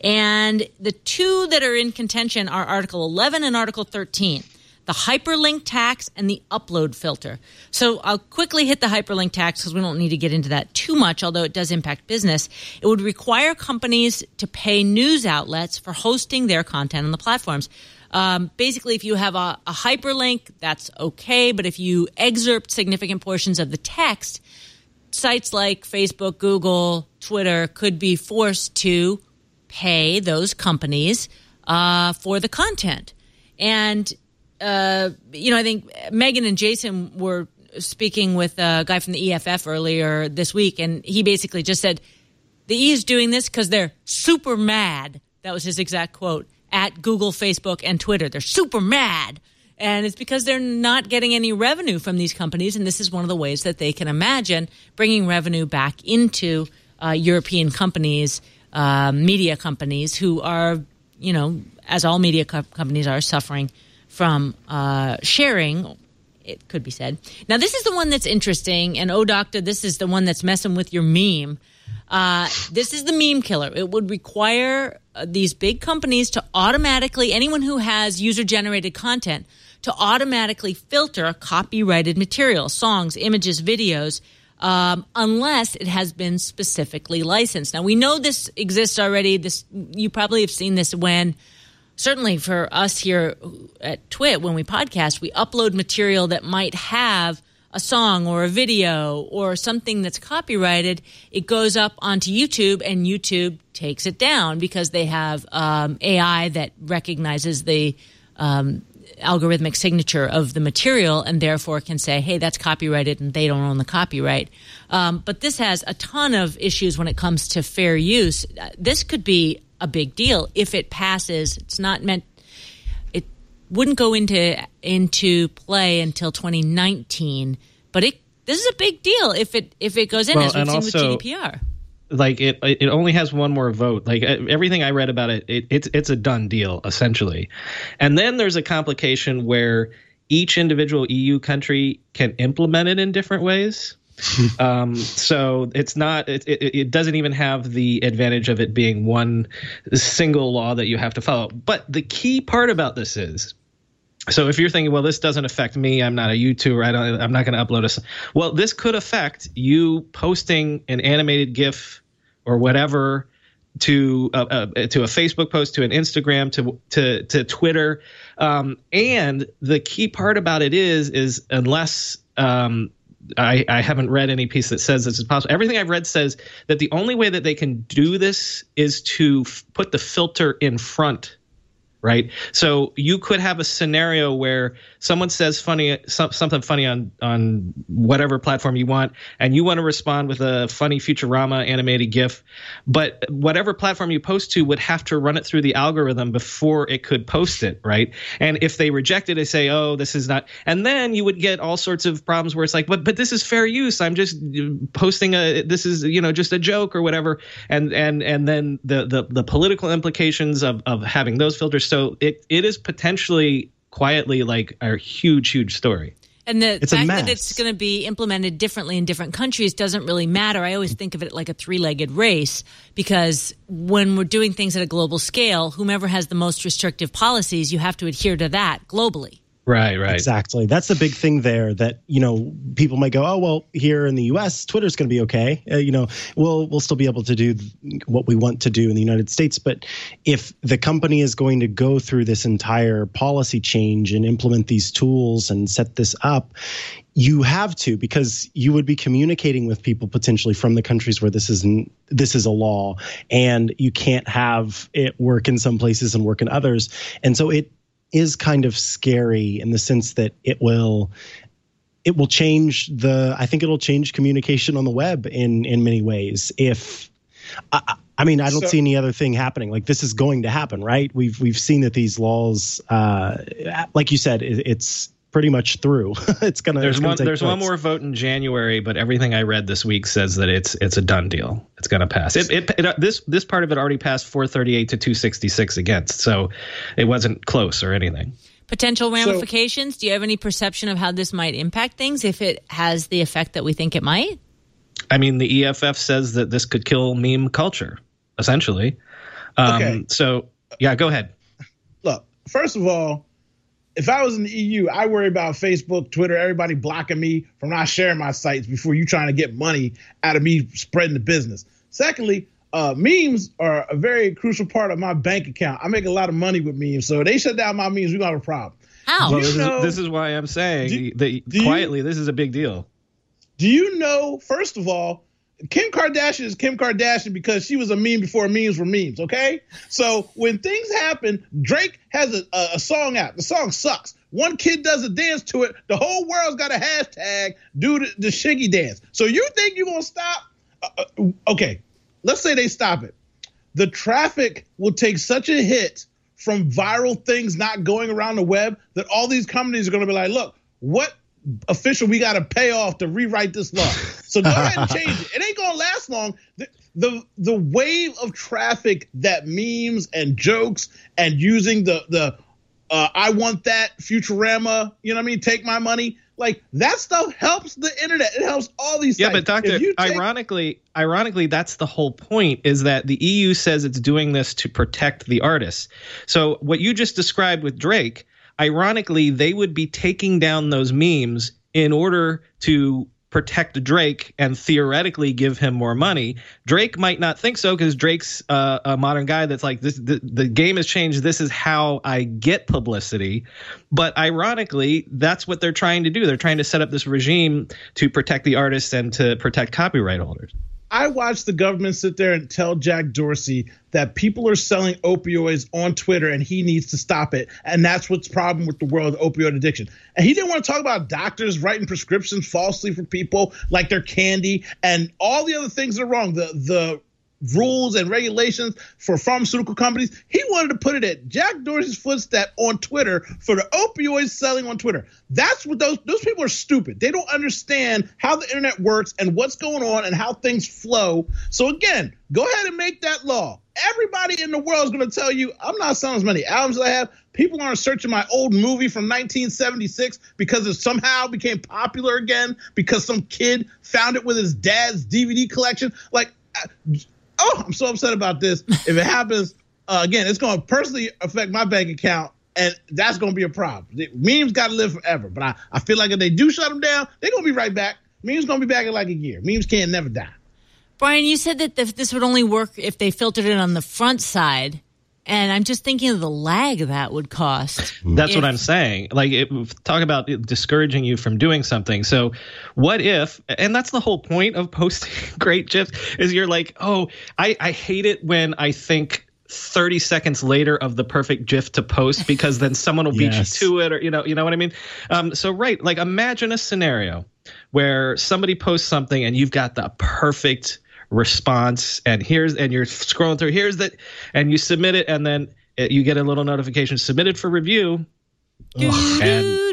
and the two that are in contention are Article eleven and Article thirteen, the hyperlink tax and the upload filter. So I'll quickly hit the hyperlink tax because we don't need to get into that too much, although it does impact business. It would require companies to pay news outlets for hosting their content on the platforms. Um, basically, if you have a, a hyperlink, that's okay. But if you excerpt significant portions of the text, sites like Facebook, Google, Twitter could be forced to pay those companies uh, for the content. And, uh, you know, I think Megan and Jason were speaking with a guy from the E F F earlier this week, and he basically just said, the E U is doing this because they're super mad. That was his exact quote. At Google, Facebook, and Twitter. They're super mad. And it's because they're not getting any revenue from these companies, and this is one of the ways that they can imagine bringing revenue back into uh, European companies, uh, media companies, who are, you know, as all media co- companies are, suffering from uh, sharing, it could be said. Now, this is the one that's interesting, and oh, doctor, this is the one that's messing with your meme. Uh, this is the meme killer. It would require uh, these big companies to automatically, anyone who has user-generated content, to automatically filter copyrighted material, songs, images, videos, um, unless it has been specifically licensed. Now, we know this exists already. This you probably have seen this when, certainly for us here at Twit, when we podcast, we upload material that might have a song or a video or something that's copyrighted. It goes up onto YouTube, and YouTube takes it down because they have um, A I that recognizes the um, algorithmic signature of the material and therefore can say, hey, that's copyrighted, and they don't own the copyright. Um, but this has a ton of issues when it comes to fair use. This could be a big deal if it passes. It's not meant wouldn't go into into play until twenty nineteen, but it this is a big deal if it if it goes in, well, as we've seen also, with G D P R. Like it, it only has one more vote. Like everything I read about it, it, it's it's a done deal essentially. And then there's a complication where each individual E U country can implement it in different ways. um, so it's not it, it, it doesn't even have the advantage of it being one single law that you have to follow. But the key part about this is, so if you're thinking, well, this doesn't affect me, I'm not a YouTuber, I don't, I'm not going to upload a. Well, this could affect you posting an animated GIF or whatever to uh, uh, to a Facebook post, to an Instagram, to to to Twitter, um, and the key part about it is is unless um, I, I haven't read any piece that says this is possible. Everything I've read says that the only way that they can do this is to f- put the filter in front right? So you could have a scenario where someone says funny some, something funny on on whatever platform you want, and you want to respond with a funny Futurama animated GIF, but whatever platform you post to would have to run it through the algorithm before it could post it, right? And if they reject it, they say, oh, this is not, and then you would get all sorts of problems where it's like, but but this is fair use. I'm just posting a, this is, you know, just a joke or whatever, and and and then the the the political implications of of having those filters. So it it is potentially quietly like a huge, huge story. And the It's a fact mess. that it's going to be implemented differently in different countries doesn't really matter. I always think of it like a three-legged race, because when we're doing things at a global scale, whomever has the most restrictive policies, you have to adhere to that globally. Right, right. Exactly. That's the big thing there, that, you know, people might go, oh, well, here in the U S, Twitter's going to be okay. Uh, you know, we'll we'll still be able to do what we want to do in the United States. But if the company is going to go through this entire policy change and implement these tools and set this up, you have to, because you would be communicating with people potentially from the countries where this is this is a law, and you can't have it work in some places and work in others. And so it is kind of scary in the sense that it will it will change the I think it'll change communication on the web in in many ways. If I, I mean, I don't So- see any other thing happening. Like, this is going to happen, right? We've we've seen that these laws, uh, like you said, it, it's pretty much through. it's gonna. There's it's gonna one. take There's one place. more vote in January, but everything I read this week says that it's it's a done deal. It's going to pass. It, it, it this this part of it already passed four thirty-eight to two sixty-six against, so it wasn't close or anything. Potential ramifications? Do you have any perception of how this might impact things if it has the effect that we think it might? I mean, the E F F says that this could kill meme culture, essentially. Um, Okay. So yeah, go ahead. Look, first of all, if I was in the E U, I worry about Facebook, Twitter, everybody blocking me from not sharing my sites before you trying to get money out of me spreading the business. Secondly, uh, memes are a very crucial part of my bank account. I make a lot of money with memes, so if they shut down my memes, we're gonna have a problem. How? Well, You this, know- is, this is why I'm saying Do- that do you- quietly, this is a big deal. Do you know, first of all, Kim Kardashian is Kim Kardashian because she was a meme before memes were memes, okay? So when things happen, Drake has a, a, a song out. The song sucks. One kid does a dance to it. The whole world's got a hashtag, do the, the Shiggy dance. So you think you're going to stop? Uh, uh, okay, let's say they stop it. The traffic will take such a hit from viral things not going around the web that all these companies are going to be like, look, what official we got to pay off to rewrite this law? So go ahead and change it. It ain't gonna last long. The, the the wave of traffic that memes and jokes and using the the uh, I want that Futurama, you know what I mean? Take my money. Like, that stuff helps the internet. It helps all these Yeah, sites. but doctor, If you take- ironically, ironically, that's the whole point, is that the E U says it's doing this to protect the artists. So what you just described with Drake, ironically, they would be taking down those memes in order to protect Drake and theoretically give him more money. Drake might not think so, because Drake's uh, a modern guy that's like, this. The, the game has changed. This is how I get publicity. But ironically, that's what they're trying to do. They're trying to set up this regime to protect the artists and to protect copyright holders. I watched the government sit there and tell Jack Dorsey that people are selling opioids on Twitter and he needs to stop it. And that's what's the problem with the world of opioid addiction. And he didn't want to talk about doctors writing prescriptions falsely for people like they're candy and all the other things that are wrong. The the rules and regulations for pharmaceutical companies. He wanted to put it at Jack Dorsey's footstep on Twitter for the opioids selling on Twitter. That's what those those people are stupid. They don't understand how the internet works and what's going on and how things flow. So again, go ahead and make that law. Everybody in the world is going to tell you, I'm not selling as many albums as I have. People aren't searching my old movie from nineteen seventy-six because it somehow became popular again because some kid found it with his dad's D V D collection. Like, oh, I'm so upset about this. If it happens, uh, again, it's going to personally affect my bank account, and that's going to be a problem. The memes got to live forever, but I, I feel like if they do shut them down, they're going to be right back. Memes going to be back in like a year. Memes can't never die. Brian, you said that this would only work if they filtered it on the front side. And I'm just thinking of the lag that would cost. That's if, what I'm saying. Like, it, talk about it discouraging you from doing something. So what if, and that's the whole point of posting great GIFs, is you're like, oh, I, I hate it when I think thirty seconds later of the perfect GIF to post, because then someone will beat Yes. you to it, or you know, you know what I mean? Um, so right, like imagine a scenario where somebody posts something and you've got the perfect response, and here's and you're scrolling through, here's that, and you submit it, and then it, you get a little notification submitted for review. And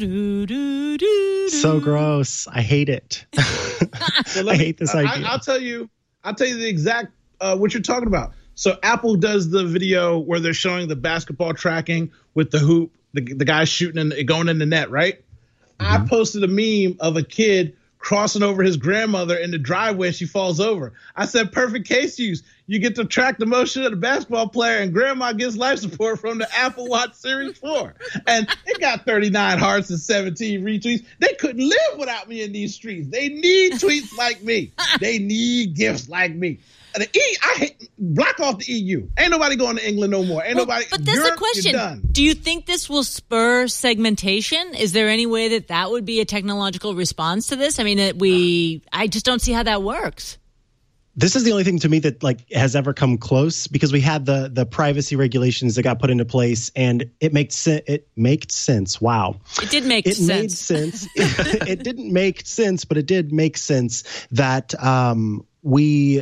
So gross. I hate it. So let I me- hate this I- idea. I'll tell you. I'll tell you the exact uh, what you're talking about. So Apple does the video where they're showing the basketball tracking with the hoop, the, the guy shooting and going in the net, right? I posted a meme of a kid crossing over his grandmother in the driveway and she falls over. I said, perfect case use. You get to track the motion of the basketball player, and grandma gets life support from the Apple Watch Series four. And it got thirty-nine hearts and seventeen retweets. They couldn't live without me in these streets. They need tweets like me. They need gifts like me. And the E, I hate, block off the E U. Ain't nobody going to England no more. Ain't Well, nobody. but that's Europe, the question. you're done. Do you think this will spur segmentation? Is there any way that that would be a technological response to this? I mean, it, we, I just don't see how that works. This is the only thing to me that like has ever come close, because we had the the privacy regulations that got put into place, and it makes sen- it made sense. Wow, It did make it sense. made sense. It didn't make sense, but it did make sense that um, we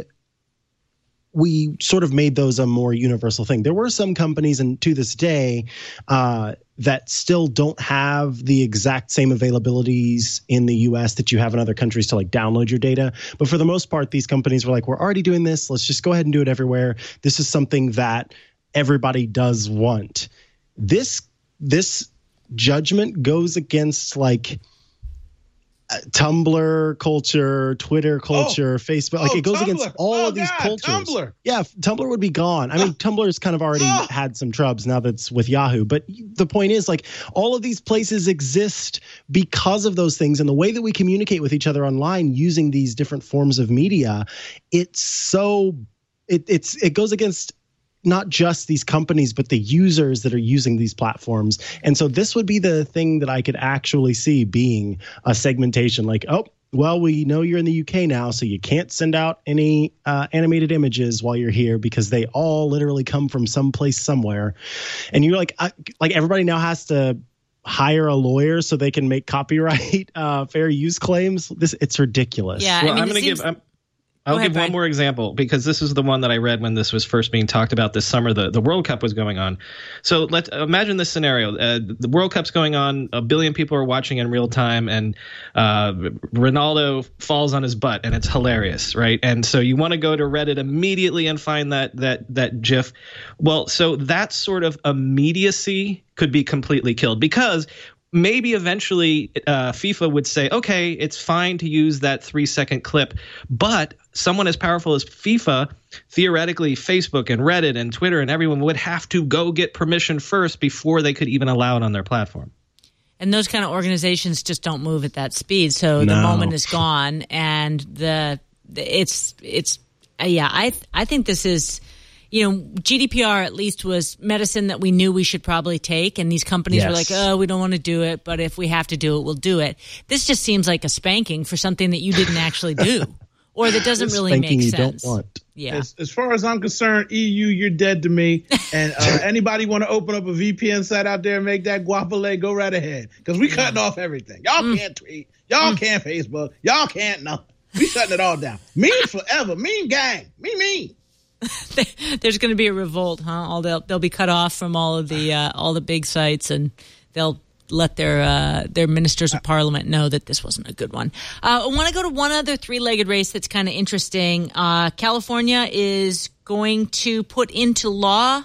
we sort of made those a more universal thing. There were some companies, and to this day, uh, that still don't have the exact same availabilities in the U S that you have in other countries to like download your data. But for the most part, these companies were like, we're already doing this. Let's just go ahead and do it everywhere. This is something that everybody does want. This, this judgment goes against like uh, Tumblr culture, Twitter culture, Oh. Facebook. Like Oh, it goes Tumblr. against all Oh, of these God, cultures. Tumblr. Yeah, f- Tumblr would be gone. I mean, Tumblr's kind of already Oh. had some trubs now that's with Yahoo. But the point is, like, all of these places exist because of those things, and the way that we communicate with each other online using these different forms of media, it's so it it's it goes against not just these companies, but the users that are using these platforms. And so this would be the thing that I could actually see being a segmentation. Like, oh, well, we know you're in the U K now, so you can't send out any uh, animated images while you're here because they all literally come from someplace somewhere. And you're like, I, like everybody now has to hire a lawyer so they can make copyright uh, fair use claims. This it's ridiculous. Yeah, Well, I mean, I'm it going to seems- give. I'm, I'll ahead, give Brian. one more example, because this is the one that I read when this was first being talked about this summer. The, the World Cup was going on. So let's imagine this scenario. Uh, the World Cup's going on. A billion people are watching in real time, and uh, Ronaldo falls on his butt, and it's hilarious, right? And so you want to go to Reddit immediately and find that that that GIF. Well, so that sort of immediacy could be completely killed, because maybe eventually uh, FIFA would say, okay, it's fine to use that three second clip, but someone as powerful as FIFA, theoretically Facebook and Reddit and Twitter and everyone would have to go get permission first before they could even allow it on their platform. And those kind of organizations just don't move at that speed. So the No. moment is gone, and the, the it's it's uh, yeah. I I think this is, you know, G D P R at least was medicine that we knew we should probably take, and these companies were like, Yes. oh, we don't want to do it, but if we have to do it, we'll do it. This just seems like a spanking for something that you didn't actually do, or that doesn't really Spanking make you sense. don't want. Yeah. As, as far as I'm concerned, E U, you're dead to me. And uh, anybody want to open up a V P N site out there and make that guapole, go right ahead. Because we cutting off everything. Y'all Mm. can't tweet. Y'all can't Facebook. Y'all can't nothing. We shutting it all down. Mean forever. Mean gang. Me mean. There's going to be a revolt, huh? All they'll they'll be cut off from all of the uh, all the big sites, and they'll let their uh, their ministers of parliament know that this wasn't a good one. Uh, I want to go to one other three-legged race that's kind of interesting. Uh, California is going to put into law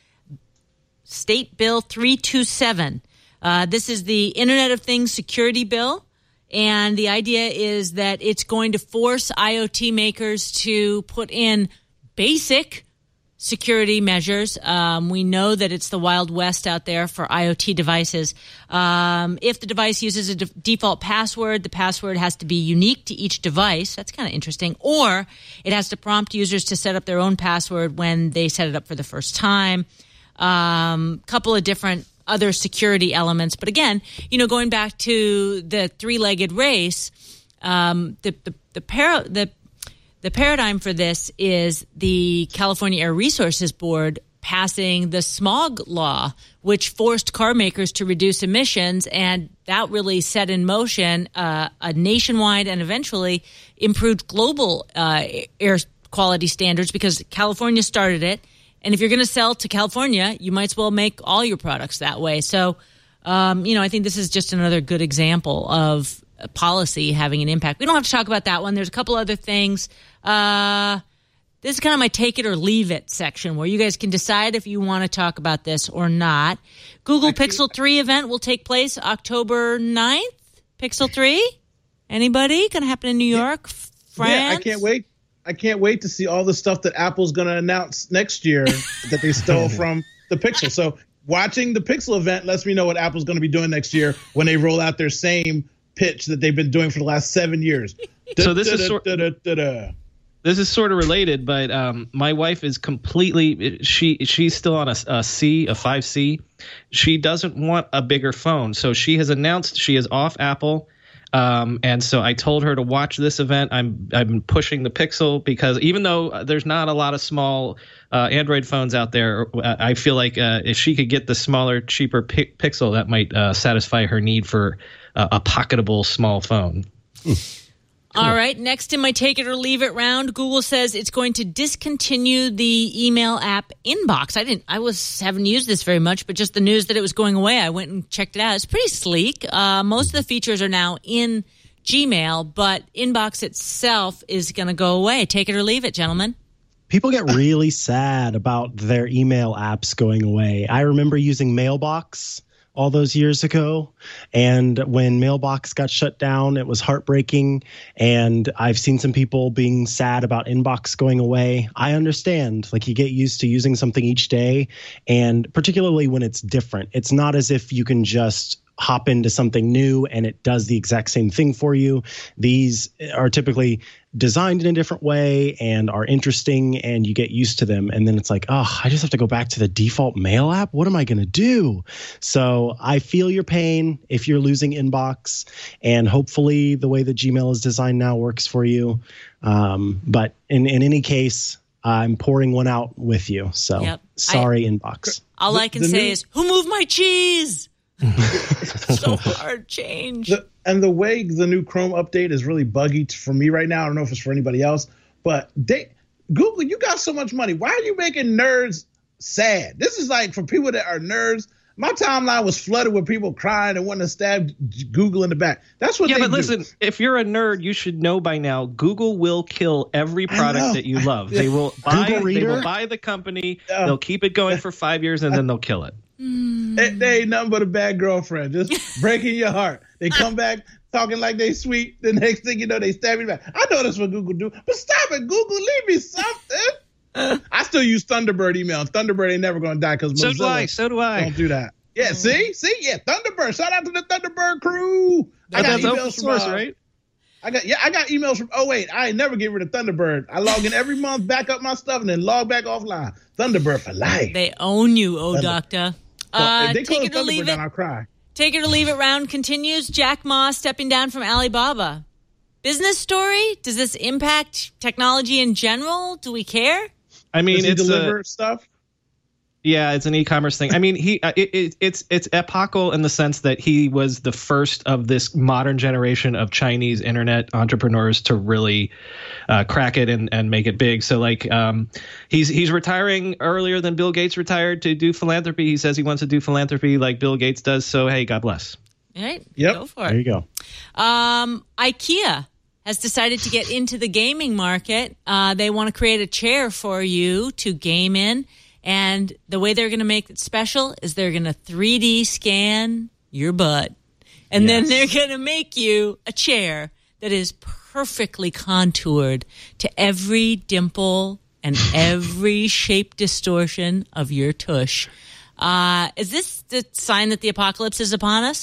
State Bill three twenty-seven. Uh, this is the Internet of Things Security Bill. And the idea is that it's going to force IoT makers to put in basic security measures. Um, we know that it's the Wild West out there for IoT devices. Um, if the device uses a de- default password, the password has to be unique to each device. That's kind of interesting. Or it has to prompt users to set up their own password when they set it up for the first time. Um, couple of different other security elements. But again, you know, going back to the three-legged race, um, the, the, the, para- the, the paradigm for this is the California Air Resources Board passing the smog law, which forced car makers to reduce emissions, and that really set in motion uh, a nationwide and eventually improved global uh, air quality standards because California started it. And if you're going to sell to California, you might as well make all your products that way. So, um, you know, I think this is just another good example of policy having an impact. We don't have to talk about that one. There's a couple other things. Uh, this is kind of my take it or leave it section where you guys can decide if you want to talk about this or not. Google Pixel three event will take place October ninth. Pixel three? Anybody? Going to happen in New York? France? Yeah, I can't wait. I can't wait to see all the stuff that Apple's going to announce next year that they stole from the Pixel. So watching the Pixel event lets me know what Apple's going to be doing next year when they roll out their same pitch that they've been doing for the last seven years. So this is sort this is sort of related, but um, my wife is completely she she's still on a, a C, a five C. She doesn't want a bigger phone, so she has announced she is off Apple. Um, and so I told her to watch this event. I'm I'm pushing the Pixel because even though there's not a lot of small uh, Android phones out there, I feel like uh, if she could get the smaller, cheaper pi- Pixel, that might uh, satisfy her need for uh, a pocketable small phone. Mm. Cool. All right. Next in my take it or leave it round, Google says it's going to discontinue the email app Inbox. I didn't. I was haven't used this very much, but just the news that it was going away, I went and checked it out. It's pretty sleek. Uh, most of the features are now in Gmail, but Inbox itself is going to go away. Take it or leave it, gentlemen. People get really sad about their email apps going away. I remember using Mailbox all those years ago. And when Mailbox got shut down, it was heartbreaking. And I've seen some people being sad about Inbox going away. I understand. Like, you get used to using something each day. And particularly when it's different, it's not as if you can just hop into something new and it does the exact same thing for you. These are typically designed in a different way and are interesting, and you get used to them. And then it's like, oh, I just have to go back to the default mail app. What am I going to do? So I feel your pain if you're losing Inbox, and hopefully the way that Gmail is designed now works for you. Um, but in, in any case, I'm pouring one out with you. So yep. sorry, I, Inbox. All the, I can say new- is, who moved my cheese? So hard change. The, and the way the new Chrome update is really buggy for me right now. I don't know if it's for anybody else, but they, Google, you got so much money. Why are you making nerds sad? This is like for people that are nerds. My timeline was flooded with people crying and wanting to stab Google in the back. That's what yeah, they but do. Listen, if you're a nerd, you should know by now, Google will kill every product that you love. They will buy, they will buy the company, uh, they'll keep it going for five years, and then they'll kill it. It, they ain't nothing but a bad girlfriend, just breaking your heart. They come back talking like they sweet. The next thing you know, they stab you back. I know that's what Google do, but stop it, Google. Leave me something. I still use Thunderbird email. Thunderbird ain't never going to die because so do I. So do I. Don't do that. Yeah, mm. see, see, yeah, Thunderbird. Shout out to the Thunderbird crew. I got that's emails open source, from, uh, right? I got yeah, I got emails from. Oh wait, I ain't never get rid of Thunderbird. I log in every month, back up my stuff, and then log back offline. Thunderbird for life. They own you, oh doctor. Uh, take it or leave it. Down, I'll cry. Take it or leave it round continues. Jack Ma stepping down from Alibaba. Business story? Does this impact technology in general? Do we care? I mean, Does he it's deliver a, stuff. Yeah, it's an e-commerce thing. I mean, he it, it, it's it's epochal in the sense that he was the first of this modern generation of Chinese internet entrepreneurs to really uh, crack it and, and make it big. So like um, he's he's retiring earlier than Bill Gates retired to do philanthropy. He says he wants to do philanthropy like Bill Gates does. So hey, God bless. All right. Yep. Go for it. There you go. Um, IKEA has decided to get into the gaming market. Uh, they want to create a chair for you to game in. And the way they're going to make it special is they're going to three D scan your butt. And yes. then they're going to make you a chair that is perfectly contoured to every dimple and every shape distortion of your tush. Uh, is this the sign that the apocalypse is upon us?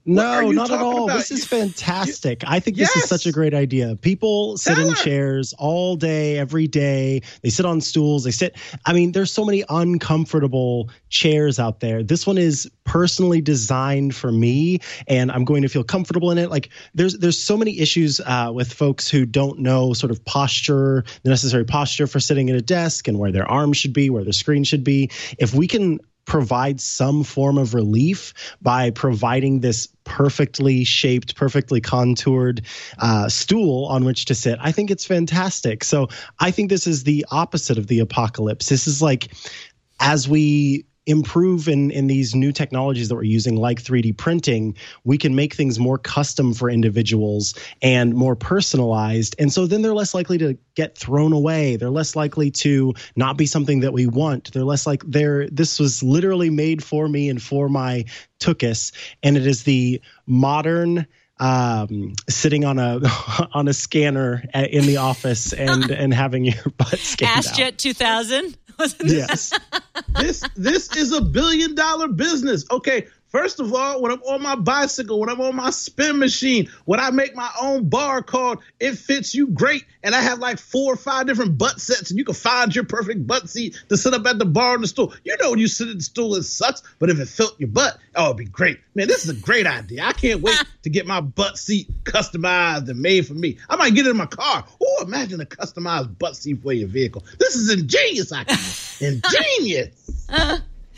No, not at all. About? This is fantastic. I think yes. this is such a great idea. People sit Tell in her. chairs all day, every day. They sit on stools. They sit. I mean, there's so many uncomfortable chairs out there. This one is personally designed for me, and I'm going to feel comfortable in it. Like there's there's so many issues uh, with folks who don't know sort of posture, the necessary posture for sitting at a desk, and where their arms should be, where the screen should be. If we can provide some form of relief by providing this perfectly shaped, perfectly contoured uh, stool on which to sit, I think it's fantastic. So I think this is the opposite of the apocalypse. This is like, as we improve in, in these new technologies that we're using, like three D printing, we can make things more custom for individuals and more personalized. And so then they're less likely to get thrown away. They're less likely to not be something that we want. They're less like they're, this was literally made for me and for my tuchus. And it is the modern um, sitting on a, on a scanner in the office and, and having your butt scanned out. AskJet two thousand. Yes. this this is a billion dollar business. Okay, first of all, when I'm on my bicycle, when I'm on my spin machine, when I make my own bar called It Fits You Great, and I have like four or five different butt sets, and you can find your perfect butt seat to sit up at the bar on the stool. You know, when you sit at the stool, it sucks, but if it felt your butt, oh, it'd be great. Man, this is a great idea. I can't wait to get my butt seat customized and made for me. I might get it in my car. Oh, imagine a customized butt seat for your vehicle. This is ingenious, I can. Ingenious. Uh,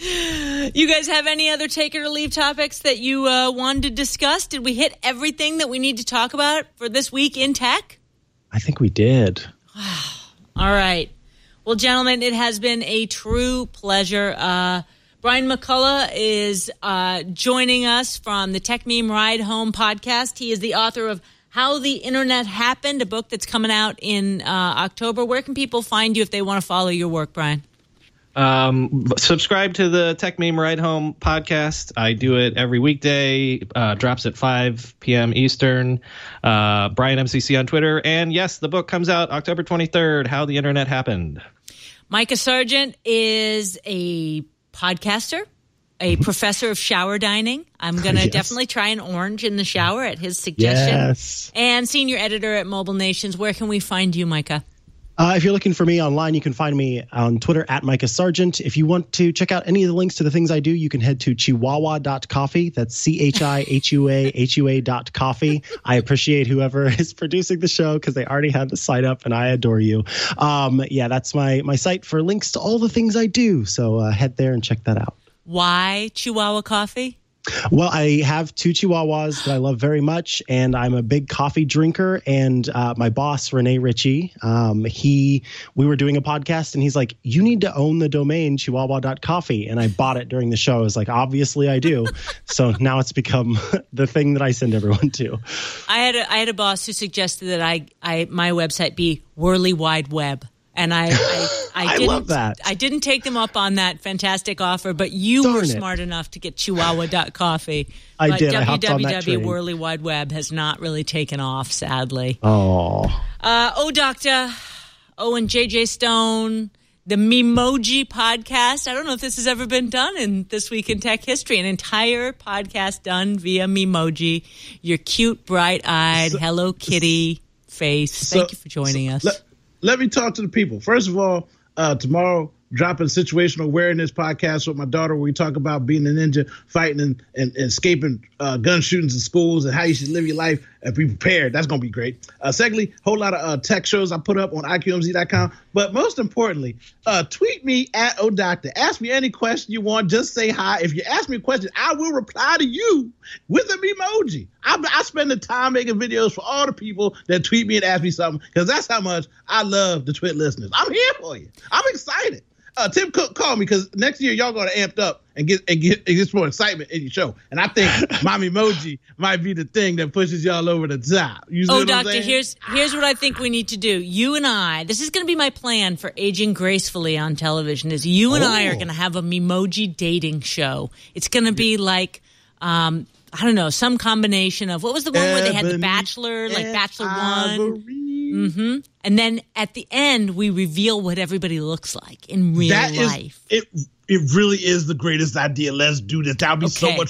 you guys have any other take it or leave topics that you uh, wanted to discuss? Did we hit everything that we need to talk about for this week in tech? I think we did. All right. Well, gentlemen, it has been a true pleasure. Uh, Brian McCullough is uh, joining us from the Tech Meme Ride Home podcast. He is the author of How the Internet Happened, a book that's coming out in uh, October. Where can people find you if they want to follow your work, Brian? Um, subscribe to the Tech Meme Ride Home podcast. I do it every weekday. Uh, drops at five p.m. Eastern. Uh, Brian M C C on Twitter. And yes, the book comes out October twenty-third, How the Internet Happened. Micah Sargent is a podcaster, a professor of shower dining. I'm going to yes. definitely try an orange in the shower at his suggestion. Yes. And senior editor at Mobile Nations. Where can we find you, Micah? Uh, if you're looking for me online, you can find me on Twitter at Micah Sargent. If you want to check out any of the links to the things I do, you can head to chihuahua dot coffee. That's C H I H U A H U A dot coffee. I appreciate whoever is producing the show because they already had the site up, and I adore you. Um, yeah, that's my, my site for links to all the things I do. So uh, head there and check that out. Why Chihuahua Coffee? Well, I have two Chihuahuas that I love very much, and I'm a big coffee drinker. And uh, my boss, Renee Ritchie, um, he we were doing a podcast, and he's like, "You need to own the domain chihuahua dot coffee." And I bought it during the show. I was like, "Obviously, I do." So now it's become the thing that I send everyone to. I had a, I had a boss who suggested that I, I my website be Whirly Wide Web. And I, I, I, I didn't, love that. I didn't take them up on that fantastic offer, but you Darn were it. smart enough to get chihuahua dot coffee. I but did. I hopped on that train. Whirly Wide Web has not really taken off, sadly. Oh. Uh, oh, Doctor Oh, and J J Stone, the Memoji podcast. I don't know if this has ever been done in This Week in Tech history. An entire podcast done via Memoji. Your cute, bright-eyed so, Hello Kitty face. So, Thank you for joining so, us. Let, let me talk to the people. First of all, uh, tomorrow, dropping situational awareness podcast with my daughter, where we talk about being a ninja, fighting and, and, and escaping uh, gun shootings in schools and how you should live your life and be prepared. That's going to be great. Uh, secondly, a whole lot of uh, tech shows I put up on I Q M Z dot com. But most importantly, uh, tweet me at ODoctor. Ask me any question you want. Just say hi. If you ask me a question, I will reply to you with an emoji. I, I spend the time making videos for all the people that tweet me and ask me something, because that's how much I love the Twit listeners. I'm here for you. I'm excited. Uh, Tim Cook called me because next year y'all gonna amped up and get and get, and get more excitement in your show, and I think my emoji might be the thing that pushes y'all over the top. You see oh, what I'm Doctor, saying? here's here's what I think we need to do. You and I, this is going to be my plan for aging gracefully on television. Is you and oh. I are going to have a Memoji dating show. It's going to be like, um, I don't know, some combination of what was the one Ebony where they had the Bachelor, like Bachelor Ivory. One. Mm-hmm. And then at the end, we reveal what everybody looks like in real that life. Is, it it really is the greatest idea. Let's do this. That would be okay. so much fun.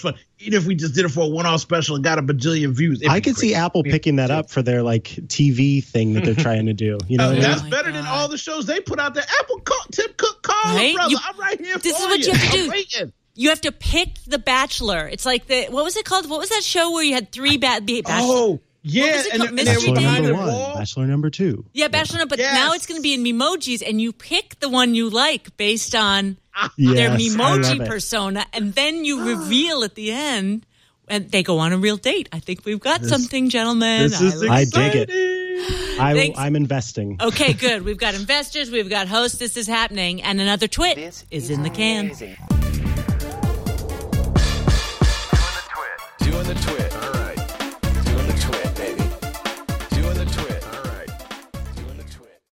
even if we just did it for a one-off special and got a bajillion views. I could see Apple picking that up for their like T V thing that they're trying to do. You know, uh, what that's I mean? better than all the shows they put out there. Apple, call, Tim Cook, call Right? him, brother. You- I'm right here This for is what you have to I'm do. waiting. You have to pick The Bachelor. It's like the what was it called? What was that show where you had three ba- ba- Bachelor? Oh, yeah, What was it and, called? and they Mystery were Bachelor behind number the one, wall. Bachelor number two. Yeah, Bachelor, but Yes. now it's going to be in Memojis, and you pick the one you like based on Yes, their I love Memoji it. persona, and then you reveal at the end, and they go on a real date. I think we've got something, gentlemen. This is I I like- dig it. I, Thanks. I'm investing. Okay, good. We've got investors, we've got hosts. This is happening, and another twit is in the can. Doing the twit.